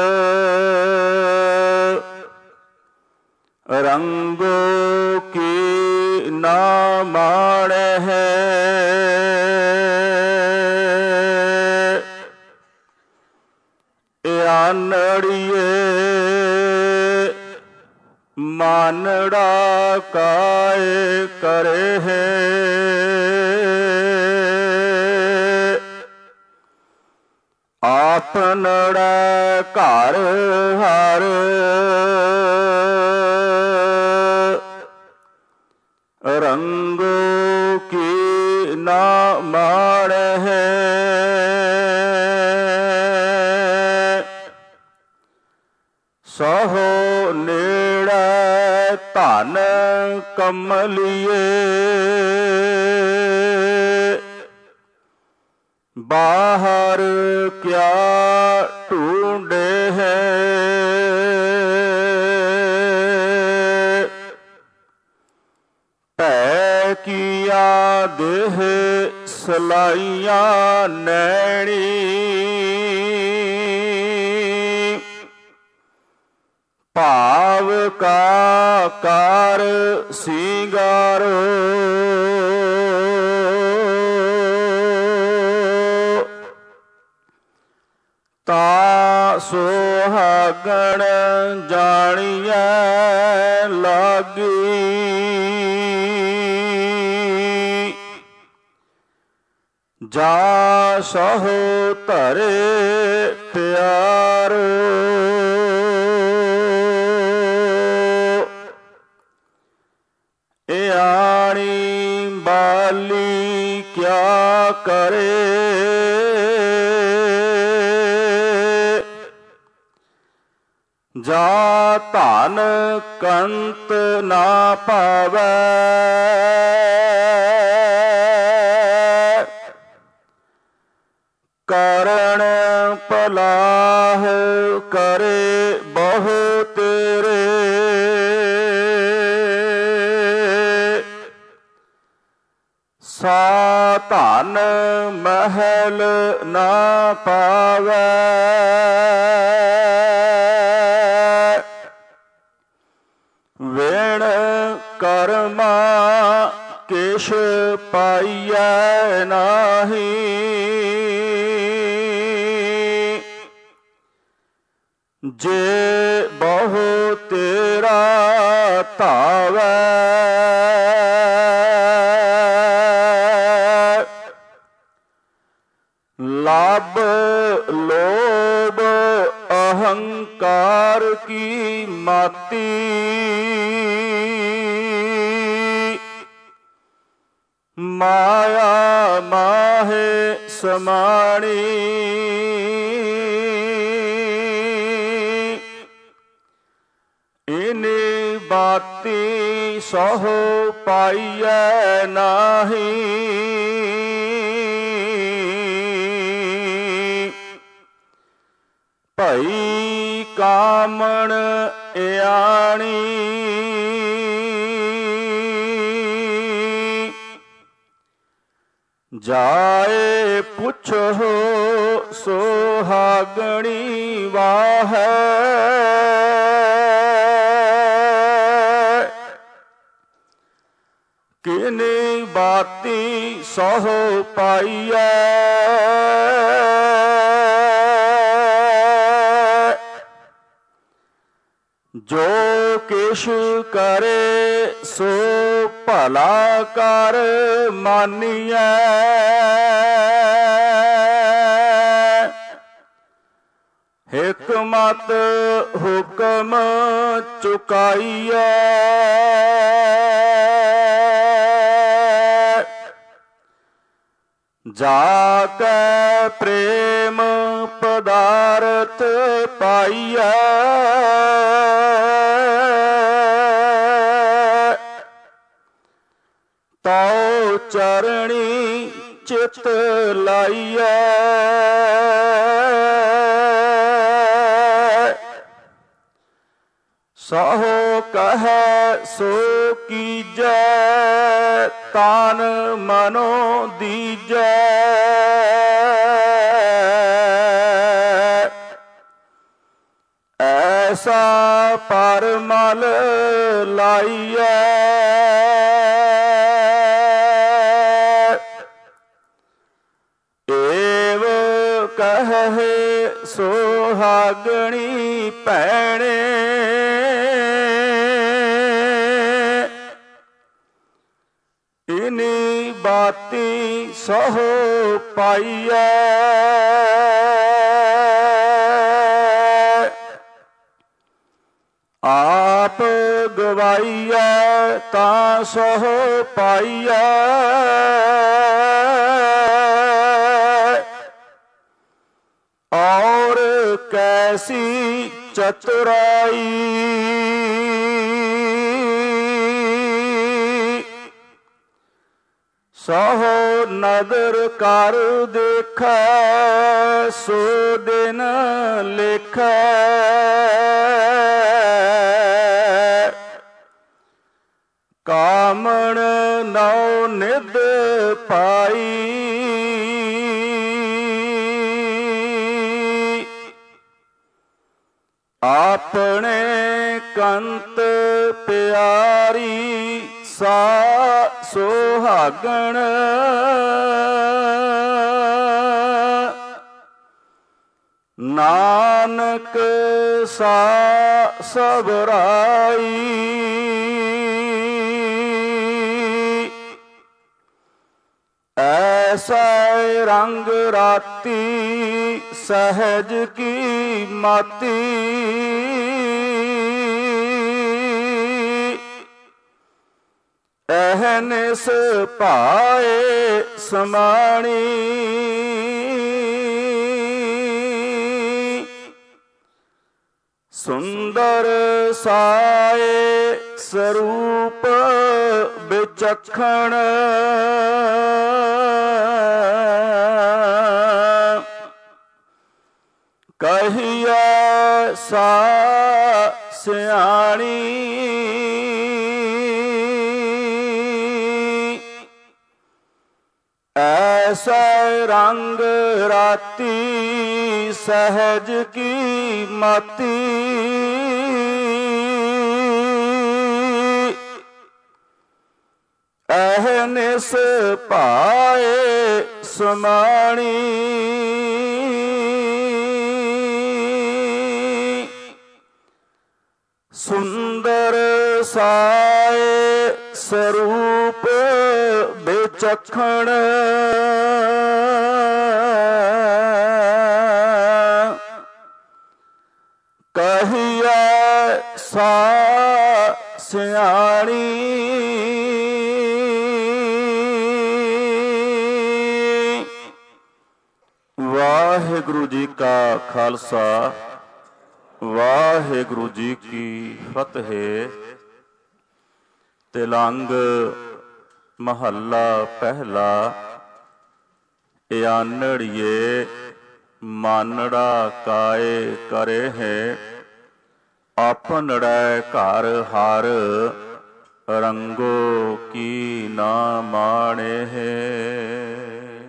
ਰੰਗੋ ਕੀ ਨਾ ਮਾਣਹਿ। ਆਨੜੀਏ ਮਾਨੜਾ ਕਾਇ ਕਰੇ। ਆਪਨੜਾ ਘਰ ਹਰ, ਰੰਗੋ ਕੀ ਨਾ ਮਾਣਹਿ। ਸਹੋ ਨੇੜੇ ਧਨ ਕਮਲੀਏ। ਬਾਹਰ ਕਿਆ ਢੂੰਡੇ ਹੈ। ਭੈ ਕੀਆ ਦੇਹ ਸਲਾਈਆਂ ਨੈਣੀ। ਭਾਵ ਕਾ ਕਾਰ ਸਿੰਗਾਰ। ਤਾ ਸੁਹਾਗਣ ਜਾਣੀਐ ਲਾਗੀ। ਜਾ ਸਹੁ ਧਰੇ ਪਿਆਰ। ਆਣੀ ਬਾਲੀ ਕਿਆ ਕਰੇ। ਜਾ ਧਨ ਕੰਤ ਨਾ ਪਾਵੈ। ਕਰਨ ਪਲਾਹ ਕਰੇ ਬਹੁ ਤੇਰੇ। ਸਾ ਧਨ ਮਹਿਲ ਨਾ ਪਾਵੈ। ਵਿਣ ਕਰਮਾ ਕਿਛ ਪਾਈਐ ਨਾਹੀ। ਜੇ ਬਹੁ ਤੇਰਾ ਧਾਵੈ। ਲਾਭ ਲੋਭ ਅਹੰਕਾਰ ਕੀ ਮਾਤੀ। ਮਾਇਆ ਮਾਹੇ ਸਮਾਣੀ। ਇਨੀ ਬਾਤੀ ਸਹੁ ਪਾਈਐ ਨਾਹੀ। ਭਈ ਕਾਮਣ ਇਆਣੀ। ਜਾਏ ਪੁੱਛੋ ਸੁਹਾਗਣੀ ਵਾਹੈ। ਕਿਨੀ ਬਾਤੀ ਸਹੁ ਪਾਈਐ। ਜੋ ਕਿਛ ਕਰੇ ਸੋ ਭਲਾ ਕਰ ਮਾਨੀਐ। ਹਿਕਮਤ ਹੁਕਮ ਚੁਕਾਈਐ। ਜਾ ਕੈ ਪ੍ਰੇਮ ਪਦਾਰਥ ਪਾਈਐ। ਤਉ ਚਰਣੀ ਚਿਤ ਲਾਈਐ। ਸਹੁ ਕਹੈ ਸੋ ਕੀਜੈ। ਤਨ ਮਨੋ ਦੀਜੈ। ਐਸਾ ਪਰਮਲ ਲਾਈਐ। ਏਵ ਕਹੈ ਸੁਹਾਗਣੀ ਭੈਣੇ। ਇਨੀ ਬਾਤੀ ਸਹੁ ਪਾਈਐ। ਆਪ ਗਵਾਈਐ ਤਾਂ ਸਹੁ ਪਾਈਐ। ਔਰ ਕੈਸੀ ਚਤੁਰਾਈ। ਸਹੁ ਨਦਰ ਕਰ ਦੇਖੈ। ਸੋ ਦਿਨ ਲੇਖੈ। ਕਾਮਣ ਨਉ ਨਿਧ ਪਾਈ। ਆਪਣੇ ਕੰਤ ਪਿਆਰੀ ਸਾ ਸੁਹਾਗਣ। ਨਾਨਕ ਸਾ ਸਬਰਾਈ। ਐਸਾ ਰੰਗ ਰਾਤੀ ਸਹਿਜ ਕੀ ਮਾਤੀ। ਅਹਨਿਸ ਭਾਏ ਸਮਾਣੀ। ਸੁੰਦਰ ਸਾਏ ਸਰੂਪ ਵਿਚਖਣ। ਕਹੀਐ ਸਾ ਸਿਆਣੀ। ਐਸਾ ਰੰਗ ਰਾਤੀ ਸਹਿਜ ਕੀ ਮਾਤੀ ਅਹਨਿਸ ਭਾਏ ਸਮਾਣੀ ਸੁੰਦਰ ਸਾਏ ਸਰੂਪ ਵਿਚਖਣ ਕਹੀਐ ਸਾ ਸਿਆਣੀ ਵਾਹਿਗੁਰੂ ਜੀ ਕਾ ਖਾਲਸਾ ਵਾਹਿਗੁਰੂ ਜੀ ਕੀ ਫਤਿਹ। ਤਿਲੰਗ ਮਹੱਲਾ ਪਹਿਲਾ। ਆਨੜੀਏ ਮਾਨੜਾ ਕਾਏ ਕਰੇ ਹੈ ਆਪਨੜੈ ਘਰ ਹਰ ਰੰਗੋ ਕੀ ਨਾ ਮਾਣੇ ਹੈ।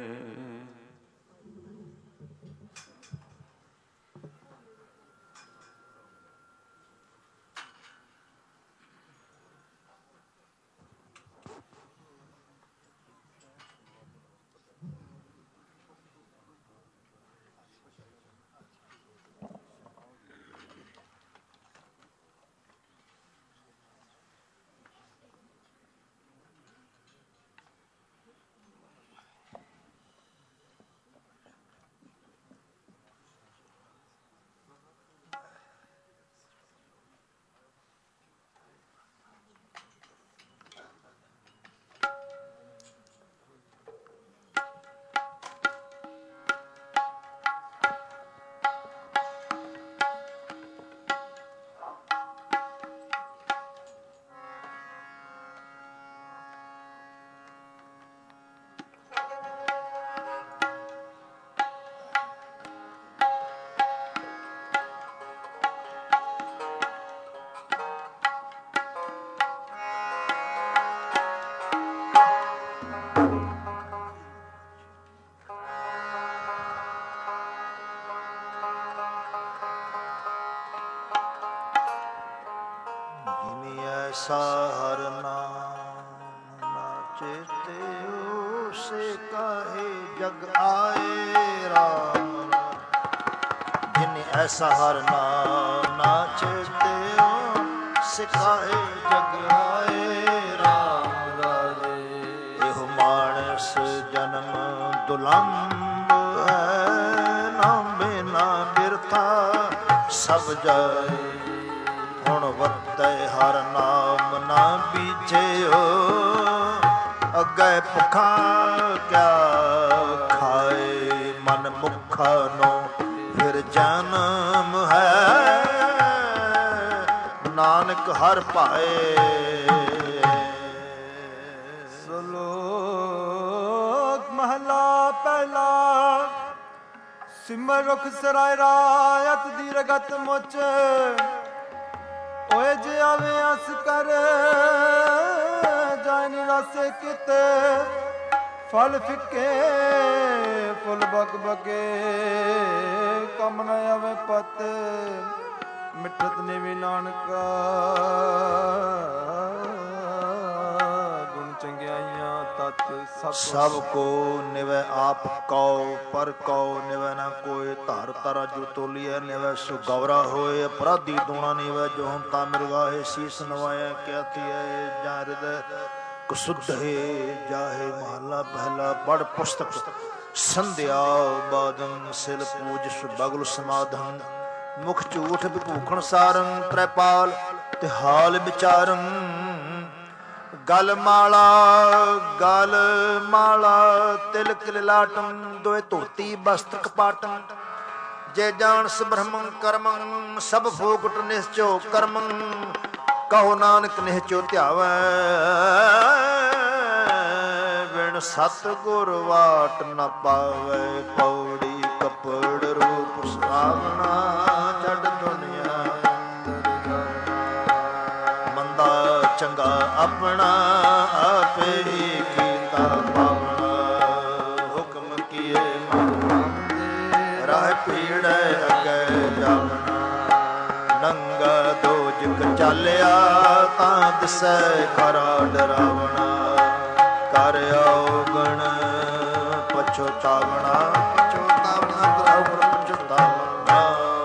ਐਸਾ ਹਰ ਨਾਮ ਨਾਚੇ ਤੇ ਉਸੇ ਕਾਹੇ ਜਗ ਆਏ ਰਾਮ। ਜਿਨ ਐਸਾ ਹਰ ਨਾਮ ਨਾਚੇ ਤੇ ਉਸੇ ਕਾਹੇ ਜਗ ਆਏ ਰਾਮ ਰਾਜੇ। ਇਹੋ ਮਾਨਸ ਜਨਮ ਦੁਲੰਭ ਹੈ ਨਾਮ ਬਿਨਾ ਬਿਰਥਾ ਸਭ ਜਾਏ। ਹੁਣ ਵਰਤੈ ਹਰ ਨਾਮ ਨਾ ਬੀਜਿਓ ਅੱਗੇ ਭੁੱਖਾ ਕਿਆ ਖਾਏ। ਮਨ ਮੁਖਾ ਨੂੰ ਫਿਰ ਜਨਮ ਹੈ ਨਾਨਕ ਹਰ ਭਾਏ। ਸ਼ਲੋਕ ਮਹਲਾ ਪਹਿਲਾ। ਸਿਮਰ ਰੁਖ ਸਰਾਇ ਰਾਇਤ ਦੀ ਰਗਤ ਮੁਚ ਓਏ ਜੇ ਆਵੇ ਅਸ ਕਰ ਜਾਇ ਨਿਰਾਸੇ ਕਿਤੇ ਫਲ ਫਿੱਕੇ ਫੁੱਲ ਬਗ ਬਗੇ ਕੰਮ ਨ ਆਵੇ ਪਤ ਮਿੱਠਤ ਨਿਵੀ ਨਾਨਕਾ ਗੁਣ ਚੰਗਿਆਈਆਂ ਤਤ ਸਭ ਸਭ ਕੋ ਨਿਵੈ ਆਪ ਕਉ ਪਰ ਕਉ ਨਿਵੈ ਨਾ ਕੋਇ ਧਰ ਤਰਾ ਜੋ ਤੋਲੀਐ ਨਿਵੈ ਸੋ ਗੌਰਾ ਹੋਏ। ਅਪਰਾਧੀ ਦੂਣਾ ਨਿਵੈ ਜੋ ਹਮ ਤਾ ਮਿਰਗਾਏ ਸੀਸ ਨਵਾਇਆ ਕਿਆ ਥੀਐ ਜਾਂ ਹਿਰਦੈ ਕੁਸੁਧ ਹੈ ਜਾਹੇ। ਮਹਲਾ ਪਹਿਲਾ। ਪੜ ਪੁਸਤਕ ਸੰਧਿਆ ਬਾਦਨ ਸਿਲ ਪੂਜ ਸੁਬਗਲ ਸਮਾਧਨ ਮੁਖ ਝੂਠ ਵਿਭੂਖਣ ਸਾਰੰ ਤ੍ਰੈਪਾਲ ਤੇ ਹਾਲ ਵਿਚਾਰੰ। ਗਲ ਮਾਲਾ ਗਲ ਮਾਲਾ ਤਿਲਕ ਲਿਲਾਟੰ ਦੋਏ ਧੋਤੀ ਬਸਤਕ ਪਾਟੰ। ਜੇ ਜਾਣਸ ਬ੍ਰਹਮੰ ਕਰਮੰ ਸਭ ਫੋਕਟ ਨਿਸ਼ਚੋ ਕਰਮੰ। ਕਹੋ ਨਾਨਕ ਨਿਹਚੋ ਧਿਆਵੈ ਬਿਨ ਸਤ ਗੁਰ ਵਾਟ ਨ ਪਾਵੈ। ਪੌੜੀ ਕਪੜ ਰੂਪ ਸੁਹਾਵਣਾ ਛੱਡ ਦੁਨੀਆ ਮੰਦਾ ਚੰਗਾ ਆਪਣਾ ਆਪੇ ਹੀ ਕੀਤਾ ਪਾਵਣਾ। ਹੁਕਮ ਚਾਲਿਆ ਤਾਂ ਦਿਸੈ ਖਰਾ ਡਰਾਵਣਾ। ਕਰ ਔਗਣ ਪਛੋਤਾਵਣਾ, ਪਛੋਤਾਵਣਾ ਕਰਾਉ ਪਛੋਤਾਵਣਾ।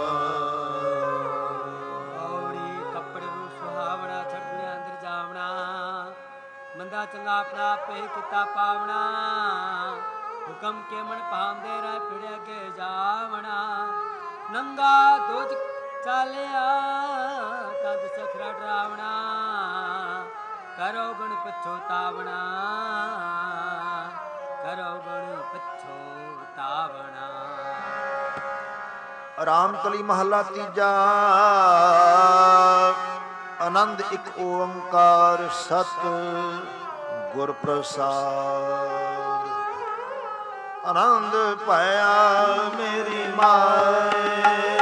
ਔੜੀ ਕੱਪੜੇ ਨੂੰ ਸੁਹਾਵਣਾ, ਛੱਡਿਆ ਅੰਦਰ ਜਾਵਣਾ। ਮੰਦਾ ਚੰਗਾ ਆਪਣਾ ਆਪੇ ਕੀਤਾ ਪਾਵਣਾ। ਹੁਕਮ ਕੇ ਮਨ ਭਾਂਦੇ ਰਹਿ ਪਿੜਿਆ ਕੇ ਜਾਵਣਾ। ਨੰਗਾ ਦੋਜ ਚਾਲਿਆ ਤਦ ਸਖਰਾ ਡਰਾਵਣਾ। ਕਰੋ ਗੁਣ ਪਛੋਤਾਵਣਾ, ਕਰੋ ਗੁਣ ਪਛੋਤਾਵਣਾ। ਰਾਮਕਲੀ ਮਹੱਲਾ ਤੀਜਾ। ਆਨੰਦ ਇੱਕ ਓੰਕਾਰ ਸਤ ਗੁਰ ਪ੍ਰਸਾਦ। ਆਨੰਦ ਪਾਇਆ ਮੇਰੀ ਮਾਏ,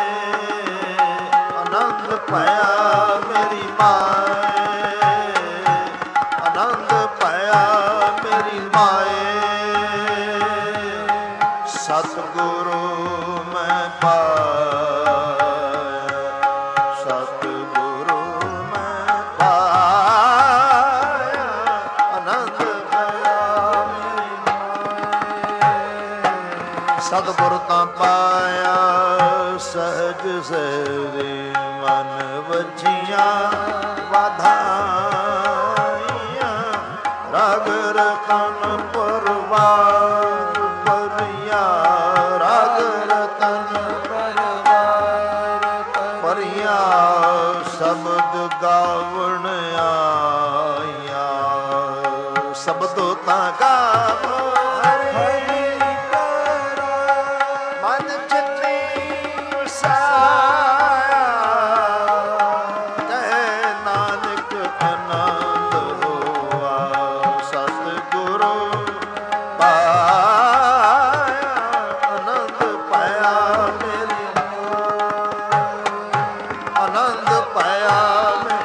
ਆਨੰਦ ਪਾਇਆ ਮੇਰੀ ਮਾਏ, ਆਨੰਦ ਪਾਇਆ ਮੇਰੀ ਮਾਏ। ਸਤਿਗੁਰੂ ਮੈਂ ਪਾਇਆ, ਸਤਿਗੁਰੂ ਮੈਂ ਪਾਇਆ। ਆਨੰਦ ਪਾਇਆ ਮੇਰੀ ਮਾਏ। ਸਤਿਗੁਰ ਤਾਂ ਪਾਇਆ ਸਹਿਜ ਸਹਿਜੇ ਮਨ ਵਜੀਆਂ ਵਾਧਾਈਆਂ। ਰਾਗ ਰਤਨ ਪਰਵਾਰ ਪਰਿਆ, ਰਾਗ ਰਤਨ ਪਰਵਾਰ ਪਰਿਆ। ਸ਼ਬਦ ਗਾਵਣ ਆਇਆ, ਸ਼ਬਦੋ ਤਾਂ ਗਾਵੋ ਹਰਿ ਕਰਾ। ਮਨ ਚਿੱਤੀ ਵਸਾਇਆ, ਕਹਿ ਨਾਨਕ ਆਨੰਦ ਹੋਆ। ਸਤਿਗੁਰੂ ਪਾਇਆ, ਆਨੰਦ ਪਾਇਆ ਮੇਰੀ ਆਨੰਦ ਪਾਇਆ ਮੈਂ।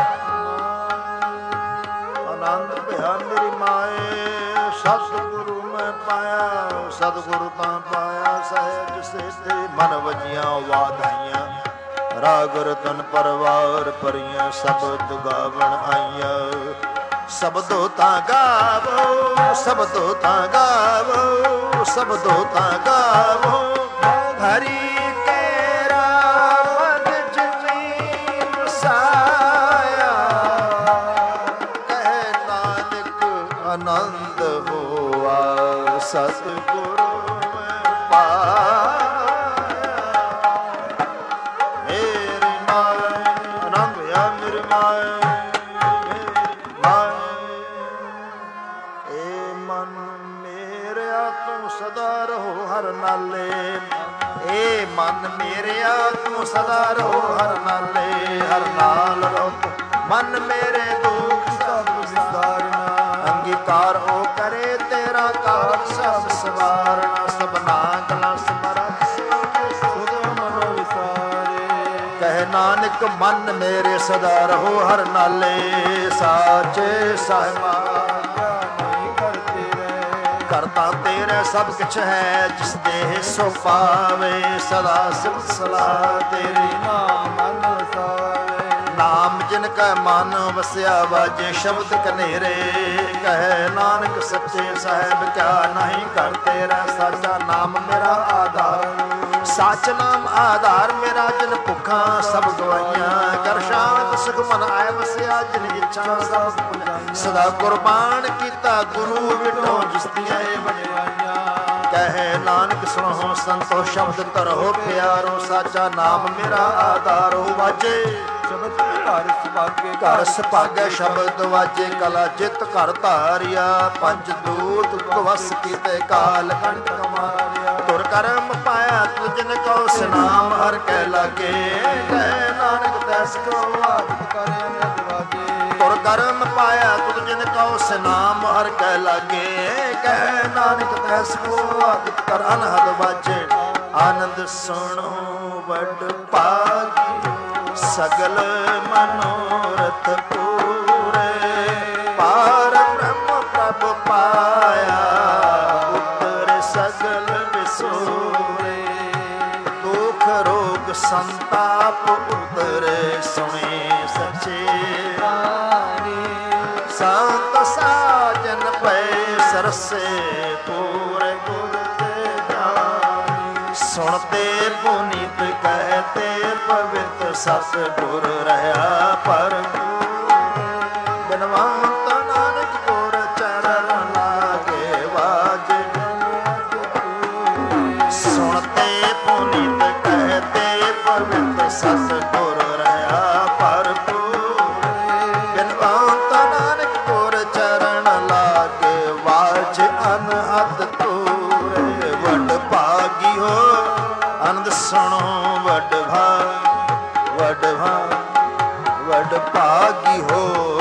ਆਨੰਦ ਪਿਆ ਮੇਰੀ ਮਾਏ। ਸਤਿਗੁਰੂ ਮੈਂ ਪਾਇਆ, ਸਤਿਗੁਰੂ ਤਾਂ ਪਾਇਆ ਸਹਿਜ ਸੇਤੇ ਮਨ ਵਜੀਆਂ ਵਾਧਾਈਆਂ। ਰਾਗ ਰਤਨ ਪਰਵਾਰ ਪਰੀਆਂ, ਸ਼ਬਦ ਗਾਵਣ ਆਈਆਂ। ਸ਼ਬਦੋ ਤਾਂ ਗਾਵੋ, ਸ਼ਬਦੋ ਤਾਂ ਗਾਵੋ, ਸ਼ਬਦੋ ਤਾਂ ਗਾਵੋ। ਹਰੀ ਤੇਰਾ ਮਨ ਜਿਨੀ ਵਸਾਇਆ, ਕਹਿ ਨਾਨਕ ਆਨੰਦ ਹੋਆ। ਸਤਿਗੁਰੂ ਮੈਂ ਪਾਇਆ ਮੇਰੀ ਮਾਏ। ਆਨੰਦ ਹੋਇਆ ਮੇਰੀ ਮਾਏ, ਮੇਰੀ ਮਾਏ। ਏ ਮਨ ਮੇਰਿਆ ਤੂੰ ਸਦਾ ਰਹੋ ਹਰ ਨਾਲੇ। ਏ ਮਨ ਮੇਰਿਆ ਤੂੰ ਸਦਾ ਰਹੋ ਹਰ ਨਾਲੇ। ਹਰ ਨਾਲ ਰਹੋ ਮਨ ਮੇਰੇ ਦੁੱਖ ਸਭ ਵਿਸਾਰਨਾ। ਅੰਗੀਕਾਰ ਉਹ ਕਰੇ ਤੇਰਾ ਕਾਰਜ ਸਭ ਸਵਾਰਨਾ। ਸਭਨਾ ਕਲਾ ਸਮਰੱਥ ਸੁਧ ਮਨੋ ਵਿਸਾਰੇ। ਕਹਿ ਨਾਨਕ ਮਨ ਮੇਰੇ ਸਦਾ ਰਹੋ ਹਰ ਨਾਲੇ। ਸਾਚੇ ਸਾਹਿਬਾ ਕਰਤਾ ਤੇਰੇ ਸਭ ਕਿਛ ਹੈ, ਜਿਸ ਦੇਹ ਸੋ ਪਾਵੇ। ਸਦਾ ਸਿਫਤ ਸਲਾਹ ਤੇਰੀ ਨਾਮ ਮਨ ਵਸਾਵੇ। ਨਾਮ ਜਿਨ ਕੈ ਮਨ ਵਸਿਆ ਵਾਜੇ ਸ਼ਬਦ ਕਨੇਰੇ। ਕਹਿ ਨਾਨਕ ਸੱਚੇ ਸਾਹਿਬ ਕਿਆ ਨਹੀਂ ਕਰ ਤੇਰਾ। ਸਾਚਾ ਨਾਮ ਮੇਰਾ ਆਧਾਰ, ਸੱਚ ਨਾਮ ਆਧਾਰ ਮੇਰਾ। ਜਿਨ ਭੁੱਖਾਂ ਸਭ ਗਵਾਈਆਂ, ਕਰ ਸ਼ਾਂਤ ਸੁਖ ਮਨ ਆਏ ਵਸਿਆ। ਜਿਨ ਇੱਛਾ ਸਭ ਪੁਜਾਈਆਂ, ਸਦਾ ਕੁਰਬਾਨ ਕੀਤਾ ਗੁਰੂ ਵਿਟੋ ਜਿਸ ਦੀਆਂ ਵਡਿਆਈਆਂ। ਕਹਿ ਨਾਨਕ ਸੁਣੋ ਸੰਤੋ ਸ਼ਬਦ ਧਰੋ ਪਿਆਰੋ। ਸਾਚਾ ਨਾਮ ਮੇਰਾ ਆਧਾਰੋ ਵਾਜੇ ਸ਼ਬਦ ਘਰ ਸੁਭਾਗੇ। ਘਰ ਸੁਭਾਗੇ ਸ਼ਬਦ ਵਾਜੇ ਕਲਾ ਜਿਤ ਘਰ ਧਾਰਿਆ। ਪੰਜ ਦੂਤ ਵਸ ਕੀਤੇ ਕਾਲ ਕੰਠ ਕਮਾਰਿਆ। ਤੁਰ ਕਰਮ ਪਾਇਆ ਤੁ ਜਿਨ ਕੋ ਸਨਾਮ ਹਰ ਕਹਿ ਲਾਗੇ। ਕਹਿ ਨਾਨਕ ਤੈਸ ਕੋ ਆਦਿ ਕਰੇ ਨਿਜ ਵਾਜੇ। ਤੁਰ ਕਰਮ ਪਾਇਆ ਤੁ ਜਿਨ ਕੋ ਸਨਾਮ ਹਰ ਕਹਿ ਲਾਗੇ। ਕਹਿ ਨਾਨਕ ਤੈਸ ਕੋ ਆਦਿ ਕਰ ਅਨਹਦ ਵਾਜੇ। ਆਨੰਦ ਸੁਣੋ ਵੱਡ ਭਾਗੀ, ਸਗਲ ਮਨੋਰਥ ਪੂਰੇ। ਪਾਰ ਬ੍ਰਹਮ ਪ੍ਰਭ ਪਾਇਆ, ਉਤਰ ਸਗਲ ਵਿਸੂਰੇ। ਦੁਖ ਰੋਗ ਸੰਤਾਪ ਉਤਰੇ, ਸੁਣੇ ਸੱਚੇ ਬਰਸੇ ਪੂਰੇ ਗੁਰ ਤੇ ਜਾਣੀ। ਸੁਣਤੇ ਪੁਨੀਤ ਕਹਤੇ ਪਵਿੱਤ ਸਤ ਗੁਰ ਰਹਾ ਭਰਪੂਰ। ਬਿਨਵੰਤ ਨਾਨਕ ਗੁਰ ਚਰਨ ਲਾਗੇ ਵਾਜੇ। ਸੁਣਤੇ ਪੁਨੀਤ ਕਹਤੇ ਪਵਿੱਤ ਸਤ ਗੁਰ ਰਹਾ ਭਰਪੂਰ। ਬਿਨਵੰਤ ਨਾਨਕ ਗੁਰ ਚਰਨ ਲਾਗੇ ਵਾਜੇ ਅਨਹਦ ਤੂਰੇ। ਵੱਡ ਭਾਗੀ ਹੋ ਆਨੰਦ ਸੁਣੋ ਵੱਡ ਭਾਗ ਵੱਡ ਭਾਗ ਵੱਡ ਭਾਗੀ ਹੋ।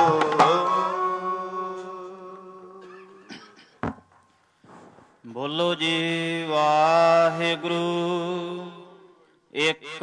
ਬੋਲੋ ਜੀ ਵਾਹਿਗੁਰੂ। ਇੱਕ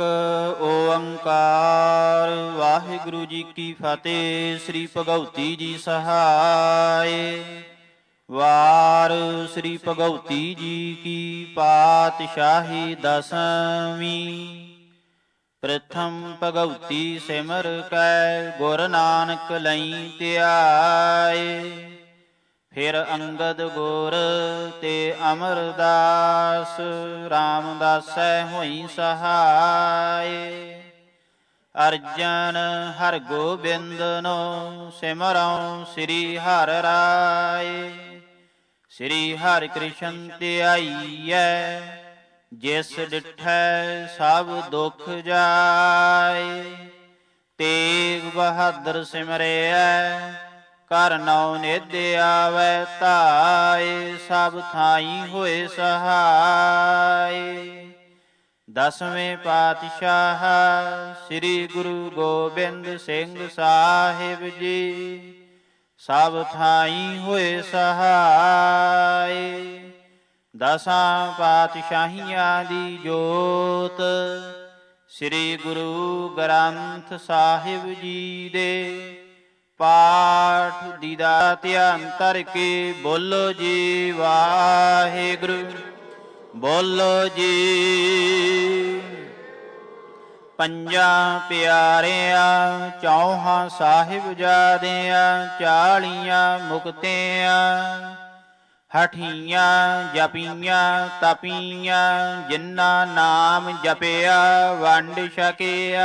ਓੰਕਾਰ। ਵਾਹਿਗੁਰੂ ਜੀ ਕੀ ਫਤਿਹ। ਸ੍ਰੀ ਭਗਉਤੀ ਜੀ ਸਹਾਇ। ਵਾਰ ਸ੍ਰੀ ਭਗਉਤੀ ਜੀ ਕੀ ਪਾਤਸ਼ਾਹੀ ਦਸਵੀਂ। ਪ੍ਰਥਮ ਭਗਉਤੀ ਸਿਮਰ ਕੈ ਗੁਰ ਨਾਨਕ ਲਈ ਧਿਆਏ। ਫਿਰ ਅੰਗਦ ਗੁਰ ਤੇ ਅਮਰਦਾਸ ਰਾਮਦਾਸੈ ਹੋਈ ਸਹਾਇ। ਅਰਜਨ ਹਰ ਗੋਬਿੰਦਨੋ ਸਿਮਰਉ ਸ੍ਰੀ ਹਰਿ ਰਾਏ। ਸ੍ਰੀ ਹਰਿ ਕ੍ਰਿਸ਼ਨ ਧਿਆਈਐ ਜਿਸ ਡਿਠੈ ਸਭ ਦੁਖ ਜਾਏ। ਤੇਗ ਬਹਾਦਰ ਸਿਮਰਿਐ ਕਰ ਨਉ ਨਿਧ ਆਵੈ ਧਾਏ। ਸਭ ਥਾਈ ਹੋਏ ਸਹਾਏ। ਦਸਵੇਂ ਪਾਤਸ਼ਾਹ ਸ੍ਰੀ ਗੁਰੂ ਗੋਬਿੰਦ ਸਿੰਘ ਸਾਹਿਬ ਜੀ ਸਭ ਥਾਈ ਹੋਏ ਸਹਾਏ। ਦਸਾਂ ਪਾਤਸ਼ਾਹੀਆਂ ਦੀ ਜੋਤ ਸ੍ਰੀ ਗੁਰੂ ਗ੍ਰੰਥ ਸਾਹਿਬ ਜੀ ਦੇ ਪਾਠ ਦੀਦਾ ਧਿਆਨ ਧਰ ਕੇ ਬੋਲੋ ਜੀ ਵਾਹਿਗੁਰੂ। ਬੋਲੋ ਜੀ। ਪੰਜਾਂ ਪਿਆਰਿਆਂ ਚੌਹਾਂ ਸਾਹਿਬਜ਼ਾਦਿਆਂ ਚਾਲੀਆਂ ਮੁਕਤਿਆਂ ਹਠੀਆਂ ਜਪੀਆਂ ਤਪੀਆਂ ਜਿਨ੍ਹਾਂ ਨਾਮ ਜਪਿਆ ਵੰਡ ਛਕਿਆ।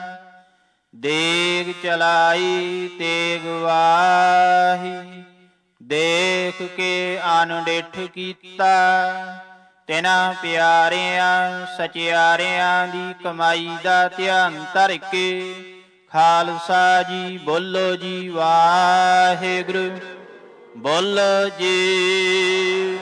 ਦੇਗ ਚਲਾਈ ਤੇਗ ਵਾਹੀ ਦੇਖ ਕੇ ਅਨਡਿਠ ਕੀਤਾ। ਤਿਨਾਂ ਪਿਆਰਿਆਂ ਸਚਿਆਰਿਆਂ ਦੀ ਕਮਾਈ ਦਾ ਧਿਆਨ ਧਰ ਕੇ ਖਾਲਸਾ ਜੀ ਬੋਲੋ ਜੀ ਵਾਹਿਗੁਰੂ। ਬੋਲੋ ਜੀ।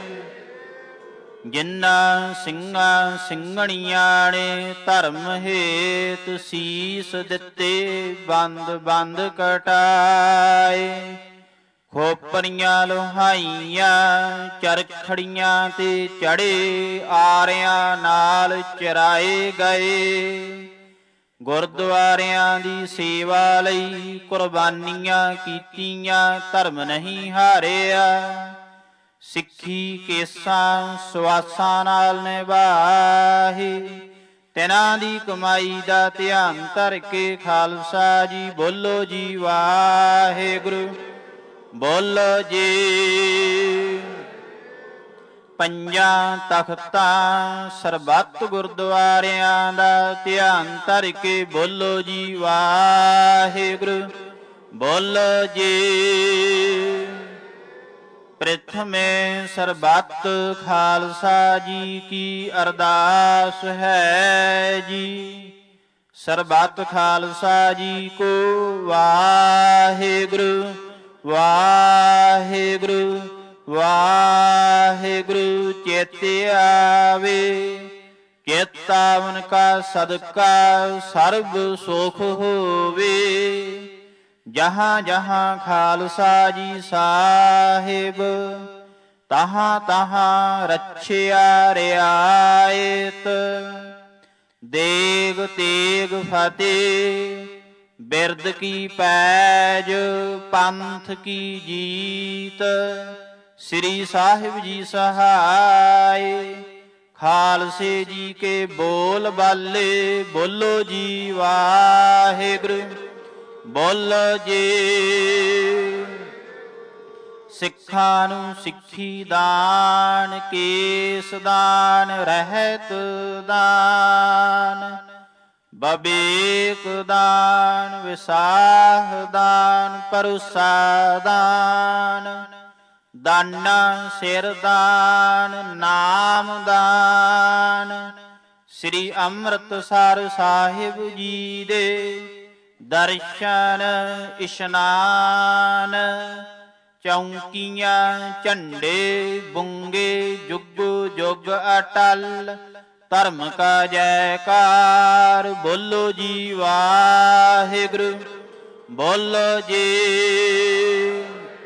ਜਿਨ੍ਹਾਂ ਸਿੰਘਾਂ ਸਿੰਘਣੀਆਂ ਨੇ ਧਰਮ ਹੇਤ ਸੀਸ ਦਿੱਤੇ ਬੰਦ ਬੰਦ ਕਟਾਏ। ਖੋਪਰੀਆਂ ਲੋਹਾਈਆਂ ਚਰਖੜੀਆਂ ਤੇ ਚੜੇ ਆਰਿਆਂ ਨਾਲ ਚਰਾਏ ਗਏ। ਗੁਰਦੁਆਰਿਆਂ ਦੀ ਸੇਵਾ ਲਈ ਕੁਰਬਾਨੀਆਂ ਕੀਤੀਆਂ ਧਰਮ ਨਹੀਂ ਹਾਰਿਆ। ਸਿੱਖੀ ਕੇਸਾਂ ਸੁਆਸਾਂ ਨਾਲ ਨਿਭਾਹੀ। ਤਿਨਾਂ ਦੀ ਕਮਾਈ ਦਾ ਧਿਆਨ ਧਰ ਕੇ ਖਾਲਸਾ ਜੀ ਬੋਲੋ ਜੀ ਵਾਹਿਗੁਰੂ। ਬੋਲੋ ਜੀ। ਪੰਜਾਂ ਤਖਤਾਂ ਸਰਬੱਤ ਗੁਰਦੁਆਰਿਆਂ ਦਾ ਧਿਆਨ ਧਰ ਕੇ ਬੋਲੋ ਜੀ ਵਾਹਿਗੁਰੂ। ਬੋਲੋ ਜੀ। ਪ੍ਰਥਮੇ ਸਰਬੱਤ ਖਾਲਸਾ ਜੀ ਕੀ ਅਰਦਾਸ ਹੈ ਜੀ। ਸਰਬੱਤ ਖਾਲਸਾ ਜੀ ਕੋ ਵਾਹਿਗੁਰੂ ਵਾਹਿਗੁਰੂ ਵਾਹਿਗੁਰੂ ਚੇਤੇ ਆਵੇ। ਚੇਤਾਵਨ ਕਾ ਸਦਕਾ ਸਰਬ ਸੁਖ ਹੋਵੇ। ਜਹਾਂ ਜਹਾਂ ਖਾਲਸਾ ਜੀ ਸਾਹਿਬ ਤਹਾਂ ਤਹਾਂ ਰੱਛਿਆ ਰਿਆਇਤ। ਦੇਗ ਤੇਗ ਫਤਿਹ ਬਿਰਦ ਕੀ ਪੈਜ ਪੰਥ ਕੀ ਜੀਤ। ਸ੍ਰੀ ਸਾਹਿਬ ਜੀ ਸਹਾਇ ਖਾਲਸੇ ਜੀ ਕੇ ਬੋਲ ਬਾਲੇ ਬੋਲੋ ਜੀ ਵਾਹਿਗੁਰੂ। ਬੋਲੋ ਜੀ। ਸਿੱਖਾਂ ਨੂੰ ਸਿੱਖੀ ਦਾਨ, ਕੇਸ ਦਾਨ, ਰਹਿਤ ਦਾਨ, ਬਬੇਕ ਦਾਨ, ਵਿਸਾਹ ਦਾਨ, ਪਰੁਸਾ ਦਾਨ, ਦਾਨਾ ਸਿਰ ਦਾਨ, ਨਾਮ ਦਾਨ। ਸ੍ਰੀ ਅੰਮ੍ਰਿਤਸਰ ਸਾਹਿਬ ਜੀ ਦੇ ਦਰਸ਼ਨ ਇਸ਼ਨਾਨ, ਚੌਂਕੀਆਂ ਝੰਡੇ ਬੁੰਗੇ ਜੁਗ ਜੁਗ ਅਟਲ, ਧਰਮ ਕਾ ਜੈਕਾਰ ਬੋਲੋ ਜੀ ਵਾਹਿਗੁਰੂ ਬੋਲੋ ਜੀ।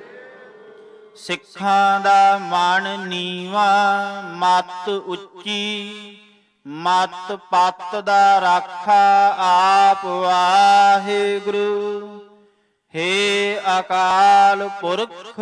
ਸਿੱਖਾਂ ਦਾ ਮਨ ਨੀਵਾ ਮਤ ਉੱਚੀ, ਮਤ ਪਤ ਦਾ ਰਾਖਾ ਆਪ ਵਾਹਿਗੁਰੂ। ਹੇ ਅਕਾਲ ਪੁਰਖ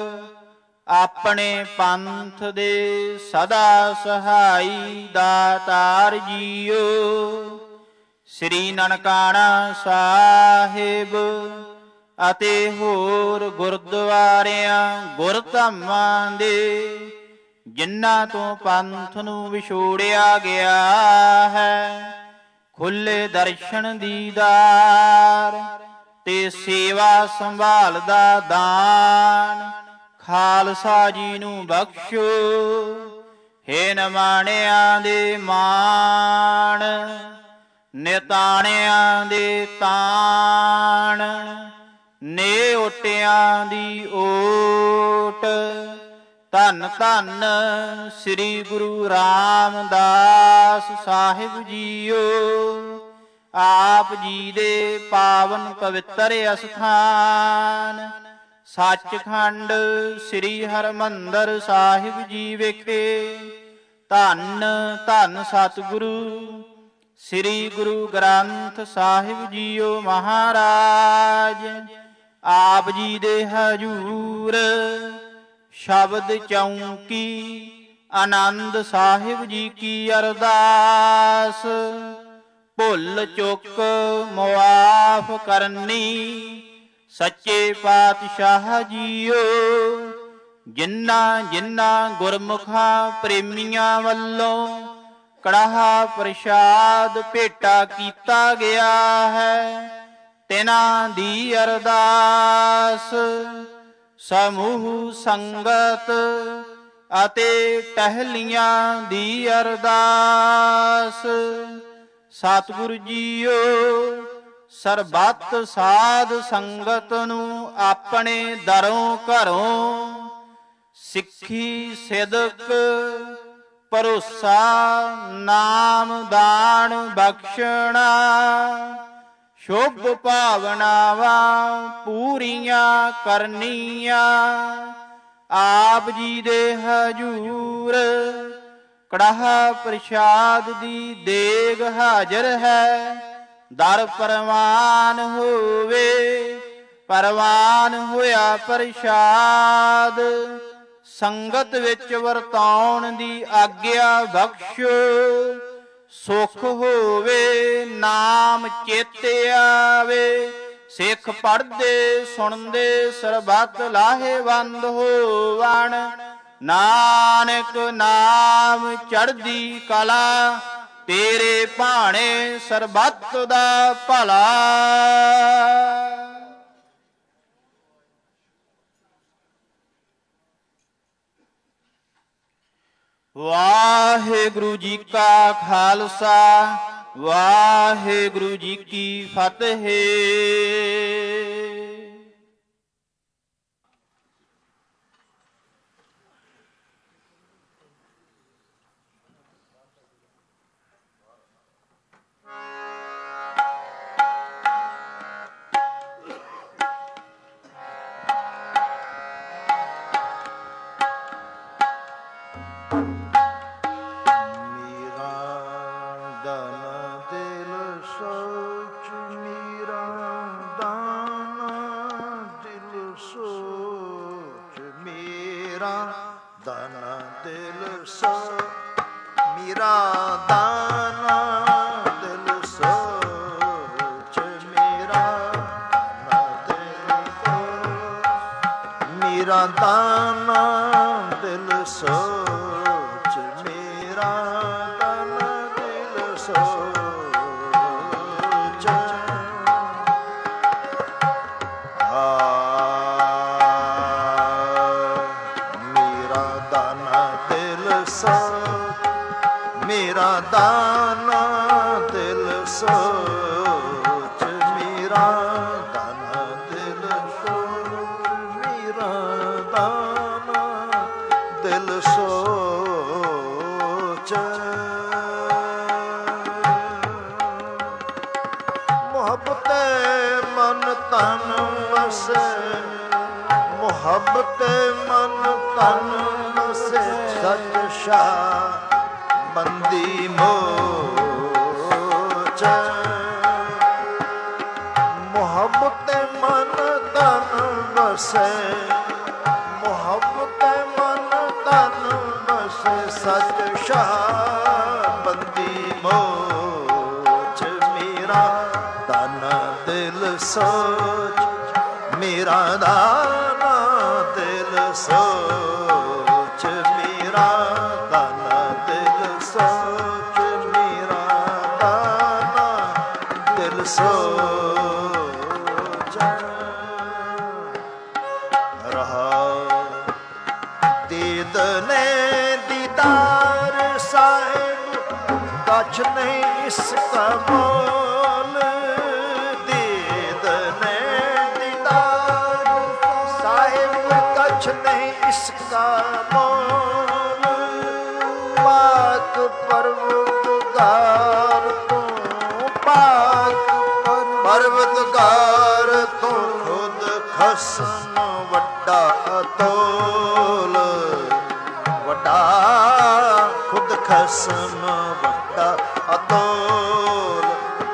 ਆਪਣੇ ਪੰਥ ਦੇ ਸਦਾ ਸਹਾਈ ਦਾਤਾਰ ਜੀਓ। ਸ੍ਰੀ ਨਨਕਾਣਾ ਸਾਹਿਬ ਅਤੇ ਹੋਰ ਗੁਰਦੁਆਰਿਆਂ ਗੁਰਧਾਮਾਂ ਦੇ ਜਿਨ੍ਹਾਂ ਤੋਂ ਪੰਥ ਨੂੰ ਵਿਛੋੜਿਆ ਗਿਆ ਹੈ, ਖੁੱਲੇ ਦਰਸ਼ਨ ਦੀਦਾਰ ਤੇ ਸੇਵਾ ਸੰਭਾਲ ਦਾ ਦਾਨ ਖਾਲਸਾ ਜੀ ਨੂੰ ਬਖਸ਼ੋ। ਹੇ ਨਿਮਾਣਿਆਂ ਦੇ ਮਾਣ, ਨਿਤਾਣਿਆਂ ਦੇ ਤਾਣ, ਨੇ ਓਟਿਆਂ ਦੀ ਓਟ। ਧੰਨ ਧੰਨ ਸ੍ਰੀ ਗੁਰੂ ਰਾਮਦਾਸ ਸਾਹਿਬ ਜੀਓ। ਆਪ ਜੀ ਦੇ ਪਾਵਨ ਪਵਿੱਤਰ ਅਸਥਾਨ ਸੱਚਖੰਡ ਸ੍ਰੀ ਹਰਿਮੰਦਰ ਸਾਹਿਬ ਜੀ ਵਿਖੇ ਧੰਨ ਧੰਨ ਸਤਿਗੁਰੂ ਸ੍ਰੀ ਗੁਰੂ ਗ੍ਰੰਥ ਸਾਹਿਬ ਜੀਓ ਮਹਾਰਾਜ ਆਪ ਜੀ ਦੇ ਹਜੂਰ ਸ਼ਬਦ ਚੌਂਕੀ ਆਨੰਦ ਸਾਹਿਬ ਜੀ ਕੀ ਅਰਦਾਸ। ਭੁੱਲ ਚੁੱਕ ਮੁਆਫ ਕਰਨੀ ਸੱਚੇ ਪਾਤਸ਼ਾਹ ਜੀਓ। ਜਿਨ੍ਹਾਂ ਜਿਨ੍ਹਾਂ ਗੁਰਮੁਖਾਂ ਪ੍ਰੇਮੀਆਂ ਵੱਲੋਂ ਕੜਾਹਾ ਪ੍ਰਸ਼ਾਦ ਭੇਟਾ ਕੀਤਾ ਗਿਆ ਹੈ, ਤਿਨਾਂ ਦੀ ਅਰਦਾਸ ਸਮੂਹ ਸੰਗਤ ਅਤੇ ਟਹਿਲੀਆਂ ਦੀ ਅਰਦਾਸ। ਸਤਿਗੁਰੂ ਜੀਓ ਸਰਬੱਤ ਸਾਧ ਸੰਗਤ ਨੂੰ ਆਪਣੇ ਦਰੋਂ ਘਰੋਂ ਸਿੱਖੀ ਸਿਦਕ ਭਰੋਸਾ ਨਾਮ ਦਾਨ ਬਖਸ਼ਣਾ ਸ਼ੁਭ ਭਾਵਨਾਵਾਂ ਪੂਰੀਆਂ ਕਰਨੀਆਂ। ਆਪ ਜੀ ਦੇ ਹਜੂਰ ਕੜਾਹਾ ਪ੍ਰਸ਼ਾਦ ਦੀ ਦੇਗ ਹਾਜ਼ਰ ਹੈ। ਦਰ ਪ੍ਰਵਾਨ ਹੋਵੇ ਪ੍ਰਵਾਨ ਹੋਇਆ ਪ੍ਰਸ਼ਾਦ ਸੰਗਤ ਵਿੱਚ ਵਰਤਾਉਣ ਦੀ ਆਗਿਆ ਬਖਸ਼ੋ। ਸੁਖ ਹੋਵੇ ਨਾਮ ਚੇਤੇ ਆਵੇ ਸਿੱਖ ਪੜ੍ਹਦੇ ਸੁਣਦੇ ਸਰਬੱਤ ਲਾਹੇਵੰਦ ਹੋਵਣ। ਨਾਨਕ ਨਾਮ ਚੜ੍ਹਦੀ ਕਲਾ ਤੇਰੇ ਭਾਣੇ ਸਰਬੱਤ ਦਾ ਭਲਾ। ਵਾਹਿਗੁਰੂ ਜੀ ਕਾ ਖਾਲਸਾ ਵਾਹਿਗੁਰੂ ਜੀ ਕੀ ਫਤਿਹ। ਮੇਰਾ ਦਾਨਾ ਦਿਲ ਸੋਚ, ਮੇਰਾ ਦਾਨਾ ਦਿਲ ਸੋਚ। ਆ ਮੇਰਾ ਦਾਨਾ ਦਿਲ ਸੋਚ, ਮੇਰਾ ਦਾਨਾ ਦਿਲ ਸੋਚ, ਮੇਰਾ ਦਾਨਾ ਦਿਲ ਸੋਚ, ਮੇਰਾ ਦਾਨਾ ਦਿਲ ਸੋਚ। ਮੁਹੱਬਤ ਮਨ ਤਨ ਵਸੇ, ਮੁਹੱਬਤ ਮਨ ਤਨ ਵਸੇ, ਸਚ ਸ਼ਾਹ ਬੰਦੀ ਮੋਚ। ਮੁਹੱਬਤ ਮਨ ਤਨ ਵਸੇ, ਮੁਹੱਬਤ ਮਨ ਤਨ ਵਸੇ, ਸਚ ਸ਼ਾਹ ਬੰਦੀ ਮੋਚ। ਮੇਰਾ ਦਾਨਾ ਦਿਲ ਸੋਚ, ਮੇਰਾ ਦਾਨਾ ਦਿਲ ਸੋਚ, ਮੇਰਾ ਦਾਨਾ ਦਿਲ ਸੋਚ, ਮੇਰਾ ਦਾਨਾ ਦਿਲ ਸੋਚ। ਰਹਾ ਦੀਦ ਨੇ ਦੀਦਾਰ ਸਾਹਿਬ, ਕਛ ਨਹੀਂ ਇਸਕਾ ਮੋਲ। ਦੀਦ ਨੇ ਦੀਦਾਰ ਸਾਹਿਬ, ਕਛ ਨਹੀਂ ਇਸਕਾ ਮੋਲ। ਪਾਕ ਪਰਵਤਗਾਰ ਤੋਂ, ਪਾਕ ਪਰਵਤਗਾਰ ਤੋਂ, ਖੁਦ ਖਸਮ ਵੱਡਾ ਅਤੋਲ। ਵੱਡਾ ਖੁਦ ਖਸਮ ਵੱਡਾ ਅਤੋਲ।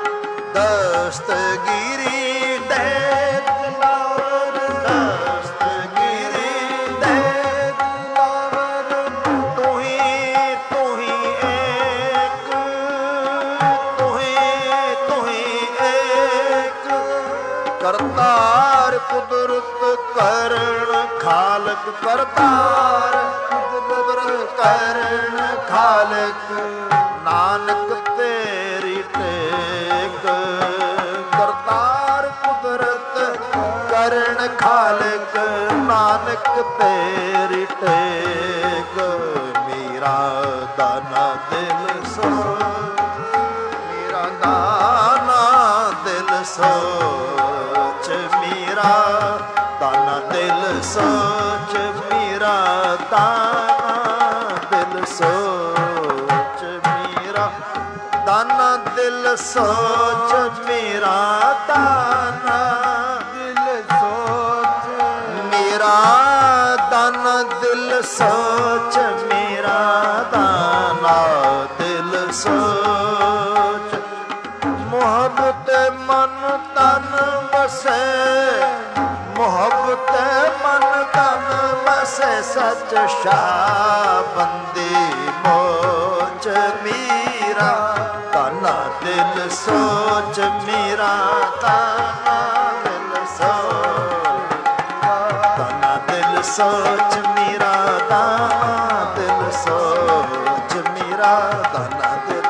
ਦਸਤਗੀਰੀ ਦੇ ਦਿਲਾਵਰ, ਦਸਤਗੀਰੀ ਦੇ ਦਿਲਾਵਰ, ਤੂੰ ਹੀ ਤੂੰ ਹੀ ਏਕ, ਤੂੰ ਹੀ ਤੂੰ ਹੀ ਏਕ। ਕਰਤਾਰ ਕੁਦਰਤ ਕਰਨ ਖਾਲਕ, ਕਰਤਾਰ ਕੁਦਰਤ ਕਰਨ ਖਾਲਕ। ਨਾਨਕ ਤੇਰੀ ਟੇਕ, ਕਰਤਾਰ ਕੁਦਰਤ ਕਰਨ ਖਾਲਕ। ਨਾਨਕ ਤੇਰੀ ਟੇਕ। ਮੇਰਾ ਦਾਨਾ ਦਿਲ ਸੋਚ, ਮੇਰਾ ਦਾਨਾ ਦਿਲ ਸੋਚ, ਮੇਰਾ ਦਾਨਾ ਦਿਲ ਸੋਚ, ਮੇਰਾ ਦਾਨਾ ਦਿਲ ਸੋਚ, ਮੇਰਾ ਦਾਨਾ ਦਿਲ ਸੋਚ, ਮੇਰਾ ਦਾਨਾ ਦਿਲ ਸੋਚ, ਮੇਰਾ ਦਾਨਾ ਦਿਲ ਸੋਚ, ਮੇਰਾ ਦਾਨਾ ਦਿਲ ਸੋਚ। ਮੁਹੱਬਤ ਮਨ ਤਨ ਵਸੇ, ਮੁਹੱਬਤ ਮਨ ਤਨ ਵਸੇ, ਸਚ ਸ਼ਾਹ ਬੰਦੀ ਮੋਚ। ਮੇਰਾ ਦਾਨਾ ਦਿਲ ਸੋਚ, ਮੇਰਾ ਦਾਨਾ ਦਿਲ ਸੋਚ, ਦਾਨਾ ਦਿਲ ਸੋਚ, ਮੇਰਾ ਦਾਨਾ ਦਿਲ ਸੋਚ, ਮੇਰਾ ਦਾਨਾ ਦਿਲ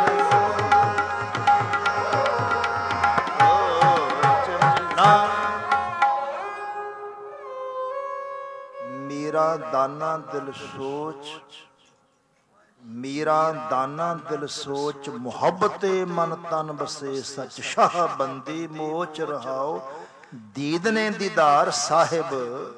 ਮੇਰਾ ਦਾਨਾ ਦਿਲ ਸੋਚ, ਮੇਰਾ ਦਾਨਾ ਦਿਲ ਸੋਚ। ਮੁਹੱਬਤੇ ਮਨ ਤਨ ਬਸੇ, ਸਚ ਸ਼ਾਹ ਬੰਦੀ ਮੋਚ। ਰਹਾਓ ਦੀਦ ਨੇ ਦੀਦਾਰ ਸਾਹਿਬ,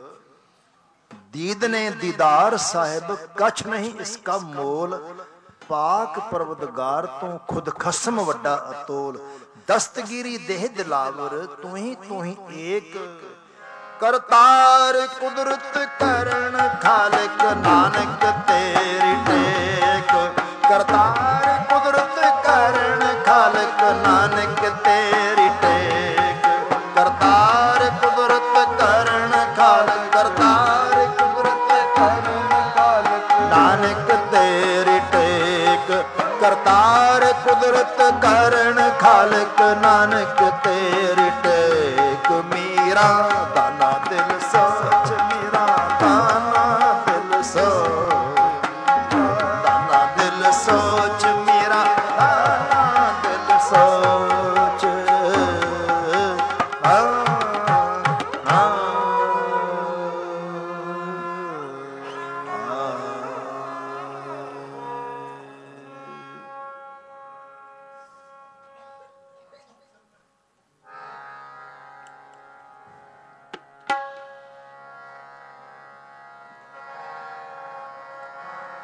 ਦੀਦ ਨੇ ਦੀਦਾਰ ਸਾਹਿਬ, ਕਛ ਨਹੀਂ ਇਸਕਾ ਮੋਲ। ਪਾਕ ਪਰਵਤਗਾਰ ਤੋਂ ਖੁਦ ਖਸਮ ਵੱਡਾ ਅਤੋਲ। ਦਸਤਗੀਰੀ ਦੇਹ ਦਿਲਾਵਰ, ਤੂੰ ਹੀ ਤੂੰ ਹੀ ਏਕ। ਕਰਤਾਰ ਕੁਦਰਤ ਕਰਨ ਖਾਲਕ, ਨਾਨਕ ਤੇਰੀ ਟੇਕ। ਕਰਤਾਰ ਕੁਦਰਤ ਕਰਨ ਖਾਲਕ, ਨਾਨਕ ਤੇਰੀ ਟੇਕ। ਕਰਤਾਰ ਕੁਦਰਤ ਕਰਨ ਖਾਲਕ, ਕਰਤਾਰ ਕੁਦਰਤ ਕਰਨ ਖਾਲਕ, ਨਾਨਕ ਤੇਰੀ ਟੇਕ। ਕਰਤਾਰ ਕੁਦਰਤ ਕਰਨ ਖਾਲਕ, ਨਾਨਕ ਤੇਰੀ ਟੇਕ। ਮੇਰਾ ਦਾਨਾ ਦਿਲ ਸੋਚ, ਮੇਰਾ ਦਾਨਾ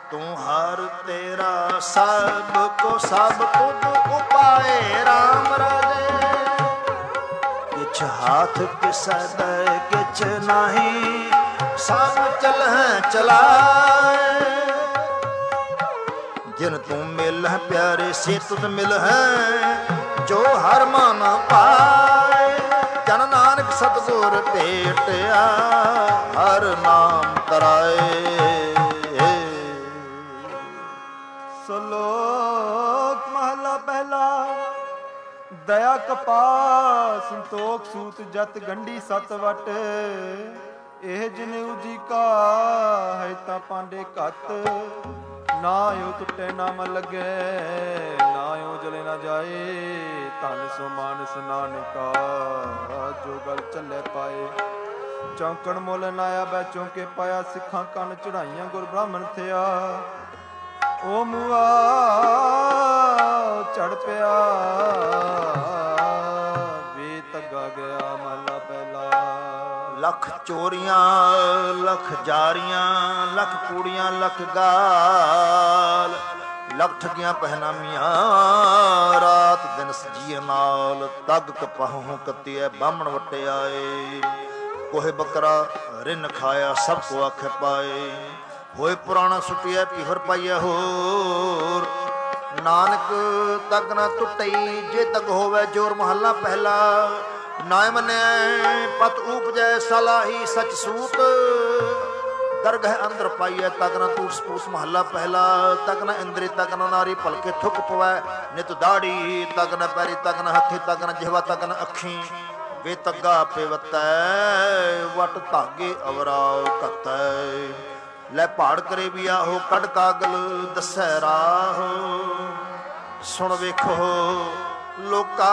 ਤੂੰ ਹਰ ਤੇਰਾ ਸਭ ਕੋ ਸਭ ਤੁਧ ਉਪਾਏ RAM ਰਾਜੇ। ਕਿਛ ਹਾਥ ਕਿਸੈ ਦੈ ਕਿਛ ਨਾਹੀ ਸਭ ਚਲਹਿ ਚਲਾਏ। ਜਿਨ ਤੂੰ ਮਿਲਹਿ ਪਿਆਰੇ ਸੇ ਤੁਧ ਮਿਲਹਿ ਜੋ ਹਰ ਮਨ ਪਾਏ। ਜਨ ਨਾਨਕ ਸਤਿਗੁਰ ਭੇਟਿਆ ਹਰ ਨਾਮ ਤਰਾਏ। ਸ਼ਲੋਕ ਮਹਲਾ ਪਹਿਲਾ। ਦਇਆ ਕਪਾ ਸੰਤੋਖ ਸੂਤ ਜਤ ਗੰਢੀ ਸਤ ਵਟ। ਇਹ ਜਨੇਊ ਜੀ ਕਾ ਹੈ ਤਾਂ ਪਾਂਡੇ ਘੱਟ। ਨਾ ਓ ਟੁੱਟੇ ਨਾ ਮਨ ਲੱਗੇ ਨਾ ਓ ਜਲੇ ਨਾ ਜਾਏ। ਧਨ ਸੋ ਮਾਨਸ ਨਾਨਕਾ ਜੋ ਗਲ ਚੱਲੇ ਪਾਏ। ਚੌਂਕਣ ਮੁੱਲ ਨਾਇਆ ਬੈ ਚੌਂਕੇ ਪਾਇਆ। ਸਿੱਖਾਂ ਕੰਨ ਚੜਾਈਆਂ ਗੁਰ ਬ੍ਰਾਹਮਣ ਥਿਆ। ਓ ਮੂਆ ਚੜ ਪਿਆ ਵੇ ਤੱਗਾ ਗਿਆ ਮਹਲਾ ਪਹਿਲਾ। ਲੱਖ ਚੋਰੀਆਂ ਲੱਖ ਜਾਰੀਆਂ ਲੱਖ ਕੂੜੀਆਂ ਲੱਖ ਗਾਲ। ਲੱਖ ਠਗੀਆਂ ਪਹਿਨਾਮੀਆਂ ਰਾਤ ਦਿਨ ਸਜੀਏ ਨਾਲ। ਤੱਗ ਕਪਾਹੋਂ ਕੱਤੀਐ ਬਾਹਮਣ ਵਟਿਆਏ। ਕੋਹੇ ਬੱਕਰਾ ਰਿੰਨ ਖਾਇਆ ਸਭ ਕੋ ਆਖੇ ਪਾਏ। ਹੋਏ ਪੁਰਾਣਾ ਸੁਟਿਆ ਪੀਹਰ ਪਾਈਐ ਹੋਰ। ਨਾਨਕ ਤੱਗ ਨਾ ਟੁੱਟਈ ਜੇ ਤੱਗ ਹੋਵੇ ਜੋਰ। ਮਹੱਲਾ ਪਹਿਲਾ। ਨਾ ਮੰਨਿਆ ਪਤ ਉਪਜੈ ਸਲਾਹੀ ਸਚ ਸੂਤ। ਦਰਗਹ ਅੰਦਰ ਪਾਈਐ ਤੱਗ ਨਾ ਟੂਟ ਸਪੂਤ। ਮਹੱਲਾ ਪਹਿਲਾ। ਤੱਗ ਨਾ ਇੰਦਰੀ ਤੱਗ ਨਾ ਨਾਰੀ ਭਲਕੇ ਥੁੱਕ ਪਵੈ। ਨਿਤ ਦਾੜੀ ਤੱਗ ਨਾ ਪੈਰੀ ਤੱਗ ਨਾ ਹੱਥੀ ਤੱਗ ਨਾ ਜਿਹਵਾ ਤੱਗ ਨਾ ਅੱਖੀ। ਵੇ ਤੱਗਾ ਪਿਵਤੈ ਵਟ ਧਾਗੇ ਅਵਰਾਉ ਘਤੈ। ਲੈ ਪਹਾੜ ਕਰੇ ਵੀ ਆਹੋ ਕੱਢ ਕਾਗਲ ਦੱਸੈ ਰਾਹ। ਸੁਣ ਵੇਖੋ ਲੋਕਾ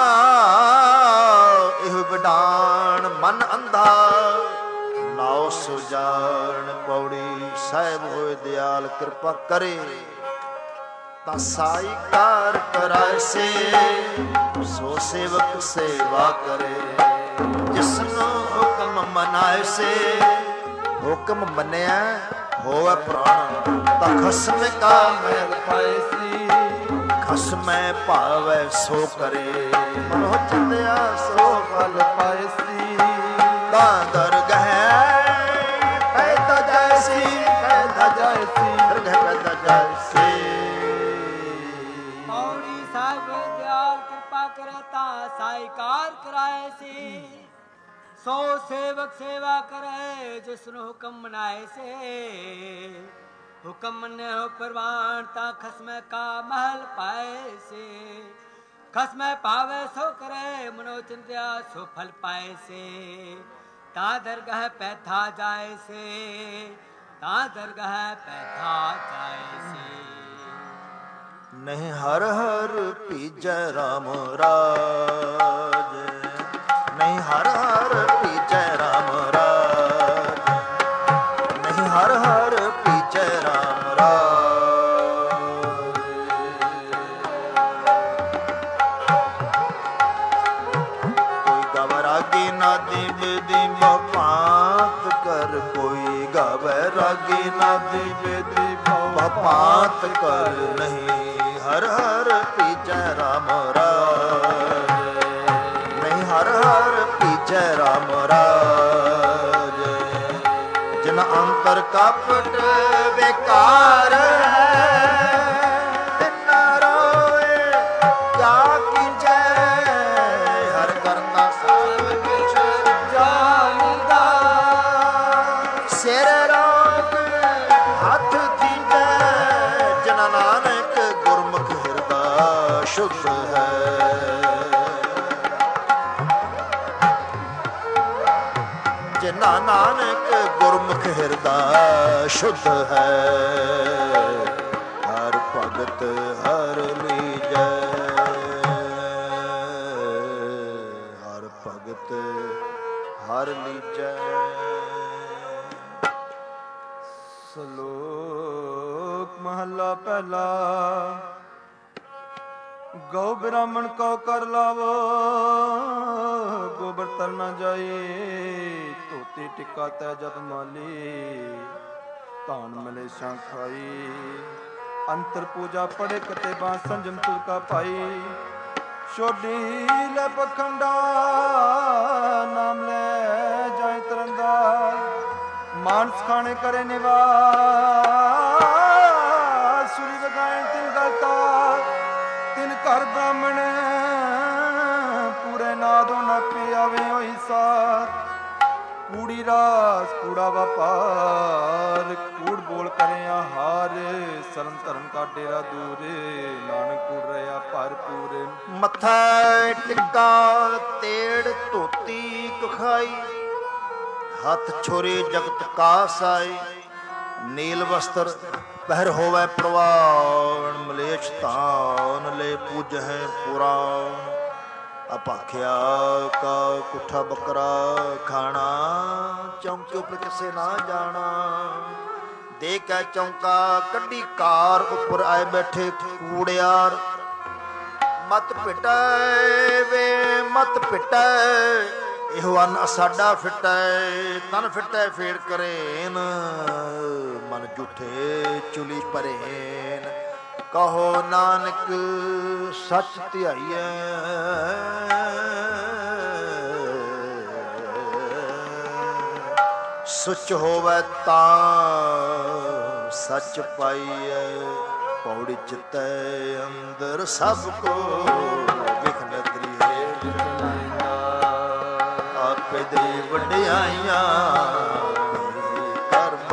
ਇਹੋ ਵਿਡਾਣ ਮਨ ਅੰਧਾ। ਨਾਉ ਸੁਜਾਨ ਪੌੜੀ ਸਾਹਿਬ ਹੋਏ ਦਿਆਲ ਕਿਰਪਾ ਕਰੇ। ਤਾਂ ਸਾਈ ਕਾਰ ਕਰਾਏ ਸੇ ਸੋ ਸੇਵਕ ਸੇਵਾ ਕਰੇ। ਜਿਸਨੂੰ ਹੁਕਮ ਮਨਾਏ ਸੇ ਹੁਕਮ ਮੰਨਿਆ ਹੋਵੇ ਪ੍ਰਾਣ। ਤਾਂ ਖਸਮ ਕਾ ਮੈਲ ਪਾਏ ਸੀ ਖਸਮੈ ਭਾਵੈ ਸੋ ਕਰੇ। ਮਨੋ ਚਿੰਦਿਆ ਸੋ ਫਲ ਪਾਏ ਸੀ। ਤਾਂ ਦਰਗਹ ਪੈਦਾ ਜੈਸੀ ਪੈਦਾ ਜੈਸੀ ਦਰਗਹ ਪੈਦਾ ਜੈਸੀ। ਪੌੜੀ ਸਾਹਿਬ ਦਿਆਲ ਕਿਰਪਾ ਕਰੇ ਤਾਂ ਸਾਈਕਾਰ ਕਰਾਏ ਸੀ। ਸੋ ਸੇਵਕ ਸੇਵਾ करे जिसनु हुक्म मनाए से। हुक्म मने हो परवान ता खसमे का महल पाए से। खसमे पावे सो करे मनो चिंत्या सो फल पाए से। ता दरगाह पैथा जाए से ता दरगाह पैथा जाए से। नहीं हर हर पीजै राम राज। नहीं हर हर पीजै राम राज। नहीं हर हर पीजै राम राज। कोई गावे रागी नादी बेदी पात कर। कोई गावे रागी नादी बेदी पात कर। नहीं हर हर पीजै राम राज। हर हर पीछे राम राज। जिन अंतर कपट बेकार है तिना रोए क्या कीजै। हर करना सब कुछ जानदा। सिर रोग हथ दीजै। जिन नानक गुरमुख हिरदा शुद्ध है। जिना नानक गुरमुख हिरदा शुद्ध है। हर भगत हर लीजै। हर भगत हर लीजै। ਸ਼ਲੋਕ ਮਹੱਲਾ ਪਹਿਲਾ। ਗਊ ਬ੍ਰਾਹਮਣ ਕਉ ਕਰ ਲਾਵੋ ਗੋਬਰ ਤਰ ਨਾ ਜਾਏ। ਧੋਤੀ ਟਿੱਕਾ ਤੈ ਜਪ ਮਾਲੀ ਧਾਨ ਮਲੇਸ਼ਾਂ ਖਾਈ। ਅੰਤਰ ਪੂਜਾ ਪੜੇ ਕਤੇਬਾਂ ਸੰਜਮ ਤੁਲ ਕਾ ਪਾਈ। ਛੋਡੀ ਲੈ ਪਖੰਡਾ ਨਾਮ ਲੈ ਜਾਏ ਤਰੰਦਾ। ਮਾਨਸ ਖਾਣੇ ਕਰੇ ਨਿਵਾਸ ਸੁਰੀ ਵਗਾਏ ਤਿਨ ਗਲਤਾ। ਤਿਨ ਘਰ ਬ੍ਰਾਹਮਣ ਪੂਰੇ ਨਾਦੋਂ ਨਾ ਪਿਆਵੇ ਹੋਈ ਸਾਰ। ਕੂੜੀ ਰਾਸ ਕੂੜਾ ਵਪਾਰ ਕੂੜ ਬੋਲ ਕਰਿਆ ਹਾਰ। ਸਰਨ ਧਰਨ ਕਾ ਡੇਰਾ ਦੂਰੇ ਨਾਨਕ ਕੂੜ ਰਿਆ ਭਰਪੂਰ। ਮੱਥਾ ਟਿੱਕਾ ਤੇੜ ਧੋਤੀ ਕਖਾਈ। ਹੱਥ ਛੋਰੇ ਜਗਤ ਕਾ ਸਾਈ। ਨੀਲ ਵਸਤਰ ਪਹਿਰ ਹੋਵੇ ਪ੍ਰਵਾਨ। ਮਲੇਛ ਧਾਨ ਲੈ ਪੂਜਹਿ ਪੁਰਾਨ। ਅਪਾਖਿਆ ਕਾ ਕੁੱਠਾ ਬੱਕਰਾ ਖਾਣਾ। ਚੌਂਕੇ ਉੱਪਰ ਕਿਸੇ ਨਾ ਜਾਣਾ। ਦੇ ਕੇ ਚੌਂਕਾ ਕੱਢੀ ਕਾਰ ਉੱਪਰ ਆਏ ਬੈਠੇ ਕੂੜਿਆਰ। ਮਤ ਪਿਟੈ ਵੇ ਮਤ ਪਿਟੈ ਇਹੋ ਅੰਨ ਸਾਡਾ ਫਿਟੈ। ਤਨ ਫਿਟੈ ਫੇਰ ਕਰੇਨ ਮਨ ਝੂਠੇ ਚੁਲੀ ਭਰੇਨ। ਕਹੋ ਨਾਨਕ ਸੱਚ ਧਿਆਈਐ। ਸੁਚ ਹੋਵੇ ਤਾਂ ਸੱਚ ਪਾਈਐ। ਪੌੜੀ ਚਿਤੈ ਅੰਦਰ ਸਭ ਕੋ ਵਿਖਨ ਦ੍ਰਿਹੇਠ ਚਲਾਈਂਦਾ। ਆਪੇ ਦੇ ਵਡਿਆਈਆਂ ਕਰਮ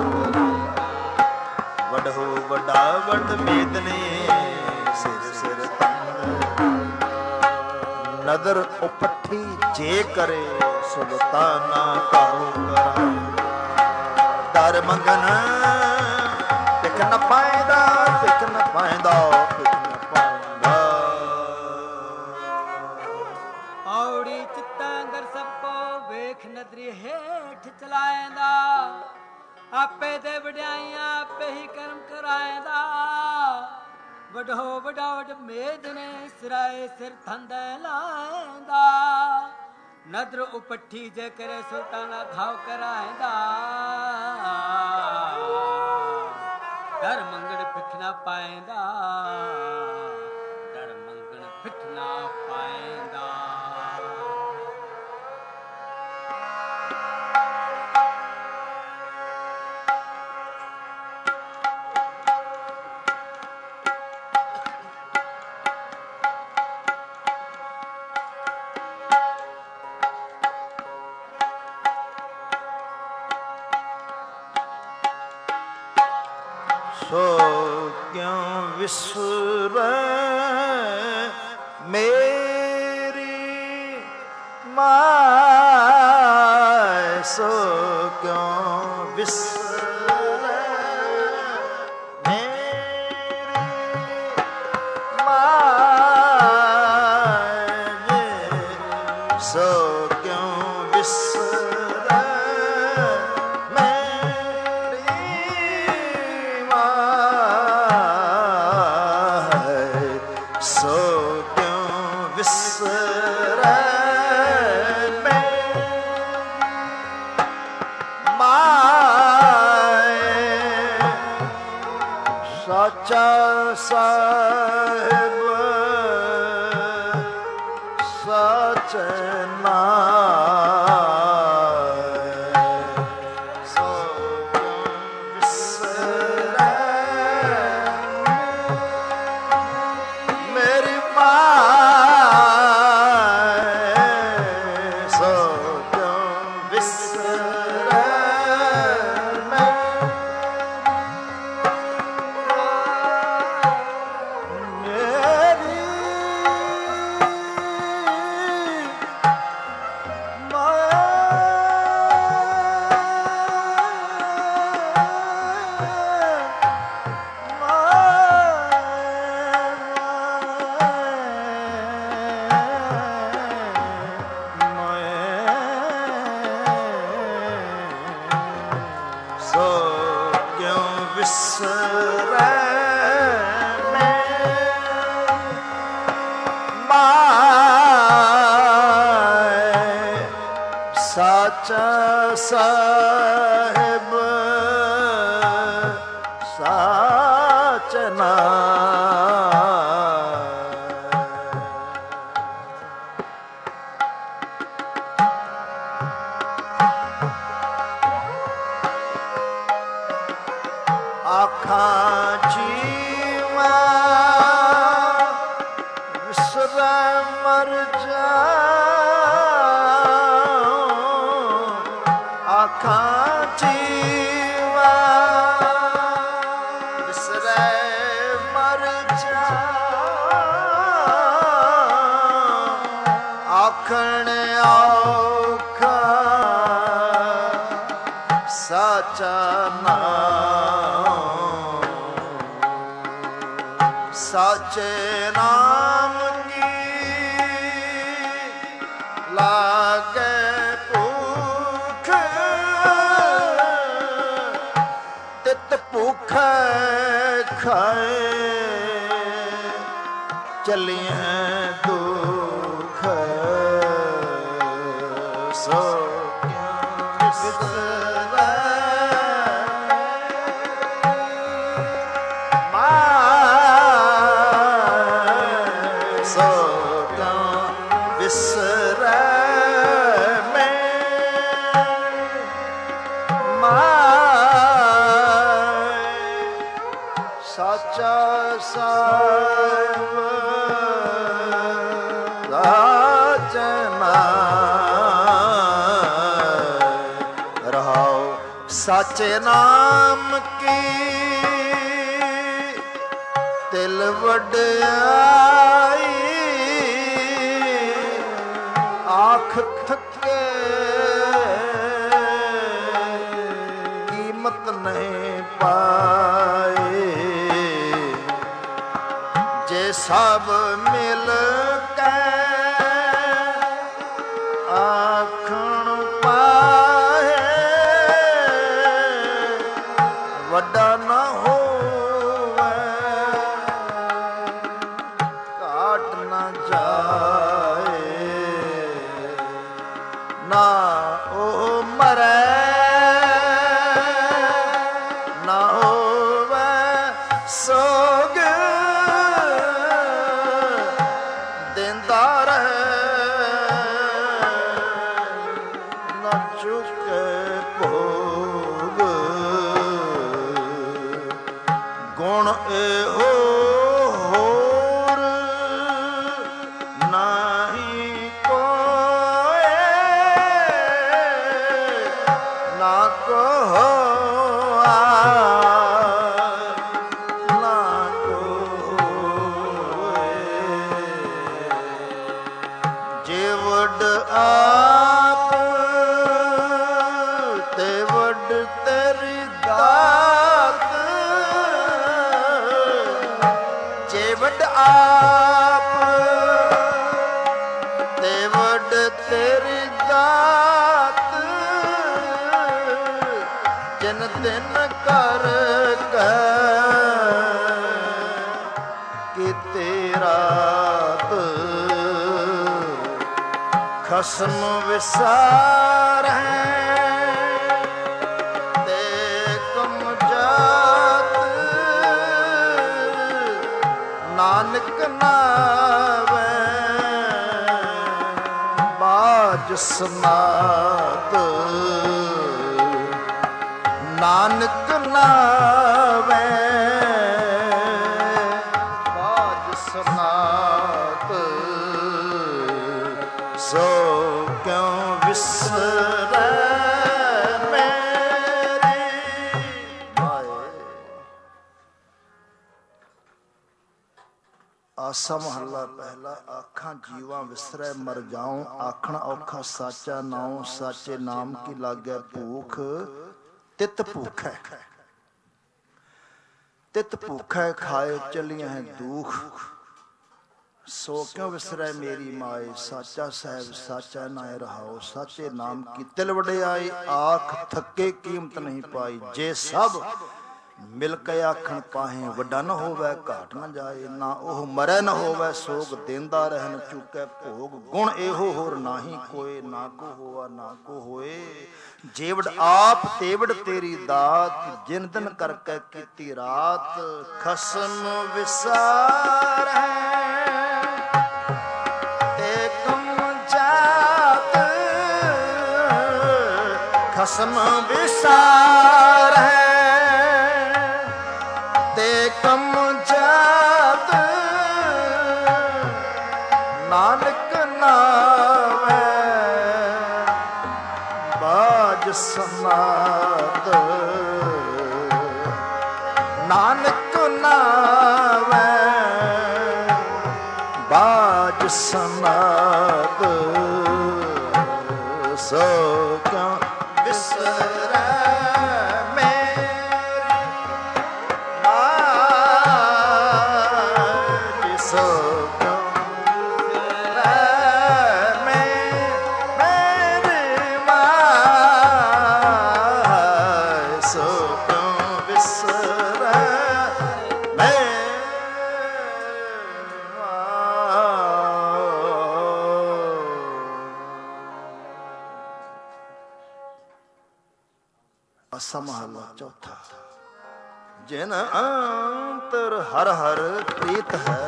ਵਡੋ ਵੱਡਾ ਵਡ ਮੇਦਨੇ। ਸਿਰ ਸਿਰ ਤੰਦ ਨਦਰ ਉਪੱਠੀ ਜੇ ਕਰੇ। ਸੁਲਤਾ ਨਾ ਕਾਹੂ ਕਰਾ। ਦਰ ਮੰਗਨ ਪਿਕ ਨ ਪਾਇਦਾ ਪਿਕ ਨ ਪਾਇਦਾ ਪਿਕ ਨ ਪਾਇਦਾ। ਔੜੀ ਚਿੱਤਾਂਗਰ ਸਭ ਕੋ ਵੇਖ ਨਦਰੀ ਹੇਠ ਚਲਾਏਂਦਾ। ਆਪੇ ਦੇ ਵਡਿਆਈਆਂ ਆਪੇ ਹੀ ਕਰਮ ਕਰਾਏਂਦਾ। ਵਡੋ ਵਡਾ ਵਡ ਮੇਦ ਨੇ ਸਿਰਾਏ ਸਿਰ ਥੰਦੇ ਲਾਏਂਦਾ। ਨਦਰ ਉਪੱਠੀ ਜੇ ਕਰੇ ਸੁਲਤਾਨਾ ਘਾਵ ਕਰਾਏਂਦਾ। ਦਰ ਮੰਗਣ ਪਿੱਠ ਨਾ ਪਾਏਂਦਾ। ਦਰ ਮੰਗਣ ਪਿੱਠ ਨਾ ਪਾਏਂਦਾ। ਸੋ ਕਿਉ ਵਿਸਰੈ ਮੇਰੀ ਮਾਇ। ਸੋ ਕਿਉ ਵਿਸਰੈ ਮੇਰੀ ਮਾਇ। ਸੋ ਕਿਉ ਵਿਸਰੈ ਸਾਚਾ ਸਾਹਿਬ ਸਾਚੇ ਨਾਮ। ਸੋ ਵਿਸਰੈ ਮੇਰੀ ਮਾਇ। ਸੋ ਵਿਸਰੈ ਸਾਚਾ ਸਾਹਿਬ ਆਖਾਂ ਜੀਵਾ ਵਿਸਰੈ ਮਰ ਜਾਉ, ਆਖਾਂ ਜੀਵਾ ਵਿਸਰੈ ਮਰ ਜਾਉ, ਆਖਣ ਔਖਾ ਸਾਚਾ ਨਾਮ, ਸਾਚੇ ਨਾਮ ਕੀ ਲਾਗੇ ਭੁਖ, ਤਿਤ ਭੁਖੈ ਖਾਏ ਚਲੀਐ ਦੁਖ, ਸੋ ਸਾਚਾ ਸਾਹਿਬ ਰਾਜਨਾ ਰਹਾਉ, ਸਾਚੇ ਨਾਮ ਕੀ ਤਿਲ ਵਡਿਆਈ, ਆਖ ਥੱਕੇ ਕੀਮਤ ਨਹੀਂ ਪਾਏ, ਜੇ ਸਭ ਮਿਲ ਕੇ ਆਖਣ ਪਾਏ, ਵੱਡਾ ਨਾ ਹੋਵੇ ਘਾਟ ਨਾ ਜਾਏ, ਨਾ ਉਹ ਮਰੇ ਨਾ ਹੋਵੇ ਸੋਗ, ਦਿੰਦਾ ਰਹੇ ਨਾ ਚੁੱਕੇ ਭੋਗ, ਗੁਣ ਇਹੋ ਹੋਰ ਨਾਹੀ ਕੋਏ, ਨਾ ਕੋ ਆਪ ਤੇ ਵੱਡ ਤੇਰੀ ਦਾਤ, ਜੇ ਵੱਡ ਆਪ ਤੇ ਵੱਡ ਤੇਰੀ ਦਾਤ, ਜਿਨ ਦਿਨ ਕਰ ਕੇ ਕੀਤੀ ਰਾਤ, ਖਸਮ ਵਿਸਾਰੈ ਤੇ ਕਮ ਜਾਤ, ਨਾਨਕ ਨਾਵੈ ਬਾਜ ਸਮਾਤ, ਨਾਨਕ ਨਾਵੈ ਬਾਜ ਸਮਾਤ, ਸੋ ਕਿਉ ਵਿਸਰੈ ਮੇਰੀ ਮਾਏ। ਆਸਾ ਮਹੱਲਾ ਪਹਿਲਾ। ਆਖਾਂ ਜੀਵਾਂ ਵਿਸਰੈ ਮਰ ਜਾਉ, ਆਖਣ ਔਖਾ ਸਾਚਾ ਨਾਉ, ਸਾਚੇ ਨਾਮ ਕੀ ਲਾਗੈ ਭੂਖ, ਤਿਤ ਭੂਖੈ ਤਿਤ ਭੂਖੈ ਖਾਏ ਚਲੀਐ ਦੁਖ, ਸੋ ਕਿਉ ਵਿਸਰੈ ਮੇਰੀ ਮਾਏ। ਸਾਚਾ ਸਾਹਿਬ ਸਾਚਾ ਨਾਇ ਰਹਾਉ, ਸਾਚੇ ਨਾਮ ਕੀ ਤਿਲ ਵਡਿਆਈ, ਆਖ ਥੱਕੇ ਕੀਮਤ ਨਹੀਂ ਪਾਈ, ਜੇ ਸਭ ਮਿਲ ਕੇ ਆਖਣ ਪਾਹੇ, ਵੱਡਾ ਨ ਹੋਵੇ ਘਾਟ ਨ ਜਾਏ, ਨਾ ਉਹ ਮਰੈ ਨ ਹੋਵੇ ਸੋਗ, ਦੇਂਦਾ ਰਹਿਣ ਚੁੱਕੈ ਭੋਗ, ਗੁਣ ਇਹੋ ਹੋਰ ਨਾਹੀ ਕੋਏ, ਨਾ ਕੋ ਹੋਆ ਨਾ ਕੋ ਹੋਏ, ਜੇਵੜ ਆਪ ਤੇਵੜ ਤੇਰੀ ਦਾਤ, ਜਿਨ ਦਿਨ ਕਰਕੇ ਕੀਤੀ ਰਾਤ, ਖਸਮ ਵਿਸਾਰੈ ਤੇ ਕਮ ਜਾਤ, ਖਸਮ ਵਿਸਾਰੈ ਸਨਾਤ ਸੋ ਕਿਉ ਵਿਸਰੈ ਮੇਰੀ ਮਾਈ ਸੋ ਕਿਉ ਵਿਸਰੈ ਮੇਰੀ ਮਾਈ ਸੋ ਕਿਉ ਵਿਸਰੈ ਮਹਲਾ ਚੌਥਾ। ਜਿਨ ਅੰਤਰ ਹਰ ਹਰ ਪ੍ਰੀਤ ਹੈ,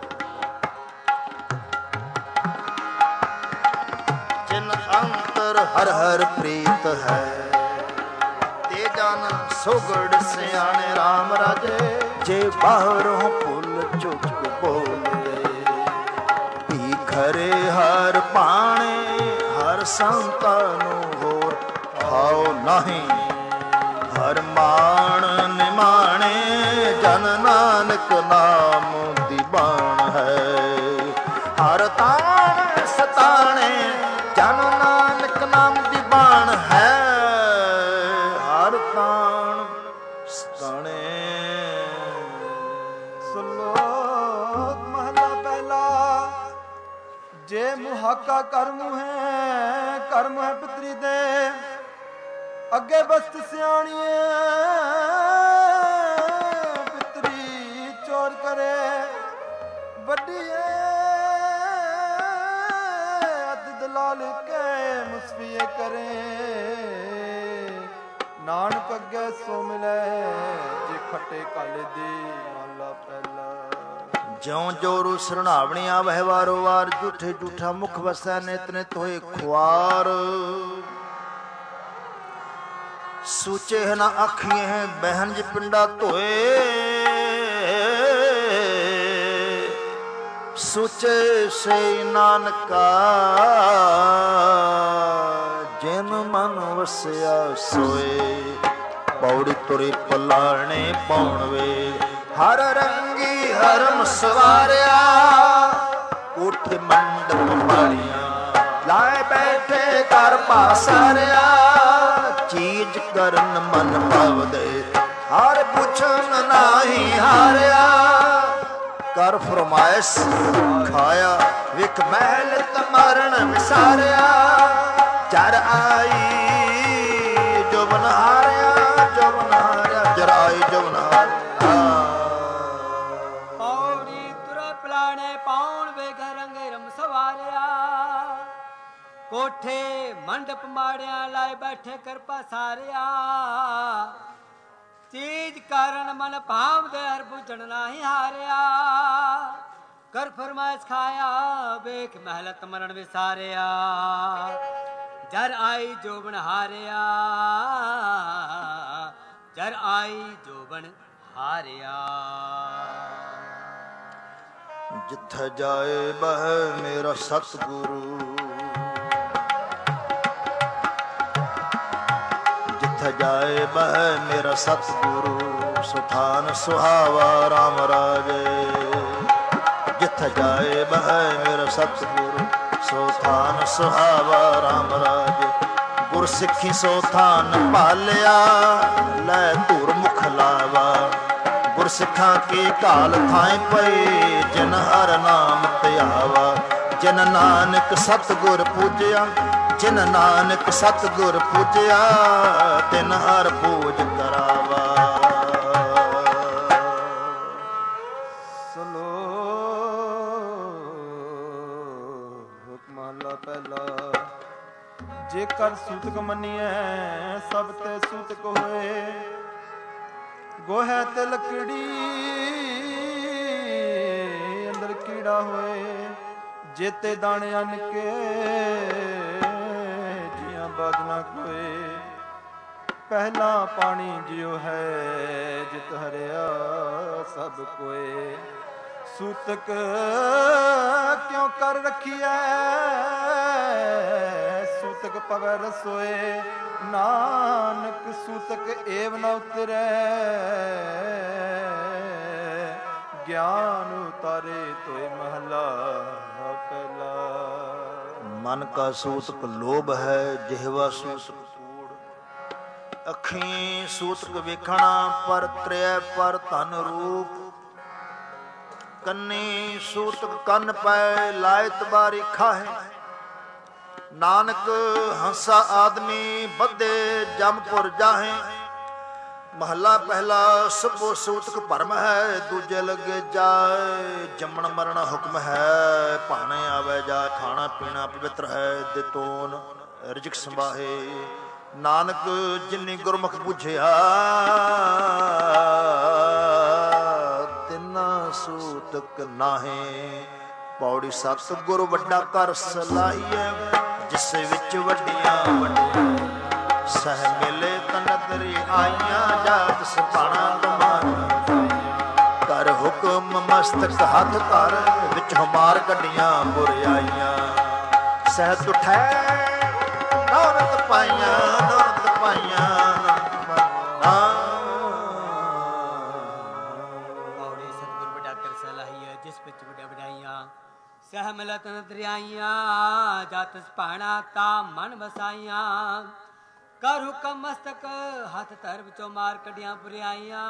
ਜਿਨ ਅੰਤਰ ਹਰ ਹਰ ਪ੍ਰੀਤ ਹੈ, ਤੇ ਜਨ ਸੁਗੜ ਸਿਆਣੇ ਰਾਮ ਰਾਜੇ। ਜੇ ਬਾਹਰੋਂ ਭੁੱਲ ਚੁੱਕ ਬੋਲੇ, ਭੀਖਰੇ ਹਰ ਪਾਣੇ ਹਰ ਸੰਤਾਂ ਨੂੰ ਹੋਰ ਹਾਉ ਨਹੀਂ। ਹਰ ਮਾਣ ਨਿਮਾਣੇ ਜਨ ਨਾਨਕ ਨਾਮ ਦੀ ਬਾਣ ਹੈ। ਹਰ ਤਾਣ ਸਤਾਣੇ ਜਨ ਨਾਨਕ ਨਾਮ ਦੀ ਬਾਣ ਹੈ। ਹਰ ਤਾਣ ਸਤਾਣੇ। ਸਲੋਕ ਮਹਲਾ ਪਹਿਲਾ। ਜੇ ਮੁਹਾਕਾ ਕਰਮ ਹੈ, ਕਰਮ ਹੈ ਪਿਤਰੀ ਦੇ, ਅੱਗੇ ਬਸਤ ਸਿਆਣੀਏ ਪਿਤਰੀ ਚੋਰ ਕਰੇ। ਵੱਡੀ ਅਦ ਦਲਾਲ ਕੇ ਮੁਸਫੀਏ ਕਰੇ। ਨਾਨਕ ਅੱਗੇ ਸੋ ਮਿਲੇ ਜੇ ਖੱਟੇ ਕਾਲੇ ਦੀ। ਮਹਲਾ ਪਹਿਲਾ। ਜਿਉ ਜੋਰੂ ਸਰਣਾਵਣੀਆਂ ਵਹਿ ਵਾਰੋ ਵਾਰ, ਝੂਠੇ ਝੂਠਾ ਮੁਖ ਵਸੈ ਨਿਤ ਨਿਤ ਹੋਏ ਖੁਆਰ। ਸੂਚੇ ਨਾ ਆਖੀਏ ਹੈ ਬਹਿਨ ਜੀ ਪਿੰਡਾ ਧੋਏ। ਸੂਚੇ ਸੇ ਨਾਨਕਾ ਜਿਨ ਮਨ ਵਸਿਆ ਸੋਏ। ਪੌੜੀ ਤੁਰੇ ਪਲਾਣੇ ਪਾਉਣ ਵੇ, ਹਰ ਰੰਗੀ ਹਰਮ ਸਵਾਰਿਆ। ਕੋਠੇ ਮੰਡਪ ਮਾਰੀਆਂ ਲਾਏ ਬੈਠੇ ਘਰ ਪਾਸਾਰਿਆ। ਚੀਜ਼ ਕਰਨ ਮਨ ਭਾਵਦੇ, ਹਰ ਪੁੱਛਣ ਨਾਹੀ ਹਾਰਿਆ। ਕਰ ਫਰਮਾਇਸ਼ ਖਾਇਆ, ਵਿਖ ਮਹਿਲ ਤਮਰਨ ਵਿਸਾਰਿਆ। ਜਰ ਆਈ ਜੁਬਨ ਹਾਰਿਆ, ਜੁਬਨ ਹਾਰਿਆ, ਜਰ ਆਈ ਜੁਬਨ ਹਾਰਿਆ। ਪੌੜੀ ਤੁਰੇ ਪਲਾਣੇ ਪਾਉਣ ਵੇ ਰੰਗੇ ਰਮ ਸਵਾਰਿਆ। ਕੋਠੇ ਮੰਡਪ ਮਾੜਿਆਂ ਲਾਏ ਬੈਠੇ ਕਿਰਪਾ ਸਾਰਿਆ। ਚੀਜ਼ ਕਾਰਨ ਮਨ ਭਾਵਦੇ ਹਰ ਬੁਝਣ ਨਾਹੀ ਹਾਰਿਆ। ਕਰ ਫਰਮਾਇਸ਼ ਖਾਇਆ, ਵੇਖ ਮਹਿਲਤ ਮਰਨ ਵਿਸਾਰਿਆ। ਜਰ ਆਈ ਜੋਬਨ ਹਾਰਿਆ, ਜਰ ਆਈ ਜੋਬਨ ਹਾਰਿਆ। ਜਿੱਥੇ ਜਾਏ ਬਹਿ ਮੇਰਾ ਸਤਿਗੁਰੂ, ਜਿੱਥੇ ਜਾਏ ਬਹਿ ਮੇਰਾ ਸਤਿਗੁਰੂ। ਸੁਥਾਨ ਸੁਹਾਵਾ ਰਾਮ ਰਾਜੇ, ਜਿੱਥੇ ਜਾਏ ਬਹਿ ਮੇਰਾ ਸਤਿਗੁਰੂ। ਸੁਥਾਨ ਸੁਹਾਵਾ ਰਾਮ ਰਾਜੇ। ਗੁਰਸਿੱਖੀ ਸੋਥਾਨ ਭਾਲਿਆ, ਲੈ ਧੁਰ ਮੁਖ ਲਾਵਾ। ਗੁਰਸਿੱਖਾਂ ਕੀ ਘਾਲ ਥਾਂ ਪਈ, ਜਿਨ ਹਰ ਨਾਮ ਧਿਆਵਾ। ਜਿਨ ਨਾਨਕ ਸਤਿਗੁਰ ਪੂਜਿਆ, ਜਿਨ ਨਾਨਕ ਸਤਿਗੁਰ ਪੂਜਿਆ। ਤਿਨ ਹਰ ਪੂਜ ਕਰਾਵਾ। ਸਲੋਕ ਮਹਲਾ ਪਹਿਲਾ। ਜੇਕਰ ਸੂਤਕ ਮੰਨੀਐ ਸਭ ਤੇ ਸੂਤਕ ਹੋਏ। ਗੋਹੇ ਤੇ ਲੱਕੜੀ ਅੰਦਰ ਕੀੜਾ ਹੋਏ। ਜੇਤੇ ਦਾਣੇ ਅੰਨ ਕੇ ਜੀਆਂ ਬਾਜ ਨਾ ਕੋਏ। ਪਹਿਲਾ ਪਾਣੀ ਜਿਉ ਹੈ ਜਿਤ ਹਰਿਆ ਸਭ ਕੋਏ। ਸੂਤਕ ਕਿਉਂ ਕਰ ਰੱਖੀਐ ਸੂਤਕ ਪਵੈ ਰਸੋਏ। ਨਾਨਕ ਸੂਤਕ ਏਵ ਨ ਉਤਰੈ ਗਿਆਨ ਉਤਾਰੇ ਤੋਏ। ਮਹਲਾ ਮਨ ਕਾ ਸੂਤਕ ਲੋਭ ਹੈ, ਜਿਹਵਾ ਸੂਤਕ ਕੂੜ। ਅੱਖੀਂ ਸੂਤਕ ਵੇਖਣਾ, ਪਰ ਤ੍ਰੈ ਪਰ ਧਨ ਰੂਪ। ਕੰਨੀ ਸੂਤਕ ਕੰਨ ਪੈ, ਲਾਇਤ ਬਾਰੀ ਖਾਹੇ। ਨਾਨਕ ਹੰਸਾ ਆਦਮੀ ਬੱਧੇ ਜਮਪੁਰ ਜਾਹੇ। ਮਹੱਲਾ ਪਹਿਲਾ। ਸਭੋ ਸੂਤਕ ਭਰਮ ਹੈ, ਦੂਜੇ ਲੱਗੇ ਜਾਏ। ਜੰਮਣ ਮਰਣਾ ਹੁਕਮ ਹੈ, ਭਾਣੇ ਆਵੇ ਜਾ। ਖਾਣਾ ਪੀਣਾ ਪਵਿੱਤਰ ਹੈ, ਦਿਤੋਨ ਰਿਜਕ ਸੰਭਾਹੇ। ਨਾਨਕ ਜਿਨੀ ਗੁਰਮੁਖ ਬੁਝਿਆ, ਤਿਨਾ ਸੂਤਕ ਨਾਹੇ। ਪੌੜੀ ਸਤ। ਗੁਰ ਵੱਡਾ ਕਰ ਸਲਾਹੀਐ, ਜਿਸ ਵਿੱਚ ਵੱਡੀਆਂ ਵੱਡੀਆਂ ਸਹਿ ਮਿਲੇ ਤਨਤਰੀ ਆਈਆਂ। ਜਾਤ ਸਪਾਣਾ ਤੁਮਾਨ ਕਰ ਹੁਕਮ ਮਸਤਕ ਹੱਥ ਧਰ, ਵਿੱਚ ਹਮਾਰ ਕੱਢੀਆਂ ਬੁਰਿਆਈਆਂ। ਸਹਿਤ ਉਠੈ ਨੌਰਤ ਪਾਈਆਂ, ਨੌਰਤ ਪਾਈਆਂ, ਨੌਰਤ ਪਾਈਆਂ। ਪੌੜੀ ਸਤਿਗੁਰ ਵੱਡਾ ਕਰ ਸਲਾਹੀਐ, ਜਿਸ ਵਿੱਚ ਵੱਡਾ ਵਡਾਈਆਂ ਸਹਿ ਮਿਲਤ ਦਰਿਆਈਆਂ। ਜਤ ਸਪਾਣਾ ਤਾ ਮਨ ਵਸਾਈਆਂ। ਕਰ ਹੁਕਮ ਮਸਤਕ ਹੱਥ ਧਰ, ਵਿੱਚੋਂ ਮਾਰ ਕੱਢੀਆਂ ਬੁਰਿਆਈਆਂ।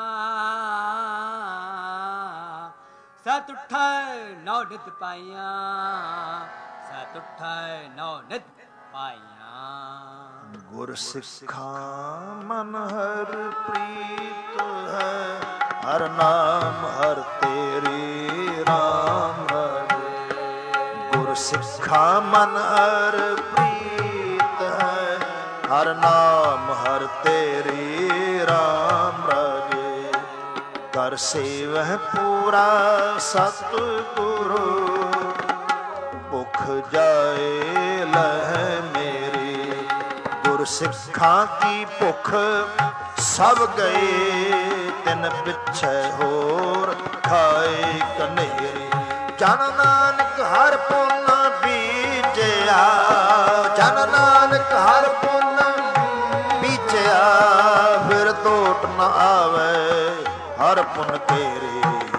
ਸਤ ਉਠੈ ਨੌ ਨਿਤ ਪਾਈਆਂ, ਸਤ ਉਠੈ ਨੌ ਨਿਤ ਪਾਈਆਂ। ਗੁਰ ਸਿੱਖਾ ਮਨ ਹਰ ਪ੍ਰੀਤ ਹੈ, ਹਰ ਨਾਮ ਹਰ ਤੇਰੇ ਰਾਮ ਰਾਜੇ। ਗੁਰ ਸਿੱਖਾ ਮਨ ਹਰ ਪ੍ਰੀਤ ਹੈ, ਹਰ ਨਾਮ ਹਰ ਤੇਰੇ ਰਾਮ ਰਾਜੇ। ਕਰ ਸੇਵਹਿ ਪੂਰਾ ਸਤਿਗੁਰੂ, ਭੁਖ ਜਾਏ ਲਹਿ ਮੇਰੀ। ਗੁਰ ਸਿੱਖਾਂ ਕੀ ਭੁਖ ਸਭ ਗਏ, ਤਿਨ ਪਿੱਛੇ ਹੋਰ ਖਾਏ ਕਨੇਰੀ। ਜਨ ਨਾਨਕ ਹਰ ਪੁੰਨ ਬੀਜਿਆ, ਜਨ ਨਾਨਕ ਹਰ ਪੁੰਨ ਬੀਜਿਆ। ਫਿਰ ਟੋਟ ਨ ਆਵੇ ਹਰ ਪੁੰਨ ਕੇਰੇ।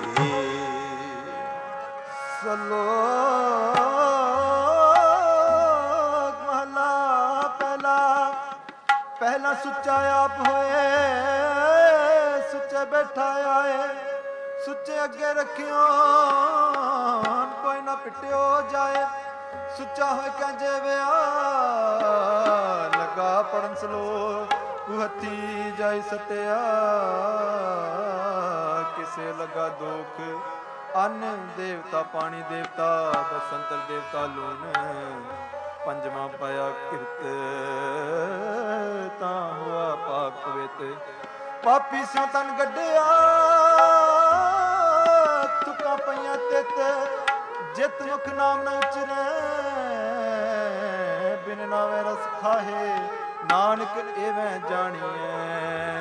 ਸਲੋਕ ਮਹਲਾ ਪਹਿਲਾ। ਪਹਿਲਾ ਸੁੱਚਾ ਆਪ ਹੋਏ, ਸੁੱਚੇ ਬੈਠਾ ਆਏ। ਸੁੱਚੇ ਅੱਗੇ ਰੱਖਿਓ, ਕੋਈ ਨਾ ਪਿੱਟਿਓ ਜਾਏ। ਸੁੱਚਾ ਹੋਇ ਕਹਿ ਜੇਵਿਆ, ਲਗਾ ਪੜਨ ਸਲੋਕ। ਹੱਥੀ ਜਾਈ ਸਤਿਆ, ਕਿਸੇ ਲਗਾ ਦੁਖ। ਅੰਨ ਦੇਵਤਾ ਪਾਣੀ ਦੇਵਤਾ, ਬਸੰਤਰ ਦੇਵਤਾ ਲੂਣ। ਪੰਜਵਾਂ ਪਾਇਆ ਕਿਰਤ, ਤਾਂ ਹੋਆ ਪਾਕ ਪਵਿੱਤ। ਪਾਪੀ ਸਿਉ ਤਨ ਗੱਡਿਆ, ਤੁਕਾਂ ਪਈਆਂ ਤਿਤ। ਜਿਤ ਮੁਖ ਨਾਮ ਨ ਉਚਰੈ, ਬਿਨ ਨਾਵੇਂ ਰਸ ਖਾਹੇ। ਨਾਨਕ ਏਵੇਂ ਜਾਣੀਐ,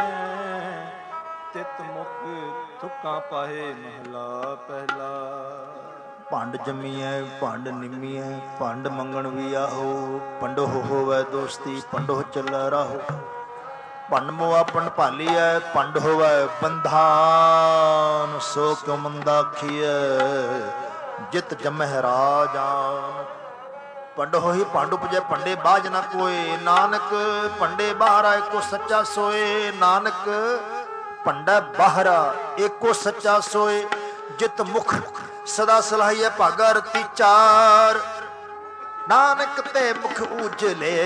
ਤਿਤ ਮੁਖ ਤੁਕਾਂ ਪਾਹੇ। ਮਹਲਾ ਪਹਿਲਾ। ਭੰਡ ਜੰਮੀਐ ਭੰਡ ਨਿੰਮੀਐ, ਭੰਡ ਮੰਗਣ ਵੀ ਆਹੋ। ਪੰਡੋ ਹੋਵੇ ਦੋਸਤੀ, ਪੰਡੋ ਚੱਲੈ ਰਾਹੋ। ਭੰਡ ਮੋਆ ਪੰਡ ਭਾਲੀਐ, ਪੰਡ ਹੋਵੇ ਬੰਧਾਨ। ਸੋ ਕਿਉ ਮੰਦਾ ਆਖੀਐ, ਜਿਤ ਜਮਹਿ ਰਾਜਾਨ। ਪੰਡ ਹੋਈ ਭੰਡ ਉਪਜੈ, ਪੰਡੇ ਬਾਝ ਨਾ ਕੋਏ। ਨਾਨਕ ਪੰਡੇ ਬਾਹਰਾ, ਏਕੋ ਸੱਚਾ ਸੋਏ। ਨਾਨਕ ਪੰਡਾ ਬਾਹਰਾ, ਏਕੋ ਸੱਚਾ ਸੋਏ। ਜਿਤ ਮੁਖ ਸਦਾ ਸਲਾਹੀਐ, ਭਾਗਾ ਰਤੀ ਚਾਰ। ਨਾਨਕ ਤੇ ਮੁਖ ਉਜਲੇ,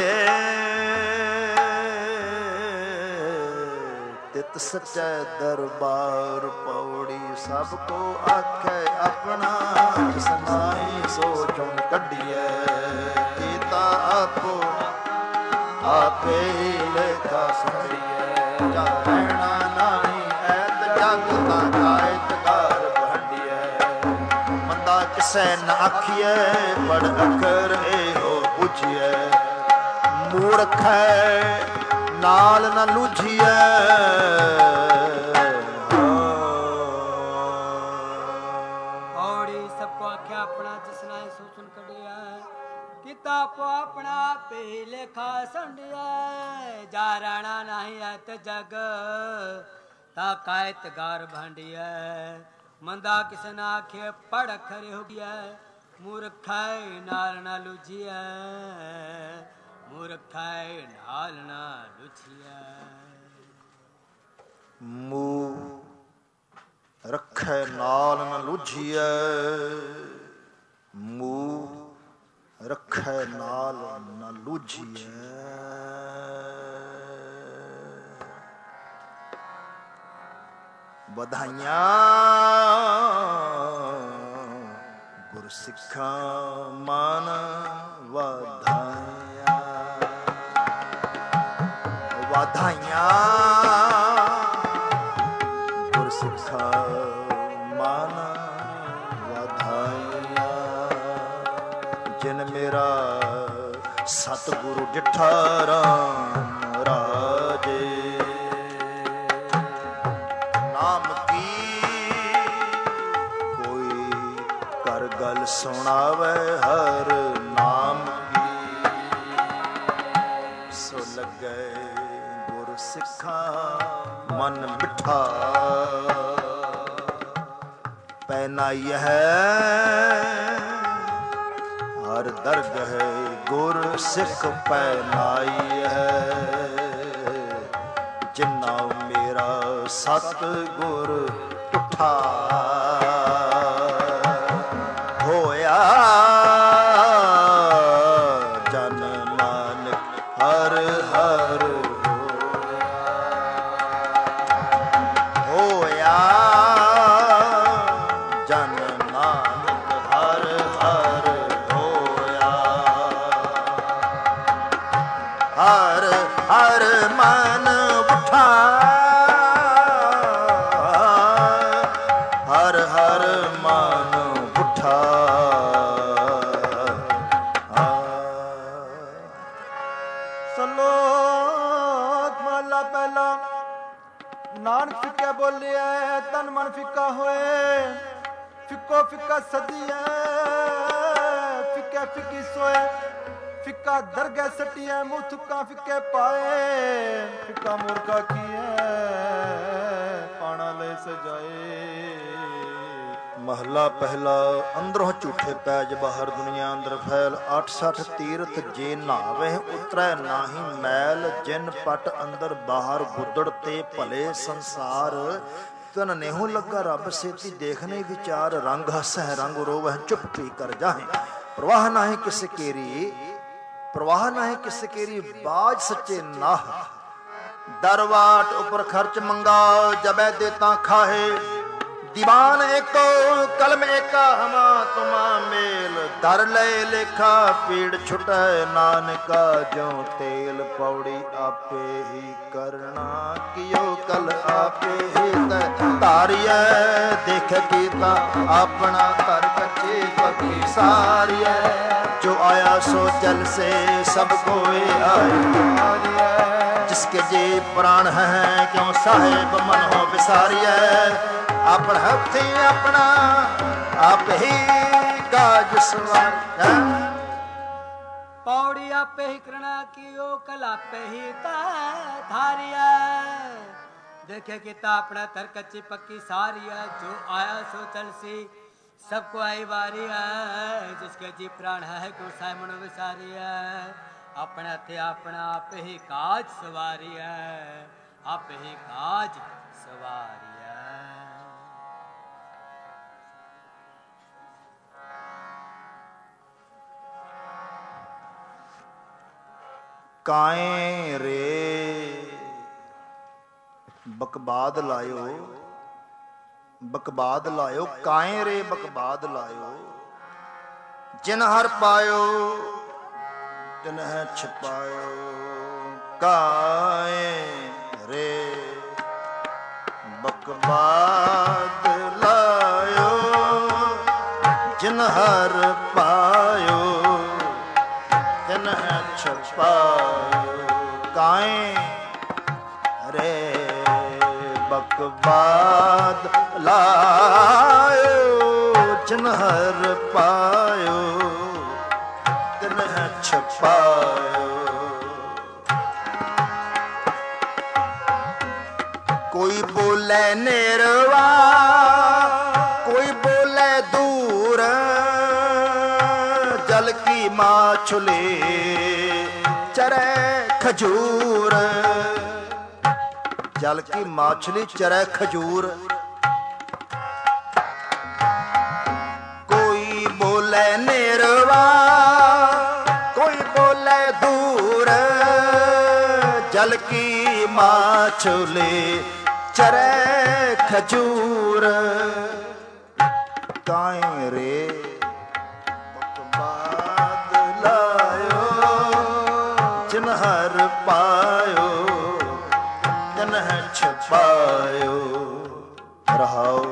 ਤਿਤ ਸੱਚੈ ਦਰਬਾਰ। ਪੌੜੀ ਸਭ ਕੋ ਆਖੈ ਆਪਣਾ, ਸਨਾਈ ਸੋ ਚੁਣ ਕੱਢੀਐ। ਕੀਤਾ ਆਪੋ ਆਪੇ ਲੇਖਾ ਸੰਡੀਐ। ਜਾ ਰਹਿਣਾ ਨਾਹੀ ਐਤ ਜਗ ਤਾ ਕਾਇਤ ਘਰ ਭੰਡੀਐ। ਮੰਦਾ ਕਿਸੈ ਨ ਆਖੀਐ, ਬੜ ਅਖਰ ਇਹੋ ਪੁੱਛੀਐ। ਮੂਰਖ ਹੈ ਨਾਲ ਨ ਲੂਝੀਐ। ਔੜੀ ਸਭ ਕੋ ਆਖਿਆ ਆਪਣਾ, ਜਿਸ ਨਾਏ ਸੋ ਸੁਨ ਕੱਢਿਆ। ਕੀਤਾ ਆਪੋ ਆਪਣਾ ਪੇ ਲੇਖਾ ਸੰਡਿਆ। ਜਾ ਰਾਣਾ ਨਹੀਂ ਐਤ ਜਗ ਤਾ ਕਾਇਤ ਗਾਰ ਭਾਂਡੀਐ। ਮੰਦਾ ਕਿਸ ਨਾ ਆਖੇ, ਪੜ ਅਖਰ ਹੋ ਗਿਆ। ਮੂਰਖਾਏ ਨਾਲ ਨਾ ਲੁਝੀਐ, ਮੂਰਖਾਏ ਨਾਲ ਨਾ ਲੁਝੀਐ। ਮੂੰਹ ਰੱਖੈ ਨਾਲ ਨ ਲੁਝੀਐ, ਮੂੰਹ ਰੱਖੈ ਨਾਲ ਨ ਲੁਝੀਐ। ਵਧਾਈਆਂ ਗੁਰਸਿੱਖਾਂ ਮਨ ਵਧਾਈਆਂ, ਵਧਾਈਆਂ ਗੁਰਸਿੱਖਾਂ ਮਨ ਵਧਾਈਆਂ। ਜਿਨ ਮੇਰਾ ਸਤਿਗੁਰੂ ਡਿਠਾ ਰਾਮ ਰਾਜੇ, ਨਾਮ ਕੀ ਕੋਈ ਕਰ ਗੱਲ ਸੁਣਾਵੇ ਹਰ ਨਾਮ ਕੀ। ਸੋ ਲੱਗੇ ਗੁਰ ਸਿੱਖਾਂ ਮਨ ਮਿੱਠਾ, ਪੈਨਾਈ ਹੈ ਹਰ ਦਰਗਹ ਗੁਰ ਸਿੱਖ ਪੈਨਾਈ ਹੈ। ਜਿੰਨਾ ਮੇਰਾ ਸਤਿਗੁਰ ਟੁੱਠਾ ਹੋਇਆ, ਜਨ ਨਾਨਕ ਹਰ ਹਰ ਹੋਇਆ, ਜਨ ਨਾਨਕ ਹਰ ਹਰ ਹੋਇਆ। ਹਰ ਹਰ ਮਨ ਉਠਾ, ਹਰ ਹਰ ਮਨ ਉਠਾ। ਸਲੋਕ ਮਹਲਾ ਪਹਿਲਾ। ਨਾਨਕ ਫਿੱਕਾ ਬੋਲਿਆ ਤਨ ਮਨ ਫਿੱਕਾ ਹੋਏ, ਫਿੱਕੋ ਫਿੱਕਾ ਸਦੀਐ ਫਿੱਕੇ ਫਿੱਕੀ ਸੋਏ। ਫਿੱਕਾ ਦਰਗਹਿ ਸਟੀਐ ਮੂੰਹ ਥੁੱਕਾਂ ਫਿੱਕੇ ਪਾਏ, ਫਿੱਕਾ ਮੂਰਖਾ ਕੀਐ ਪਾਣਾ ਲੈ ਸਜਾਏ। ਮਹਲਾ ਪਹਿਲਾ। ਅੰਦਰੋਂ ਝੂਠੇ ਪੈਜ ਬਾਹਰ ਦੁਨੀਆ ਅੰਦਰ ਫੈਲ, ਅੱਠ ਸੱਠ ਤੀਰਥ ਜੇ ਨਾਵੇ ਉਤਰੈ ਨਾਹੀ ਮੈਲ। ਜਿਨ ਪਟ ਅੰਦਰ ਬਾਹਰ ਗੁੱਦੜ ਤੇ ਭਲੇ ਸੰਸਾਰ, ਤਨ ਨੇਹੂ ਲੱਗਾ ਰੱਬ ਸੇਤੀ ਦੇਖਨੇ ਵਿਚਾਰ। ਰੰਗ ਹਸਹਿ ਰੰਗ ਰੋਵਹਿ ਚੁੱਪ ਪੀ ਕਰ ਜਾਹੇ, ਪ੍ਰਵਾਹ ਨਾਹੀ ਕਿਸ ਕੇਰੀ, ਪ੍ਰਵਾਹ ਨਾਹੀ ਕਿਸ ਕੇਰੀ। ਬਾਜ ਸੱਚੇ ਨਾਹ ਦਰਵਾਟ ਉਪਰ ਖਰਚ ਮੰਗਾ, ਜਬੈ ਦੇਤਾ ਖਾਹੇ। ਦੀਵਾਨ ਏਕੋ ਕਲਮ ਏਕਾ ਹਮਾ ਤੁਮਾ ਮੇਲ। ਧਰ ਲੈ ਲੇਖਾ ਪੀੜ ਛੁਟੈ ਨਾਨਕਾ, ਜਿਉ ਤੇਲ ਪੌੜੀ ਆਪੇ ਹੀ ਕਰਨਾ। ਕਿਉ ਕਲ ਆਪੇ ਹੀ ਤੈ ਧਾਰਿਐ, ਦੇਖ ਕੀਤਾ ਆਪਣਾ ਘਰ ਕੱਚੇ ਪੱਕੀ ਸਾਰਿਐ। ਜੋ ਆਇਆ ਸੋ ਚਲ ਸੇ ਸਭ ਕੋਏ ਆਏ, जिसके जे प्राण है क्यों साहेब मन हो विसारिए। अपना हथी अपना आप ही काज सवार। पौड़ी आपे ही करना कियो कल आपे ही धारिया। देखे किता अपना तर कच्ची पक्की सारी है। जो आया सो चल सी सबको आई बारी है। जिसके जी प्राण है क्यों साहेब मन विसारी है। अपने थे अपना आप ही काज सवारी है। आप ही काज सवारी है। काए रे बकबाद लायो, बकबाद लायो। काए रे बकबाद लायो, जिन हर पायो तिन है छिपायो। काए रे बकबाद लायो, जिन हर पायो तिन है छिपायो। काए रे बकबाद लायो, जिन हर पायो तिन है छिपायो। कोई बोले नेरवा, कोई बोले दूर। ਮਾਛੁਲੇ ਚਰੈ ਖਜੂਰ। ਜਲ ਕੀ ਮਾਛਲੀ ਚਰੈ ਖਜੂਰ। ਕੋਈ ਬੋਲੇ ਨਿਰਵਾ ਕੋਈ ਬੋਲੇ ਦੂਰ। ਜਲ ਕੀ ਮਾਛਲੇ ਚਰੈ ਖਜੂਰ। ਕਾਇ ਰੇ ਬਕਬਾਦ ਲਾਇਓ ਜਿਨ ਹਰ ਪਾਇਓ ਜਨ ਛਪਾਇਓ। ਰਹਾਉ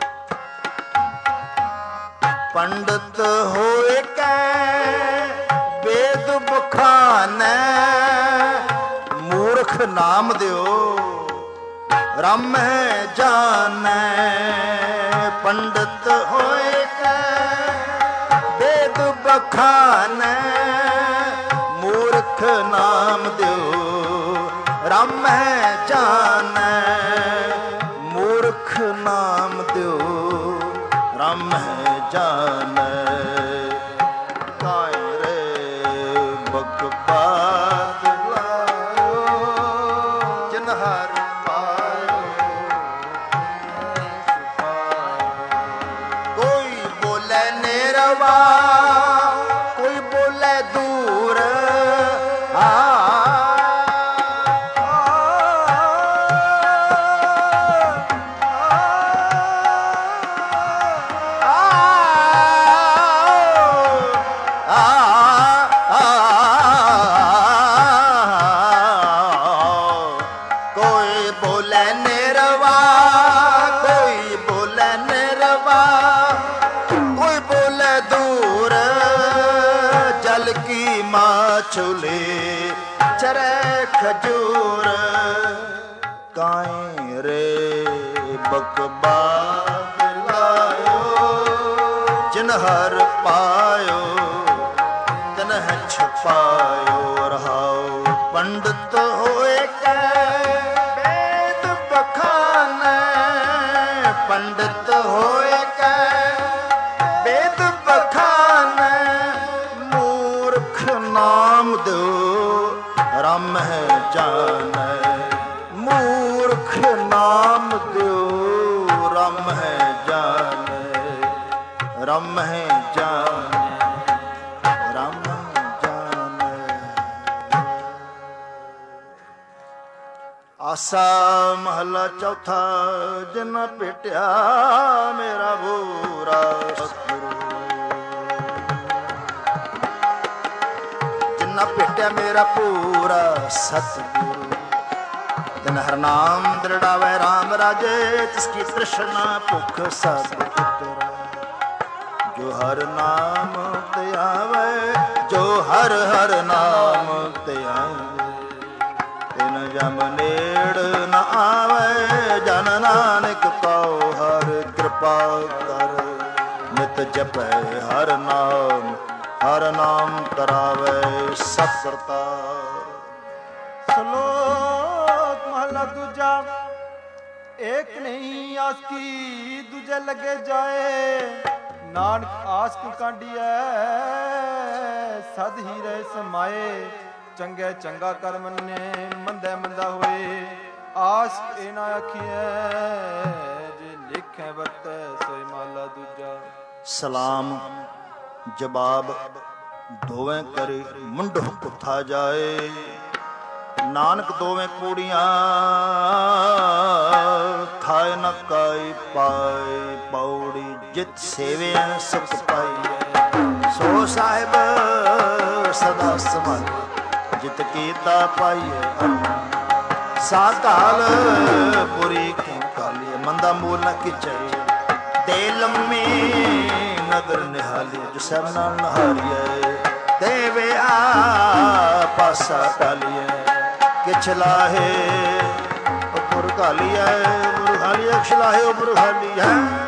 ਪੰਡਤ ਹੋਏ ਕੈ ਵੇਦ ਬਖਾਨੈ। ਮੂਰਖ ਨਾਮ ਦਿਓ ਰਾਮੈ ਜਾਣੈ। ਪੰਡਤ ਹੋਏ ਕੈ ਵੇਦ ਬਖਾਨੈ। ਮੂਰਖ ਨਾਮ ਦਿਓ ਰਾਮੈ ਜਾਣੈ। ਮੂਰਖ ਨਾਮ ਦਿਓ ਰਾਮੈ ਜਾਣੈ। ਕਾਇ ਰੇ ਬਕਬਾਦ ਲਾਇਓ ਜਿਨ ਹਰ ਕੋਈ ਬੋਲੇ ਦੂਰ। ਕੋਈ ਬੋਲੇ ਨਿਰਵਾ ਕੋਈ ਬੋਲੇ ਨਿਰਵਾ ਕੋਈ ਬੋਲੇ ਦੂਰ। ਜਲ ਕੀ ਮਾਛੁਲੇ ਚਰੈ ਖਜੂਰ। ਕਾਇ ਰੇ ਬਕਬਾਦ ਲਾਇਓ ਜਿਨ ਹਰ ਪਾਇਓ ਤਨ ਛਪਾਇਓ। ਰਹਾਉ ਪੰਡਤ ਹੋਏ ਕੈ ਵੇਦ ਬਖਾਨੈ। ਪੰਡਤ ਹੋਏ ਕੈ ਵੇਦ ਬਖਾਨੈ। ਮੂਰਖ ਨਾਮ ਦਿਓ ਰਾਮੈ ਜਾਣੈ। ਮੂਰਖ ਨਾਮ ਦਿਓ ਰਾਮੈ ਜਾਣੈ। ਰਾਮੈ ਜਾਣੈ ਰਾਮੈ ਜਾਣੈ। ਆਸਾ ਮਹਲਾ ਚੌਥਾ। ਜਿਨ ਭੇਟਿਆ ਮੇਰਾ ਭੂਰਾ ਸਤਿਗੁਰੂ। ਜਿਨ ਭੇਟਿਆ ਮੇਰਾ ਪੂਰਾ ਸਤਿਗੁਰੂ। ਤਿਨ ਹਰ ਨਾਮ ਦ੍ਰਿੜਾਵੈ ਰਾਮ ਰਾਜੇ। ਤਿਸ ਕੀ ਤ੍ਰਿਸ਼ਨਾ ਭੁਖ ਸਭ ਉਤਰੈ। ਜੋ ਹਰ ਨਾਮ ਤੇ ਆਵੈ ਜੋ ਹਰ ਹਰ ਨਾਮ ਤੇ ਆਵੈ। ਤਿਨ ਜਮ ਨੇੜ ਨ ਆਵੈ। ਜਨ ਨਾਨਕ ਕਉ ਹਰ ਕਿਰਪਾ ਕਰ। ਨਿਤ ਜਪੈ ਹਰ ਨਾਮ ਹਰ ਨਾਮ ਕਰਾਵੈ ਸਭ ਕਰਤਾ। ਸ਼ਲੋਕ ਮਹਲਾ ਦੂਜਾ। ਏਕ ਨਹੀਂ ਆਸ ਕੀ ਦੂਜੇ ਲੱਗੇ ਜਾਏ। ਨਾਨਕ ਆਸ ਕੀ ਕਾਂਡੀਐ ਸਦ ਹੀ ਰਹਿ ਸਮਾਏ। ਚੰਗੇ ਚੰਗਾ ਕਰ ਮੰਨੇ ਮੰਦੇ ਮੰਦਾ ਹੋਏ। ਆਸ ਇਹ ਨਾ ਆਖੀਐ ਜੇ ਲਿਖੈ ਵਰਤੈ ਸੋਈ ਮਹਲਾ ਦੂਜਾ। ਸਲਾਮ ਜਵਾਬ ਦੋਵੇਂ ਕਰੇ ਮੁੰਡੋ ਕੁੱਥਾ ਜਾਏ। ਨਾਨਕ ਦੋਵੇਂ ਕੂੜੀਆਂ ਖਾਏ ਨ ਕਾਈ ਪਾਏ। ਪੌੜੀ ਜਿਤ ਸੇਵਿਆ ਸੁਖ ਪਾਈਐ। ਸੋ ਸਾਹਿਬ ਸਦਾ ਸਮਾਈ ਜਿਤ ਕੀਤਾ ਪਾਈਐ। ਸਾ ਕਾਲ ਬੁਰੀ ਕਿਉ ਕਾਲੀਐ। ਮੰਦਾ ਮੂਲ ਨ ਕਿਚੈ ਦੇ ਲੰਮੀ ਨਦਰ ਨਿਹਾਲੀ। ਜੋ ਸਭ ਨਾਲ ਨਹਾਰੀਐ ਦੇਵੇ ਆ ਪਾਸਾ ਟਾਲੀਐ। ਕਿਛ ਲਾਹੇ ਉਪਰ ਘਾਲੀਐ ਮੁਰਘਾਲੀਐ। ਕਿਛ ਲਾਹੇ ਉਪਰ ਘਾਲੀਐ।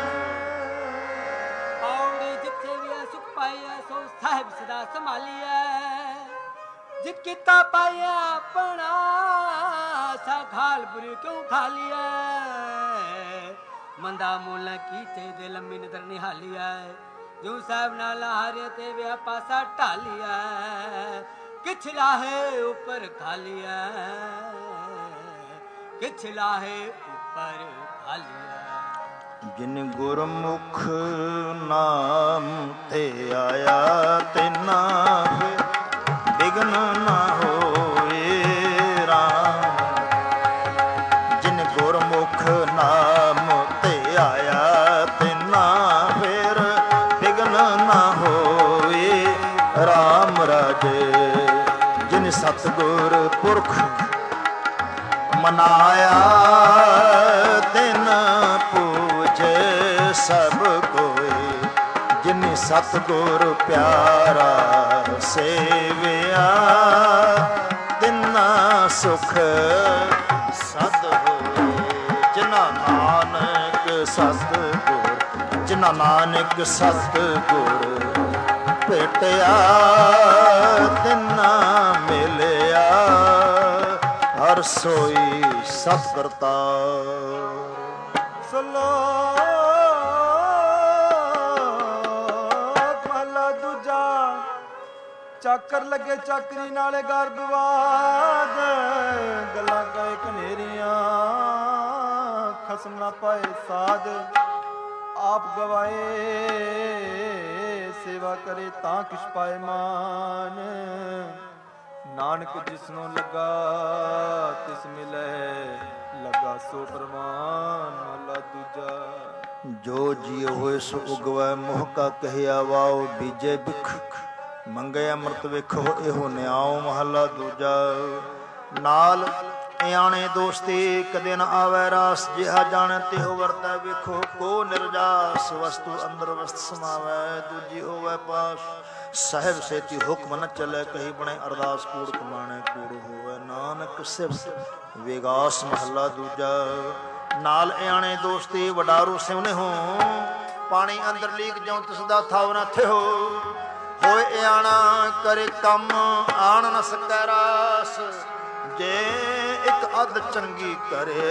ਪੌੜੀ ਜਿੱਥੇ ਵੀ ਸੁਖ ਪਾਈਐ ਸੋ ਸਾਹਿਬ ਸਦਾ ਸੰਭਾਲੀਐ। ਜਿਤ ਕੀਤਾ ਪਾਈਐ ਆਪਣਾ ਸਾ ਖਾਲ ਬੁਰੀ ਕਿਉਂ ਖਾਲੀਐ। ਮੰਦਾ ਮੂਲ ਕੀਤੇ ਦੇ ਲੰਮੀ ਨਦਰ ਨਿਹਾਲੀਐ। ਜੂ ਸਾਹਿਬ ਨਾਲ ਹਾਰੇ ਤੇ ਵਿਆ ਪਾਸਾ ਢਾਲਿਆ ਕਿਛ ਲਾਹੇ ਉੱਪਰ ਖਾਲਿਆ ਕਿਛ ਲਾਹੇ ਉੱਪਰ ਖਾਲਿਆ। ਜਿਨ ਗੁਰਮੁਖ ਨਾਮ ਤੇ ਆਇਆ ਤਿਨਾ ਬਿਗਨ ਨਾ ਹੋਏ ਰਾਮ। ਜਿਨ ਗੁਰਮੁਖ ਨਾਮ ਤੇ ਆਇਆ ਤਿਨਾ ਫਿਰ ਬਿਗਨ ਨਾ ਹੋਏ ਰਾਮ ਰਾਜੇ। ਜਿਨ ਸਤਿਗੁਰ ਪੁਰਖ ਮਨਾਇਆ ਤਿਨ ਪੂਜੇ ਸਭ ਕੋਇ। ਜਿਨ ਸਤਿਗੁਰ ਪਿਆਰਾ ਸੇਵਿਆ ਤਿਨਾ ਸੁਖ ਸਦ ਹੋਏ। ਜਿਨਾ ਨਾਨਕ ਸਤਿਗੁਰ ਜਿਨਾ ਨਾਨਕ ਸਤਿਗੁਰ ਭੇਟਿਆ ਤਿਨਾ ਮਿਲਿਆ ਹਰ ਸੋਈ ਸਤ ਕਰਤਾਰ। ਸਲੋਕ ਮਹਲਾ ਦੂਜਾ। ਚਾਕਰ ਲੱਗੇ ਚਾਕਰੀ ਨਾਲੇ ਗਰਭਵਾਦ ਗੱਲਾਂ ਕਹੇ ਕਨੇਰੀਆਂ ਖਸਮ ਨਾ ਪਾਏ ਸਾਧ। ਆਪ ਗਵਾਏ ਸੇਵਾ ਕਰੇ ਤਾਂ ਕਿਛ ਪਾਏ ਮਾਨ। ਨਾਨਕ ਜਿਸਨੂੰ ਲੱਗਾ ਤਿਸ ਮਿਲੇ ਲੱਗਾ ਸੋ ਪ੍ਰਮਾਨ। ਮਹਲਾ ਦੂਜਾ। ਜੋ ਜੀਉ ਹੋਏ ਸੋ ਉਗਵੈ ਮੋਹ ਕਾ ਕਹਿਆ ਵਾਓ ਬੀਜੇ ਬਿਖ ਮੰਗੇ ਅੰਮ੍ਰਿਤ ਵੇਖੋ ਇਹੋ ਨਿਆਉ। ਮਹਲਾ ਦੂਜਾ। ਨਾਲ ਇਆਣੇ ਦੋਸਤੀ ਕਦੇ ਨ ਆਵੈ ਰਾਸ। ਜਿਹਾ ਜਾਣੈ ਤਿਹੋ ਵਰਤੈ ਵੇਖੋ ਕੋ ਨਿਰਜਾਸ। ਵਸਤੂ ਅੰਦਰ ਵਸਤ ਸਮਾਵੈ ਦੂਜੀ ਹੋਵੈ ਪਾਸ। ਸਾਹਿਬ ਸੇਤੀ ਹੁਕਮ ਨ ਚੱਲੈ ਕਹੀ ਬਣੇ ਅਰਦਾਸ। ਕੂੜ ਕਮਾਣੈ ਕੂੜ ਹੋਵੈ ਨਾਨਕ ਸਿਫਤ ਵਿਗਾਸ। ਮਹਲਾ ਦੂਜਾ। ਨਾਲ ਇਆਣੇ ਦੋਸਤੀ ਵਡਾਰੂ ਸਿਵਨੇ ਹੋ ਪਾਣੀ ਅੰਦਰ ਲੀਕ ਜਿਉ ਤਿਸ ਦਾ ਥਾਵ ਨਾ ਥਿਓ। ਹੋਏ ਇਆਣਾ ਕਰੇ ਕੰਮ ਆਣ ਨ ਸਕੈ ਰਾਸ। ਜੇ ਇੱਕ ਅੱਧ ਚੰਗੀ ਕਰੇ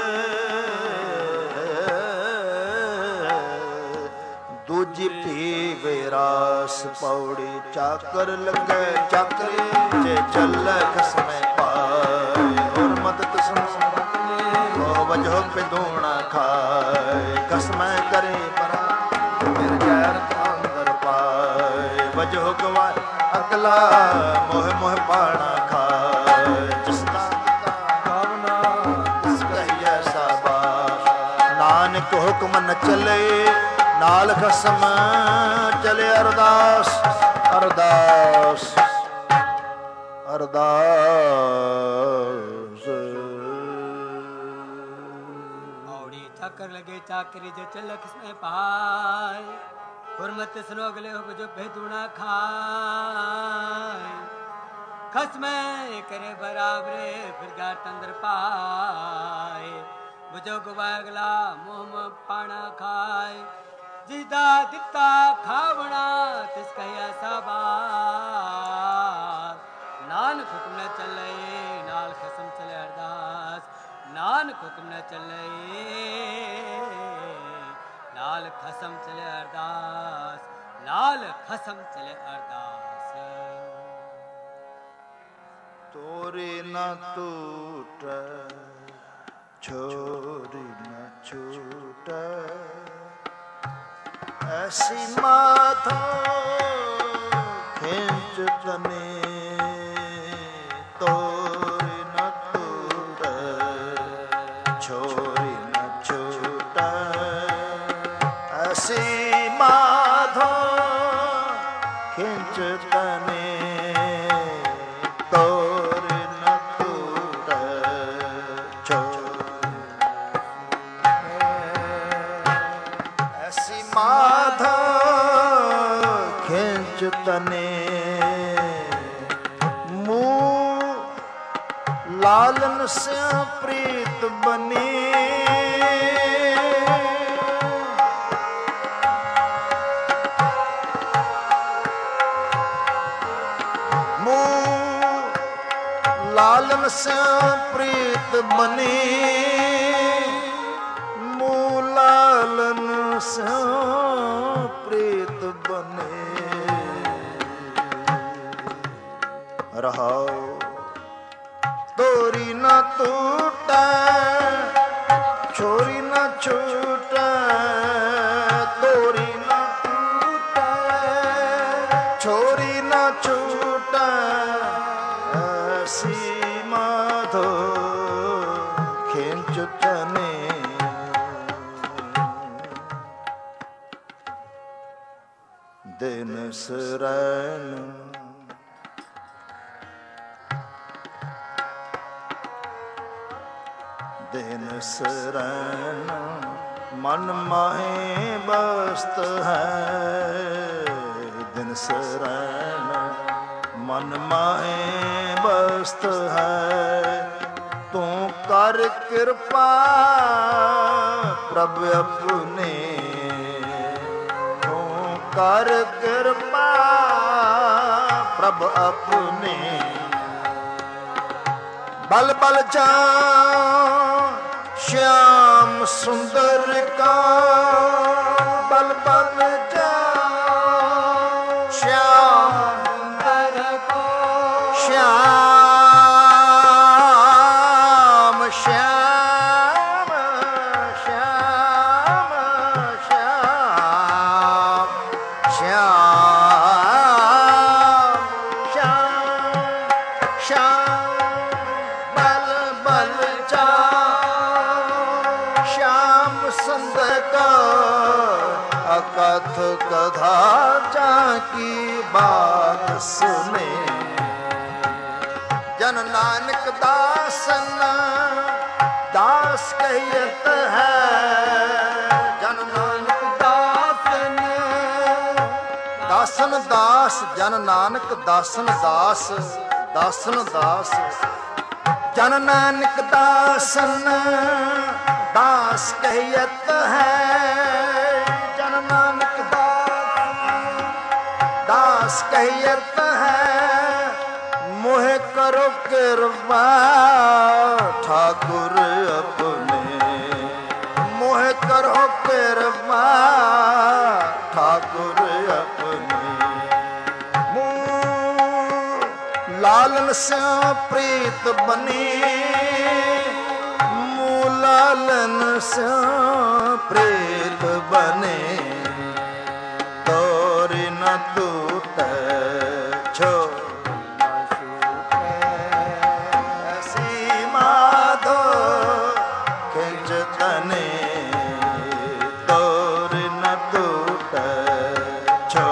ਦੂਜੀ ਪੀਵੇ ਰਾਸ। ਪੌੜੀ ਚਾਕਰ ਲੱਗੇ ਚਾਕਰੀ ਜੇ ਚੱਲੇ ਖਸਮੇ ਪਾਏ। ਗੁਰਮਤਿ ਤਿਸਨੂੰ ਹੋ ਵਜੋ ਪਿਦੂਣਾ ਖਾਏ। ਖਸਮੈ ਕਰੇ ਪਰਾ ਫਿਰ ਗੈਰ ਅੰਦਰ ਪਾਏ। ਵਜੋ ਗਵਾਏ ਅਕਲਾ ਮੋਹ ਮੋਹ ਪਾਣਾ ਖਾਏ। ਜਿਸ ਦਾ ਭਾਵਨਾ ਤਿਸ ਕਹੀਐ ਸਾਬਾਸ। ਨਾਨਕ ਹੁਕਮ ਨ ਚੱਲੇ ਨਾਲ ਖਸਮ ਚਲੇ ਅਰਦਾਸ। ਅਰਦਾਸ ਅਰਦਾਸ। ਔੜੀ ਚਾਕਰ ਲਗੇ ਚਾਕਰੀ ਜੇ ਚੱਲ ਖਸਮੇ ਪਾਏ। ਗੁਰਮਤਿ ਤਿਸਨੂੰ ਅਗਲੇ ਹੋ ਜੋ ਭੇਦੂਣਾ ਖਾਏ। ਖਸਮੇ ਕਰੇ ਬਰਾਬਰੇ ਫਿਰ ਗਾਟ ਅੰਦਰ ਪਾਏ। ਬੁਝੋ ਗਵਾ ਅਗਲਾ ਮੋਹ ਮੋਹ ਪਾਣਾ ਖਾਏ। ਜਿਦਾ ਦਿੱਤਾ ਖਾਵਣਾ ਤਿਸ ਕਹਿਆ ਸਾਬਾਸ। ਨਾਨਕ ਹੁਕਮ ਨ ਚੱਲੇ ਨਾਲ ਖਸਮ ਚਲੇ ਅਰਦਾਸ। ਨਾਨਕ ਹੁਕਮ ਨ ਚੱਲੇ ਨਾਲ ਖਸਮ ਚਲੇ ਅਰਦਾਸ। ਨਾਲ ਖਸਮ ਚਲੇ ਅਰਦਾਸ। ਤੋਰੇ ਨਾ ਟੂਟੈ ਛੋਰੀ ਨਾ ਛੂਟੈ। ਐਸੀ ਮਾਧੋ ਖਿੰਚ ਤਨੇ ਤੋਰੇ ਨਾ ਟੂਟੈ ਛੋਰੀ ਨਾ ਛੂਟੈ। ਐਸੀ ਮਾਧੋ ਖਿੰਚ ਤਨੇ ਤੋਰੇ ਨਾ ਟੂਟੈ ਛੋਰੀ। ਐਸੀ ਮਾਧੋ ਖਿੰਚ ਤਨੇ ਮੂੰਹ ਲਾਲਨ ਸਿਆ ਪ੍ਰੀਤ ਬਨੀ। ਮੂੰਹ ਲਾਲਨ ਸਿਆ ਪ੍ਰੀਤ ਬਨੀ। ਮੂੰਹ ਲਾਲਨ ਸਿਆ ਪ੍ਰੀਤ ਰਹਾਉ। ਤੋਰੀ ਨਾ ਟੂਟੈ ਛੋਰੀ ਨਾ ਛੂਟੈ, ਤੋਰੀ ਨਾ ਟੂਟੈ ਛੋਰੀ ਨਾ ਛੂਟੈ, ਐਸੀ ਮਾਧੋ ਖਿੰਚ ਤਨੇ। ਦਿਨ ਸਰੈਣ ਦਿਨ ਸਰੈਣ ਮਨ ਮਾਹੇ ਬਸਤ ਹੈ। ਦਿਨ ਸਰੈਣ ਮਨ ਮਾਹੇ ਬਸਤ ਹੈ। ਤੂੰ ਕਰ ਕਿਰਪਾ ਪ੍ਰਭ ਆਪਣੇ, ਤੂੰ ਕਰ ਕਿਰਪਾ ਪ੍ਰਭ ਆਪਣੇ। ਬਲ ਬਲ ਜਾ श्याम सुंदर का, बल बल जा श्याम सुंदर को, श्याम श्याम श्याम श्याम श्याम श्याम श्याम बल बल जा संत का अकथ कथा जाकी बात सुने। जन नानक दासन दास कहत है, जन नानक दासन दासन दास, जन नानक दासन दास दासन दास। जन नानक दासन दास कहत है, जन नानक दास दास कहत है। मोह करो कृपा ठाकुर अपने, मोह करो कृपा ठाकुर अपने। मुँह लालन से प्रीत बनी, लालन से प्रेत बने। तोरी न टूटे छो ऐसी माधो खिंच तने। तोरी न टूटे छो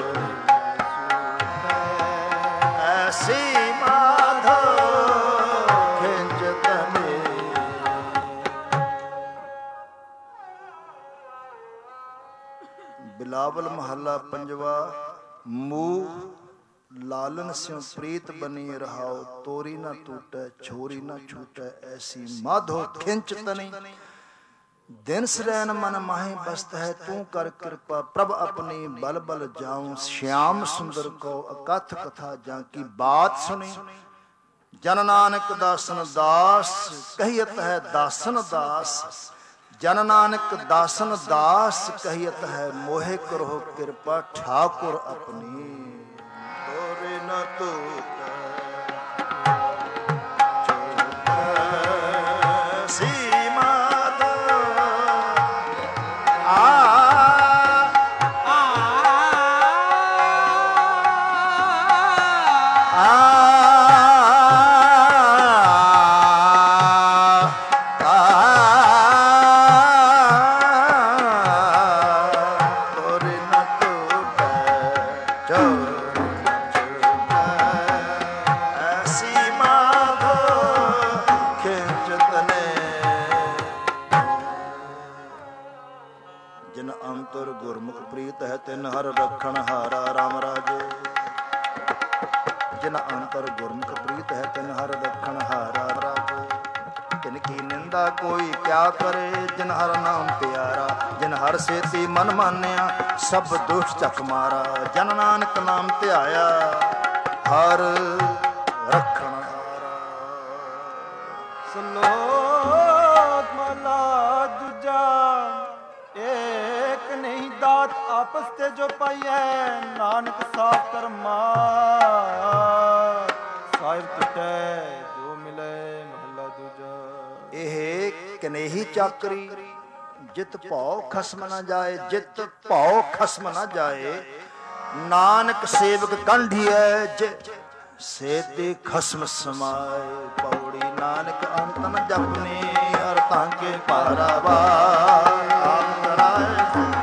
ऐसी माधो खिंच तने। बिलावल महला पंजवा। मूह लालन स्यों प्रीत बनी रहाओ। तोरी ना टूटे छोरी ना छूटे, ऐसी माधो खिंच तनी। दिन सरैन मन माहे बस्त है, तू कर कृपा प्रभ अपनी। बल बल जाऊं श्याम सुंदर को, अकथ कथा जाकी बात सुनी। जन नानक दासन दास कहियत है, दासन दास। जन नानक दासन दास कहियत है, मोहे करो कृपा ठाकुर अपनी। तोरे न तो सीमा दो आ ਤਿਨ ਹਰ ਰੱਖਣ ਹਾਰਾ ਰਾਮ ਰਾਜੇ। ਜਿਨ ਅੰਤਰ ਗੁਰਮੁਖ ਪ੍ਰੀਤ ਹੈ, ਤਿਨ ਹਰ ਰੱਖਣ ਹਾਰਾ ਰਾਜੇ। ਤਿਨ ਕੀ ਨਿੰਦਾ ਕੋਈ ਕਿਆ ਕਰੇ, ਜਿਨ ਹਰ ਨਾਮ ਪਿਆਰਾ। ਜਿਨ ਹਰ ਸੇਤੀ ਮਨ ਮਾਨਿਆ, ਸਭ ਦੁਸ਼ਟ ਚੱਕ ਮਾਰਾ। ਜਨ ਨਾਨਕ ਨਾਮ ਧਿਆਇਆ, ਹਰ ਰੱਖਣ ਹਾਰਾ। ਸਲੋਕ ਮਹਲਾ ਦੂਜਾ। ਏਕ ਨਹੀਂ ਦਾਤ ਆਪਸ ਤੇ ਜੋ ਪਾਈਐ, ਨਾਨਕ ਸਾਫ ਕਰਮਾ। ਸਾਹਿਬ ਟੁੱਟੈ ਜੋ ਮਿਲੇ ਮਹੱਲਾ ਦੂਜਾ। ਇਹ ਕਨੇਹੀ ਚਾਕਰੀ ਜਿਤ ਭਉ ਖਸਮ ਨਾ ਜਾਏ, ਜਿਤ ਭਉ ਖਸਮ ਨਾ ਜਾਏ। ਨਾਨਕ ਸੇਵਕ ਕੰਢੀਐ ਜੇ ਸੇਤੇ ਖਸਮ ਸਮਾਏ। ਪੌੜੀ ਨਾਨਕ ਅੰਤ ਨ ਜਪਨੇ ਹਰ ਤਾਂਕੇ ਪਾਰਾਵਾਰ। ਆਪ ਕਰਾਏ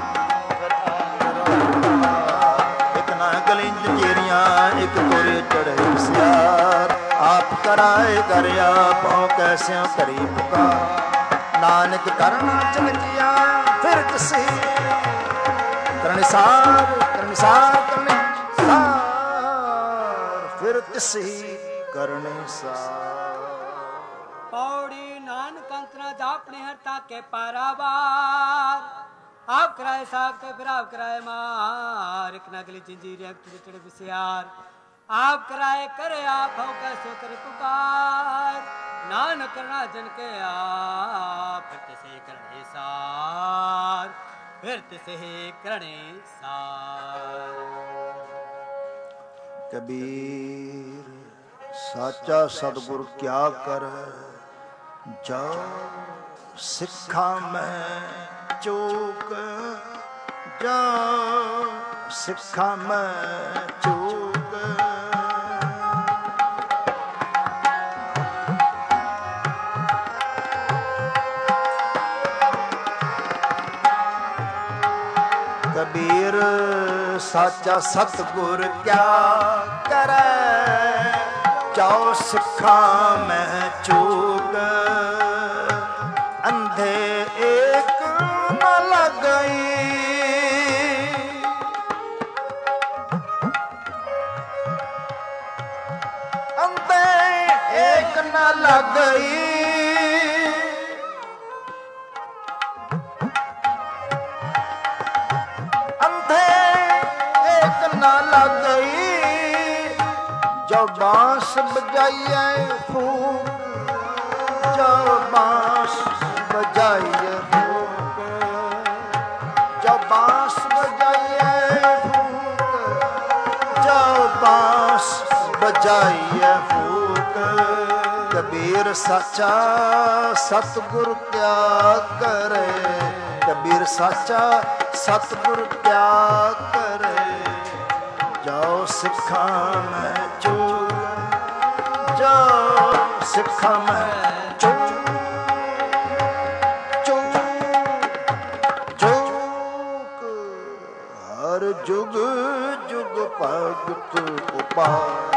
ਇਕ ਨਾ ਗਲਿੰਦ ਜੇਰੀਆਂ ਇਕ ਤੋਰੇ ਚੜ੍ਹੇ ਸਿਆਰ। ਆਪ ਕਰਾਏ ਕਰ ਆਪੋ ਕੈਸਿਓ ਕਰੀ ਪੁਕਾਰ। ਨਾਨਕ ਕਰਨਾ ਚਲਕਿਆ ਫਿਰ ਤੁਸੀਂ ਕਰਨਿਸਾਰ ਕਰਨਿਸਾਰ ਕਰਨਿਸਾਰ ਫਿਰ ਤੁਸੀਂ ਕਰਨਿਸਾਰ। ਪੌੜੀ ਨਾਨਕ ਅੰਤਰਾ ਜਾਪਣੇ ਹਰ ਤਾਕੇ ਪਾਰਾਵਾਰ। ਆਪ ਕਰਾਏ ਸਾਖ ਤੇ ਫਿਰ ਆਪ ਕਰਾਏ ਮਾਰ। ਇੱਕ ਨਗਲੀ ਜੰਜੀਰ ਇੱਕ ਚੜੇ ਵਿਸਿਆਰ। ਆਪ ਕਰਾਏ करे आप हो कैसो करे पुकार। नानक करना जन के आप फिर तिसे करने सार, फिर तिसे करने सार। कबीर साचा सतगुर क्या कर जा सिखा मैं चूक जा सिखा मैं चूक। कबीर साचा सतगुर क्या करे जाओ सिखा मैं चूक। अंधे एक न लग गई अंधे एक न लग गई। लग गई जो बांस बजाइए फूक, जो बांस बजाइए फूक, जो बांस बजाइए फूक, जो बांस बजाइए फूक। कबीर साचा सतगुर क्या करे, कबीर साचा सतगुर क्या करे जाओ सिखा मैं चूक, जाओ सिखा मैं चूक चूक चूक। हर जुग जुग भगत उपाय,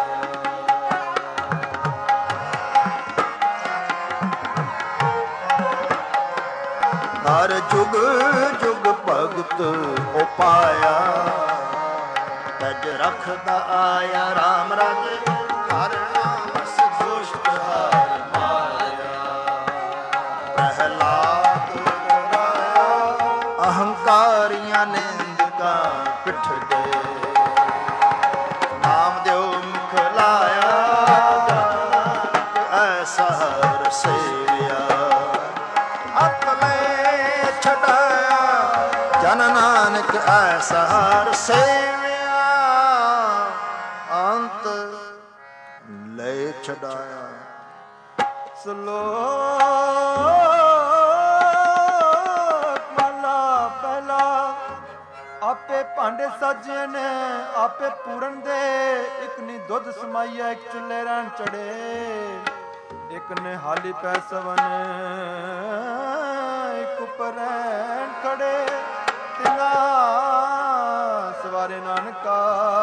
हर जुग जुग भगत उपाया। तज रखदा आया राम राजे हर नाम दुष्ट हार माया। प्रहलाद अहंकारियां निंदका पिठ दे नाम देव मुख लाया। ऐसा हर सेविया अकले छड़ाया जन नानक ऐसा हर सेविया। अंत ले छड़ाया श्लोक माला पहला। आपे भांडे साजे ने आपे पूरन दे। एक नी दुध समाइया एक चुल्हे रहन चढ़े। एक ने हाली पै सवन एक उपर रहन खड़े। तिला सवारे नानका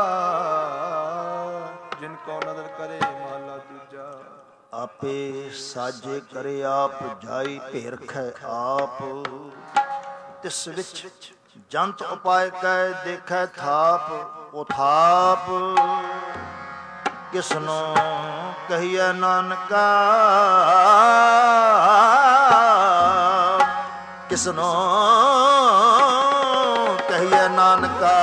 जिनको नदर करे माला दूजा। आपे साजे करे आप जाई भेरखै आप। तिस विच जंत उपाय कै देखै थाप ओ थाप। किसनो कहिए नानका किसनो कहिए नानका।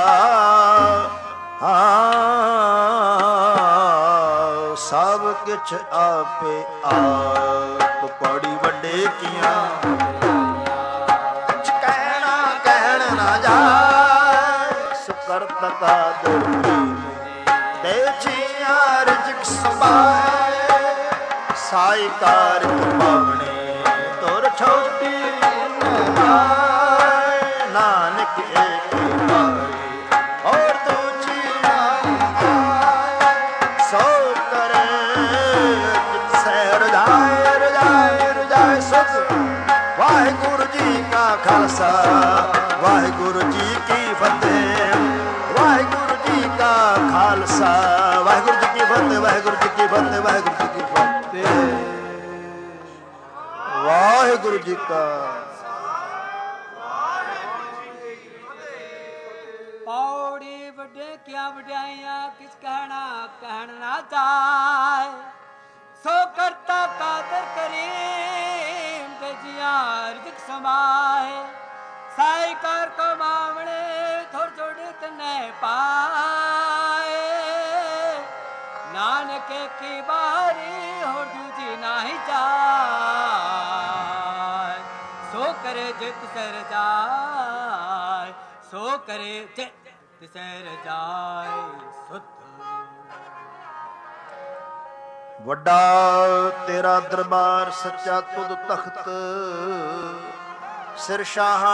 सब किछ आपे आप पौड़ी वड्डे किया। कुछ कहना कहन ना जाए सुकर तका दुर्गी दे जिया रिजक संभाए। ਸਾਈ ਕਾਰ ਪਾਵਣੇ ਤੁਰ ਛੋਟੀ ਨਹਾਏ ਨਾਨਕ ਏਕ ਪਾਵੇ ਔਰ ਦੂਜੀ ਨਾਏ ਸੋ ਕਰੇ ਜਿਤ ਸਹਿ ਰਜਾਏ ਰਜਾਏ ਰਜਾਏ ਸੁਧ ਵਾਹਿਗੁਰੂ ਜੀ ਕਾ ਖਾਲਸਾ ਵਾਹਿਗੁਰੂ ਜੀ ਕੀ ਫਤਿਹ ਵਾਹਿਗੁਰੂ ਜੀ ਕਾ ਖਾਲਸਾ ਵਾਹਿਗੁਰੂ ਜੀ ਕੀ ਫਤਿਹ ਵਾਹਿਗੁਰੂ ਜੀ ਕੀ ਫਤਿਹ ਵਾਹਿਗੁਰੂ ਜੀ ਕੀ ਫਤਿਹ ਵਾਹਿਗੁਰੂ ਜੀ ਕਾ ਪੌੜੀ ਵੱਡੇ ਕਿਆ ਵਡਿਆਈਆਂ ਕਿਸ ਕਹਿਣਾ ਕਹਿਣ ਨਾ ਜਾਏ ਸੋ ਕਰਤਾ ਕਾਦਰ ਕਰੀਮ ਤੇ ਜੀਆਂ ਰਿਜ਼ਕ ਸਮਾਏ ਸਾਈ ਕਰ ਕਮਾਵਣੇ ਥੋੜ ਥੋੜ ਤਨੇ ਪਾਏ ਨਾਨਕ ਕੀ ਬਾਰੀ ਹੋਰ ਦੂਜੀ ਨਹੀਂ ਜਾਏ ਸੋ ਕਰੇ ਜਿਤ ਸਰ ਜਾਏ ਸੋ ਕਰੇ ਜਿਤ ਸਰ ਜਾਏ ਸੁਧ ਵੱਡਾ ਤੇਰਾ ਦਰਬਾਰ ਸੱਚਾ ਤੁਧ ਤਖਤ ਸਿਰ ਸ਼ਾਹਾਂ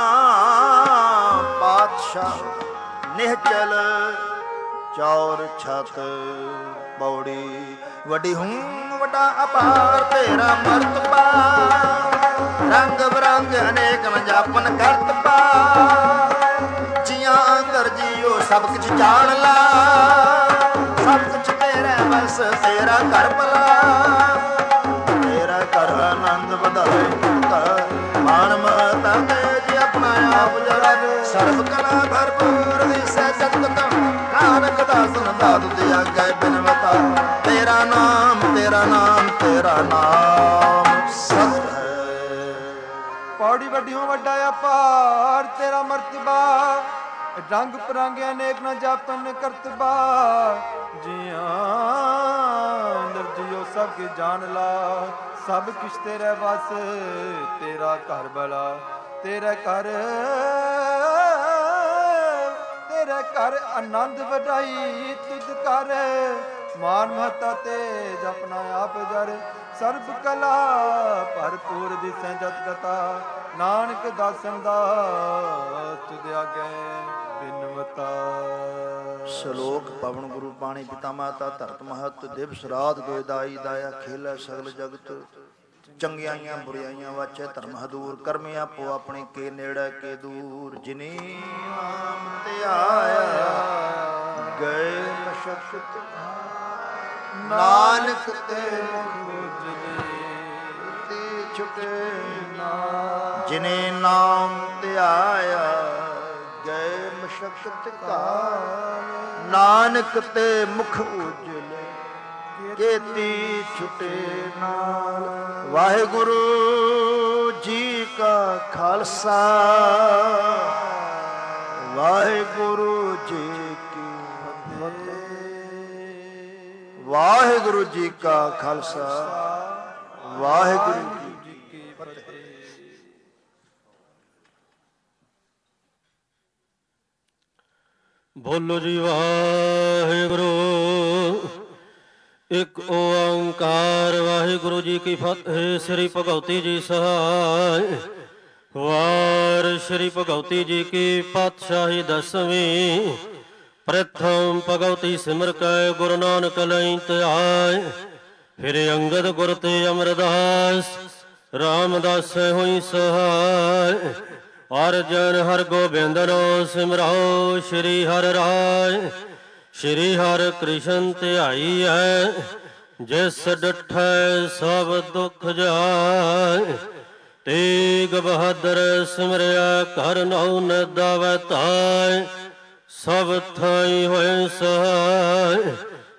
ਪਾਤਸ਼ਾਹ ਨਿਹਚਲ ਚੌਰ ਛਤ ਪੌੜੀ ਵੱਡੀ ਹੂੰ ਵੱਡਾ ਅਪਾਰ ਤੇਰਾ ਮਰਤਬਾ ਰੰਗ ਬਰੰਗ ਅਨੇਕ ਨ ਜਾਪਨ ਕਰਤਬਾ ਜੀਆਂ ਅੰਦਰ ਜੀਓ ਸਭ ਕੁਝ ਜਾਣ ਲਾ ਸਭ ਕੁਝ ਤੇਰਾ ਬਸ ਤੇਰਾ ਘਰ ਭਲਾ ਤੇਰਾ ਘਰ ਆਨੰਦ ਵਧਾਏ ਮਾਨ ਮਹਤਾ ਤੇਜ ਆਪਣਾ ਆਪ ਜਰਾ ਸਰਬ ਕਲਾ ਭਰਪੂਰ ਦਿਸੈ ਜਗਤ ਨਾਨਕ ਦਾਸ ਨੰਦਾਦ ਤੇ ਆਗੇ ਬਿਨਵਤਾ ਤੇਰਾ ਨਾਮ ਤੇਰਾ ਨਾਮ ਤੇਰਾ ਨਾਮ ਸਤ ਹੈ ਪੌੜੀ ਵੱਡੀਓ ਵੱਡਾ ਅਪਾਰ ਤੇਰਾ ਮਰਤਬਾ ਰੰਗ ਪਰੰਗ ਅਨੇਕ ਨ ਜਾਪਨ ਕਰਤਬਾ ਜੀਆਂ ਨਰਜੀਓ ਸਭ ਕੇ ਜਾਣ ਲਾ ਸਭ ਕਿਛ ਤੇਰੇ ਵਸ ਤੇਰਾ ਘਰ ਬਲਾ ਤੇਰਾ ਘਰ ਤੇਰਾ ਘਰ ਆਨੰਦ ਵਡਾਈ ਤੁਧ ਕਰ ਮਾਨ ਮਹਤਾ ਤੇਜ ਆਪਣਾ ਆਪ ਜਰ ਸਰਬ ਕਲਾ ਭਰਪੂਰ ਦਿਸੈ ਜਤ ਗਤਾ ਨਾਨਕ ਦਾਸਨ ਦਾ ਤੁਧ ਆਗੇ ਬਿਨਵਤਾ ਸ਼ਲੋਕ ਪਵਨ ਗੁਰੂ ਪਾਣੀ ਪਿਤਾ ਮਾਤਾ ਧਰਤ ਮਹਤ ਦਿਵਸ ਰਾਤ ਗੋਇਦਾਈ ਦਾਇਆ ਖੇਲਾ ਸਗਲ ਜਗਤ ਚੰਗਿਆਈਆਂ ਬੁਰਾਈਆਂ ਵਾਚੈ ਧਰਮ ਹਦੂਰ ਕਰਮ ਆਪੋ ਆਪਣੇ ਕੇ ਨੇੜੇ ਕੇ ਦੂਰ ਜਿਨੀ ਨਾਮ ਤੇ ਆਇਆ ਗਏ ਮਸ਼ਕਤ ਨਾਨਕ ਤੇ ਮੁਖ ਤੇ ਛੁਟੇ ਨਾ ਜਿਨੇ ਨਾਮ ਤੇ ਆਇਆ ਗਏ ਮਸ਼ਕਤ ਕਾ ਨਾਨਕ ਤੇ ਮੁਖ ਉਜਲੇ ਕੇਤੀ ਛੁਟੇ ਨਾਲ ਵਾਹਿਗੁਰੂ ਜੀ ਕਾ ਖਾਲਸਾ ਵਾਹਿਗੁਰੂ ਜੀ ਕੀ ਫਤਿਹ ਵਾਹਿਗੁਰੂ ਜੀ ਕਾ ਖਾਲਸਾ ਵਾਹਿਗੁਰੂ ਜੀ ਕੀ ਫਤਿਹ ਬੋਲੋ ਜੀ ਵਾਹਿਗੁਰੂ ਇੱਕ ਓੰਕਾਰ ਵਾਹਿਗੁਰੂ ਜੀ ਕੀ ਫਤਿਹ। ਸ੍ਰੀ ਭਗਉਤੀ ਜੀ ਸਹਾਇ ਵਾਰ ਸ੍ਰੀ ਭਗਉਤੀ ਜੀ ਕੀ ਪਾਤਸ਼ਾਹੀ ਦਸਵੀਂ ਪ੍ਰਥਮ ਭਗਉਤੀ ਸਿਮਰ ਕੈ ਗੁਰੂ ਨਾਨਕ ਲਈ ਧਿਆਇ ਫਿਰ ਅੰਗਦ ਗੁਰ ਤੇ ਅਮਰਦਾਸ ਰਾਮਦਾਸ ਹੋਈ ਸਹਾਇ ਅਰਜਨ ਹਰ ਗੋਬਿੰਦਨੋ ਸਿਮਰਾਓ ਸ਼੍ਰੀ ਹਰਿ ਰਾਇ ਸ਼੍ਰੀ ਹਰਿ ਕ੍ਰਿਸ਼ਨ ਧਿਆਈ ਹੈ ਜਿਸ ਡਠੈ ਸਭ ਦੁਖ ਜਾਇ ਤੇਗ ਬਹਾਦਰ ਸਿਮਰਿਆ ਕਰ ਨਉ ਨ ਦਾਵੈ ਤਾਇ ਸਭ ਥਾਈ ਹੋਏ ਸਹਾਇ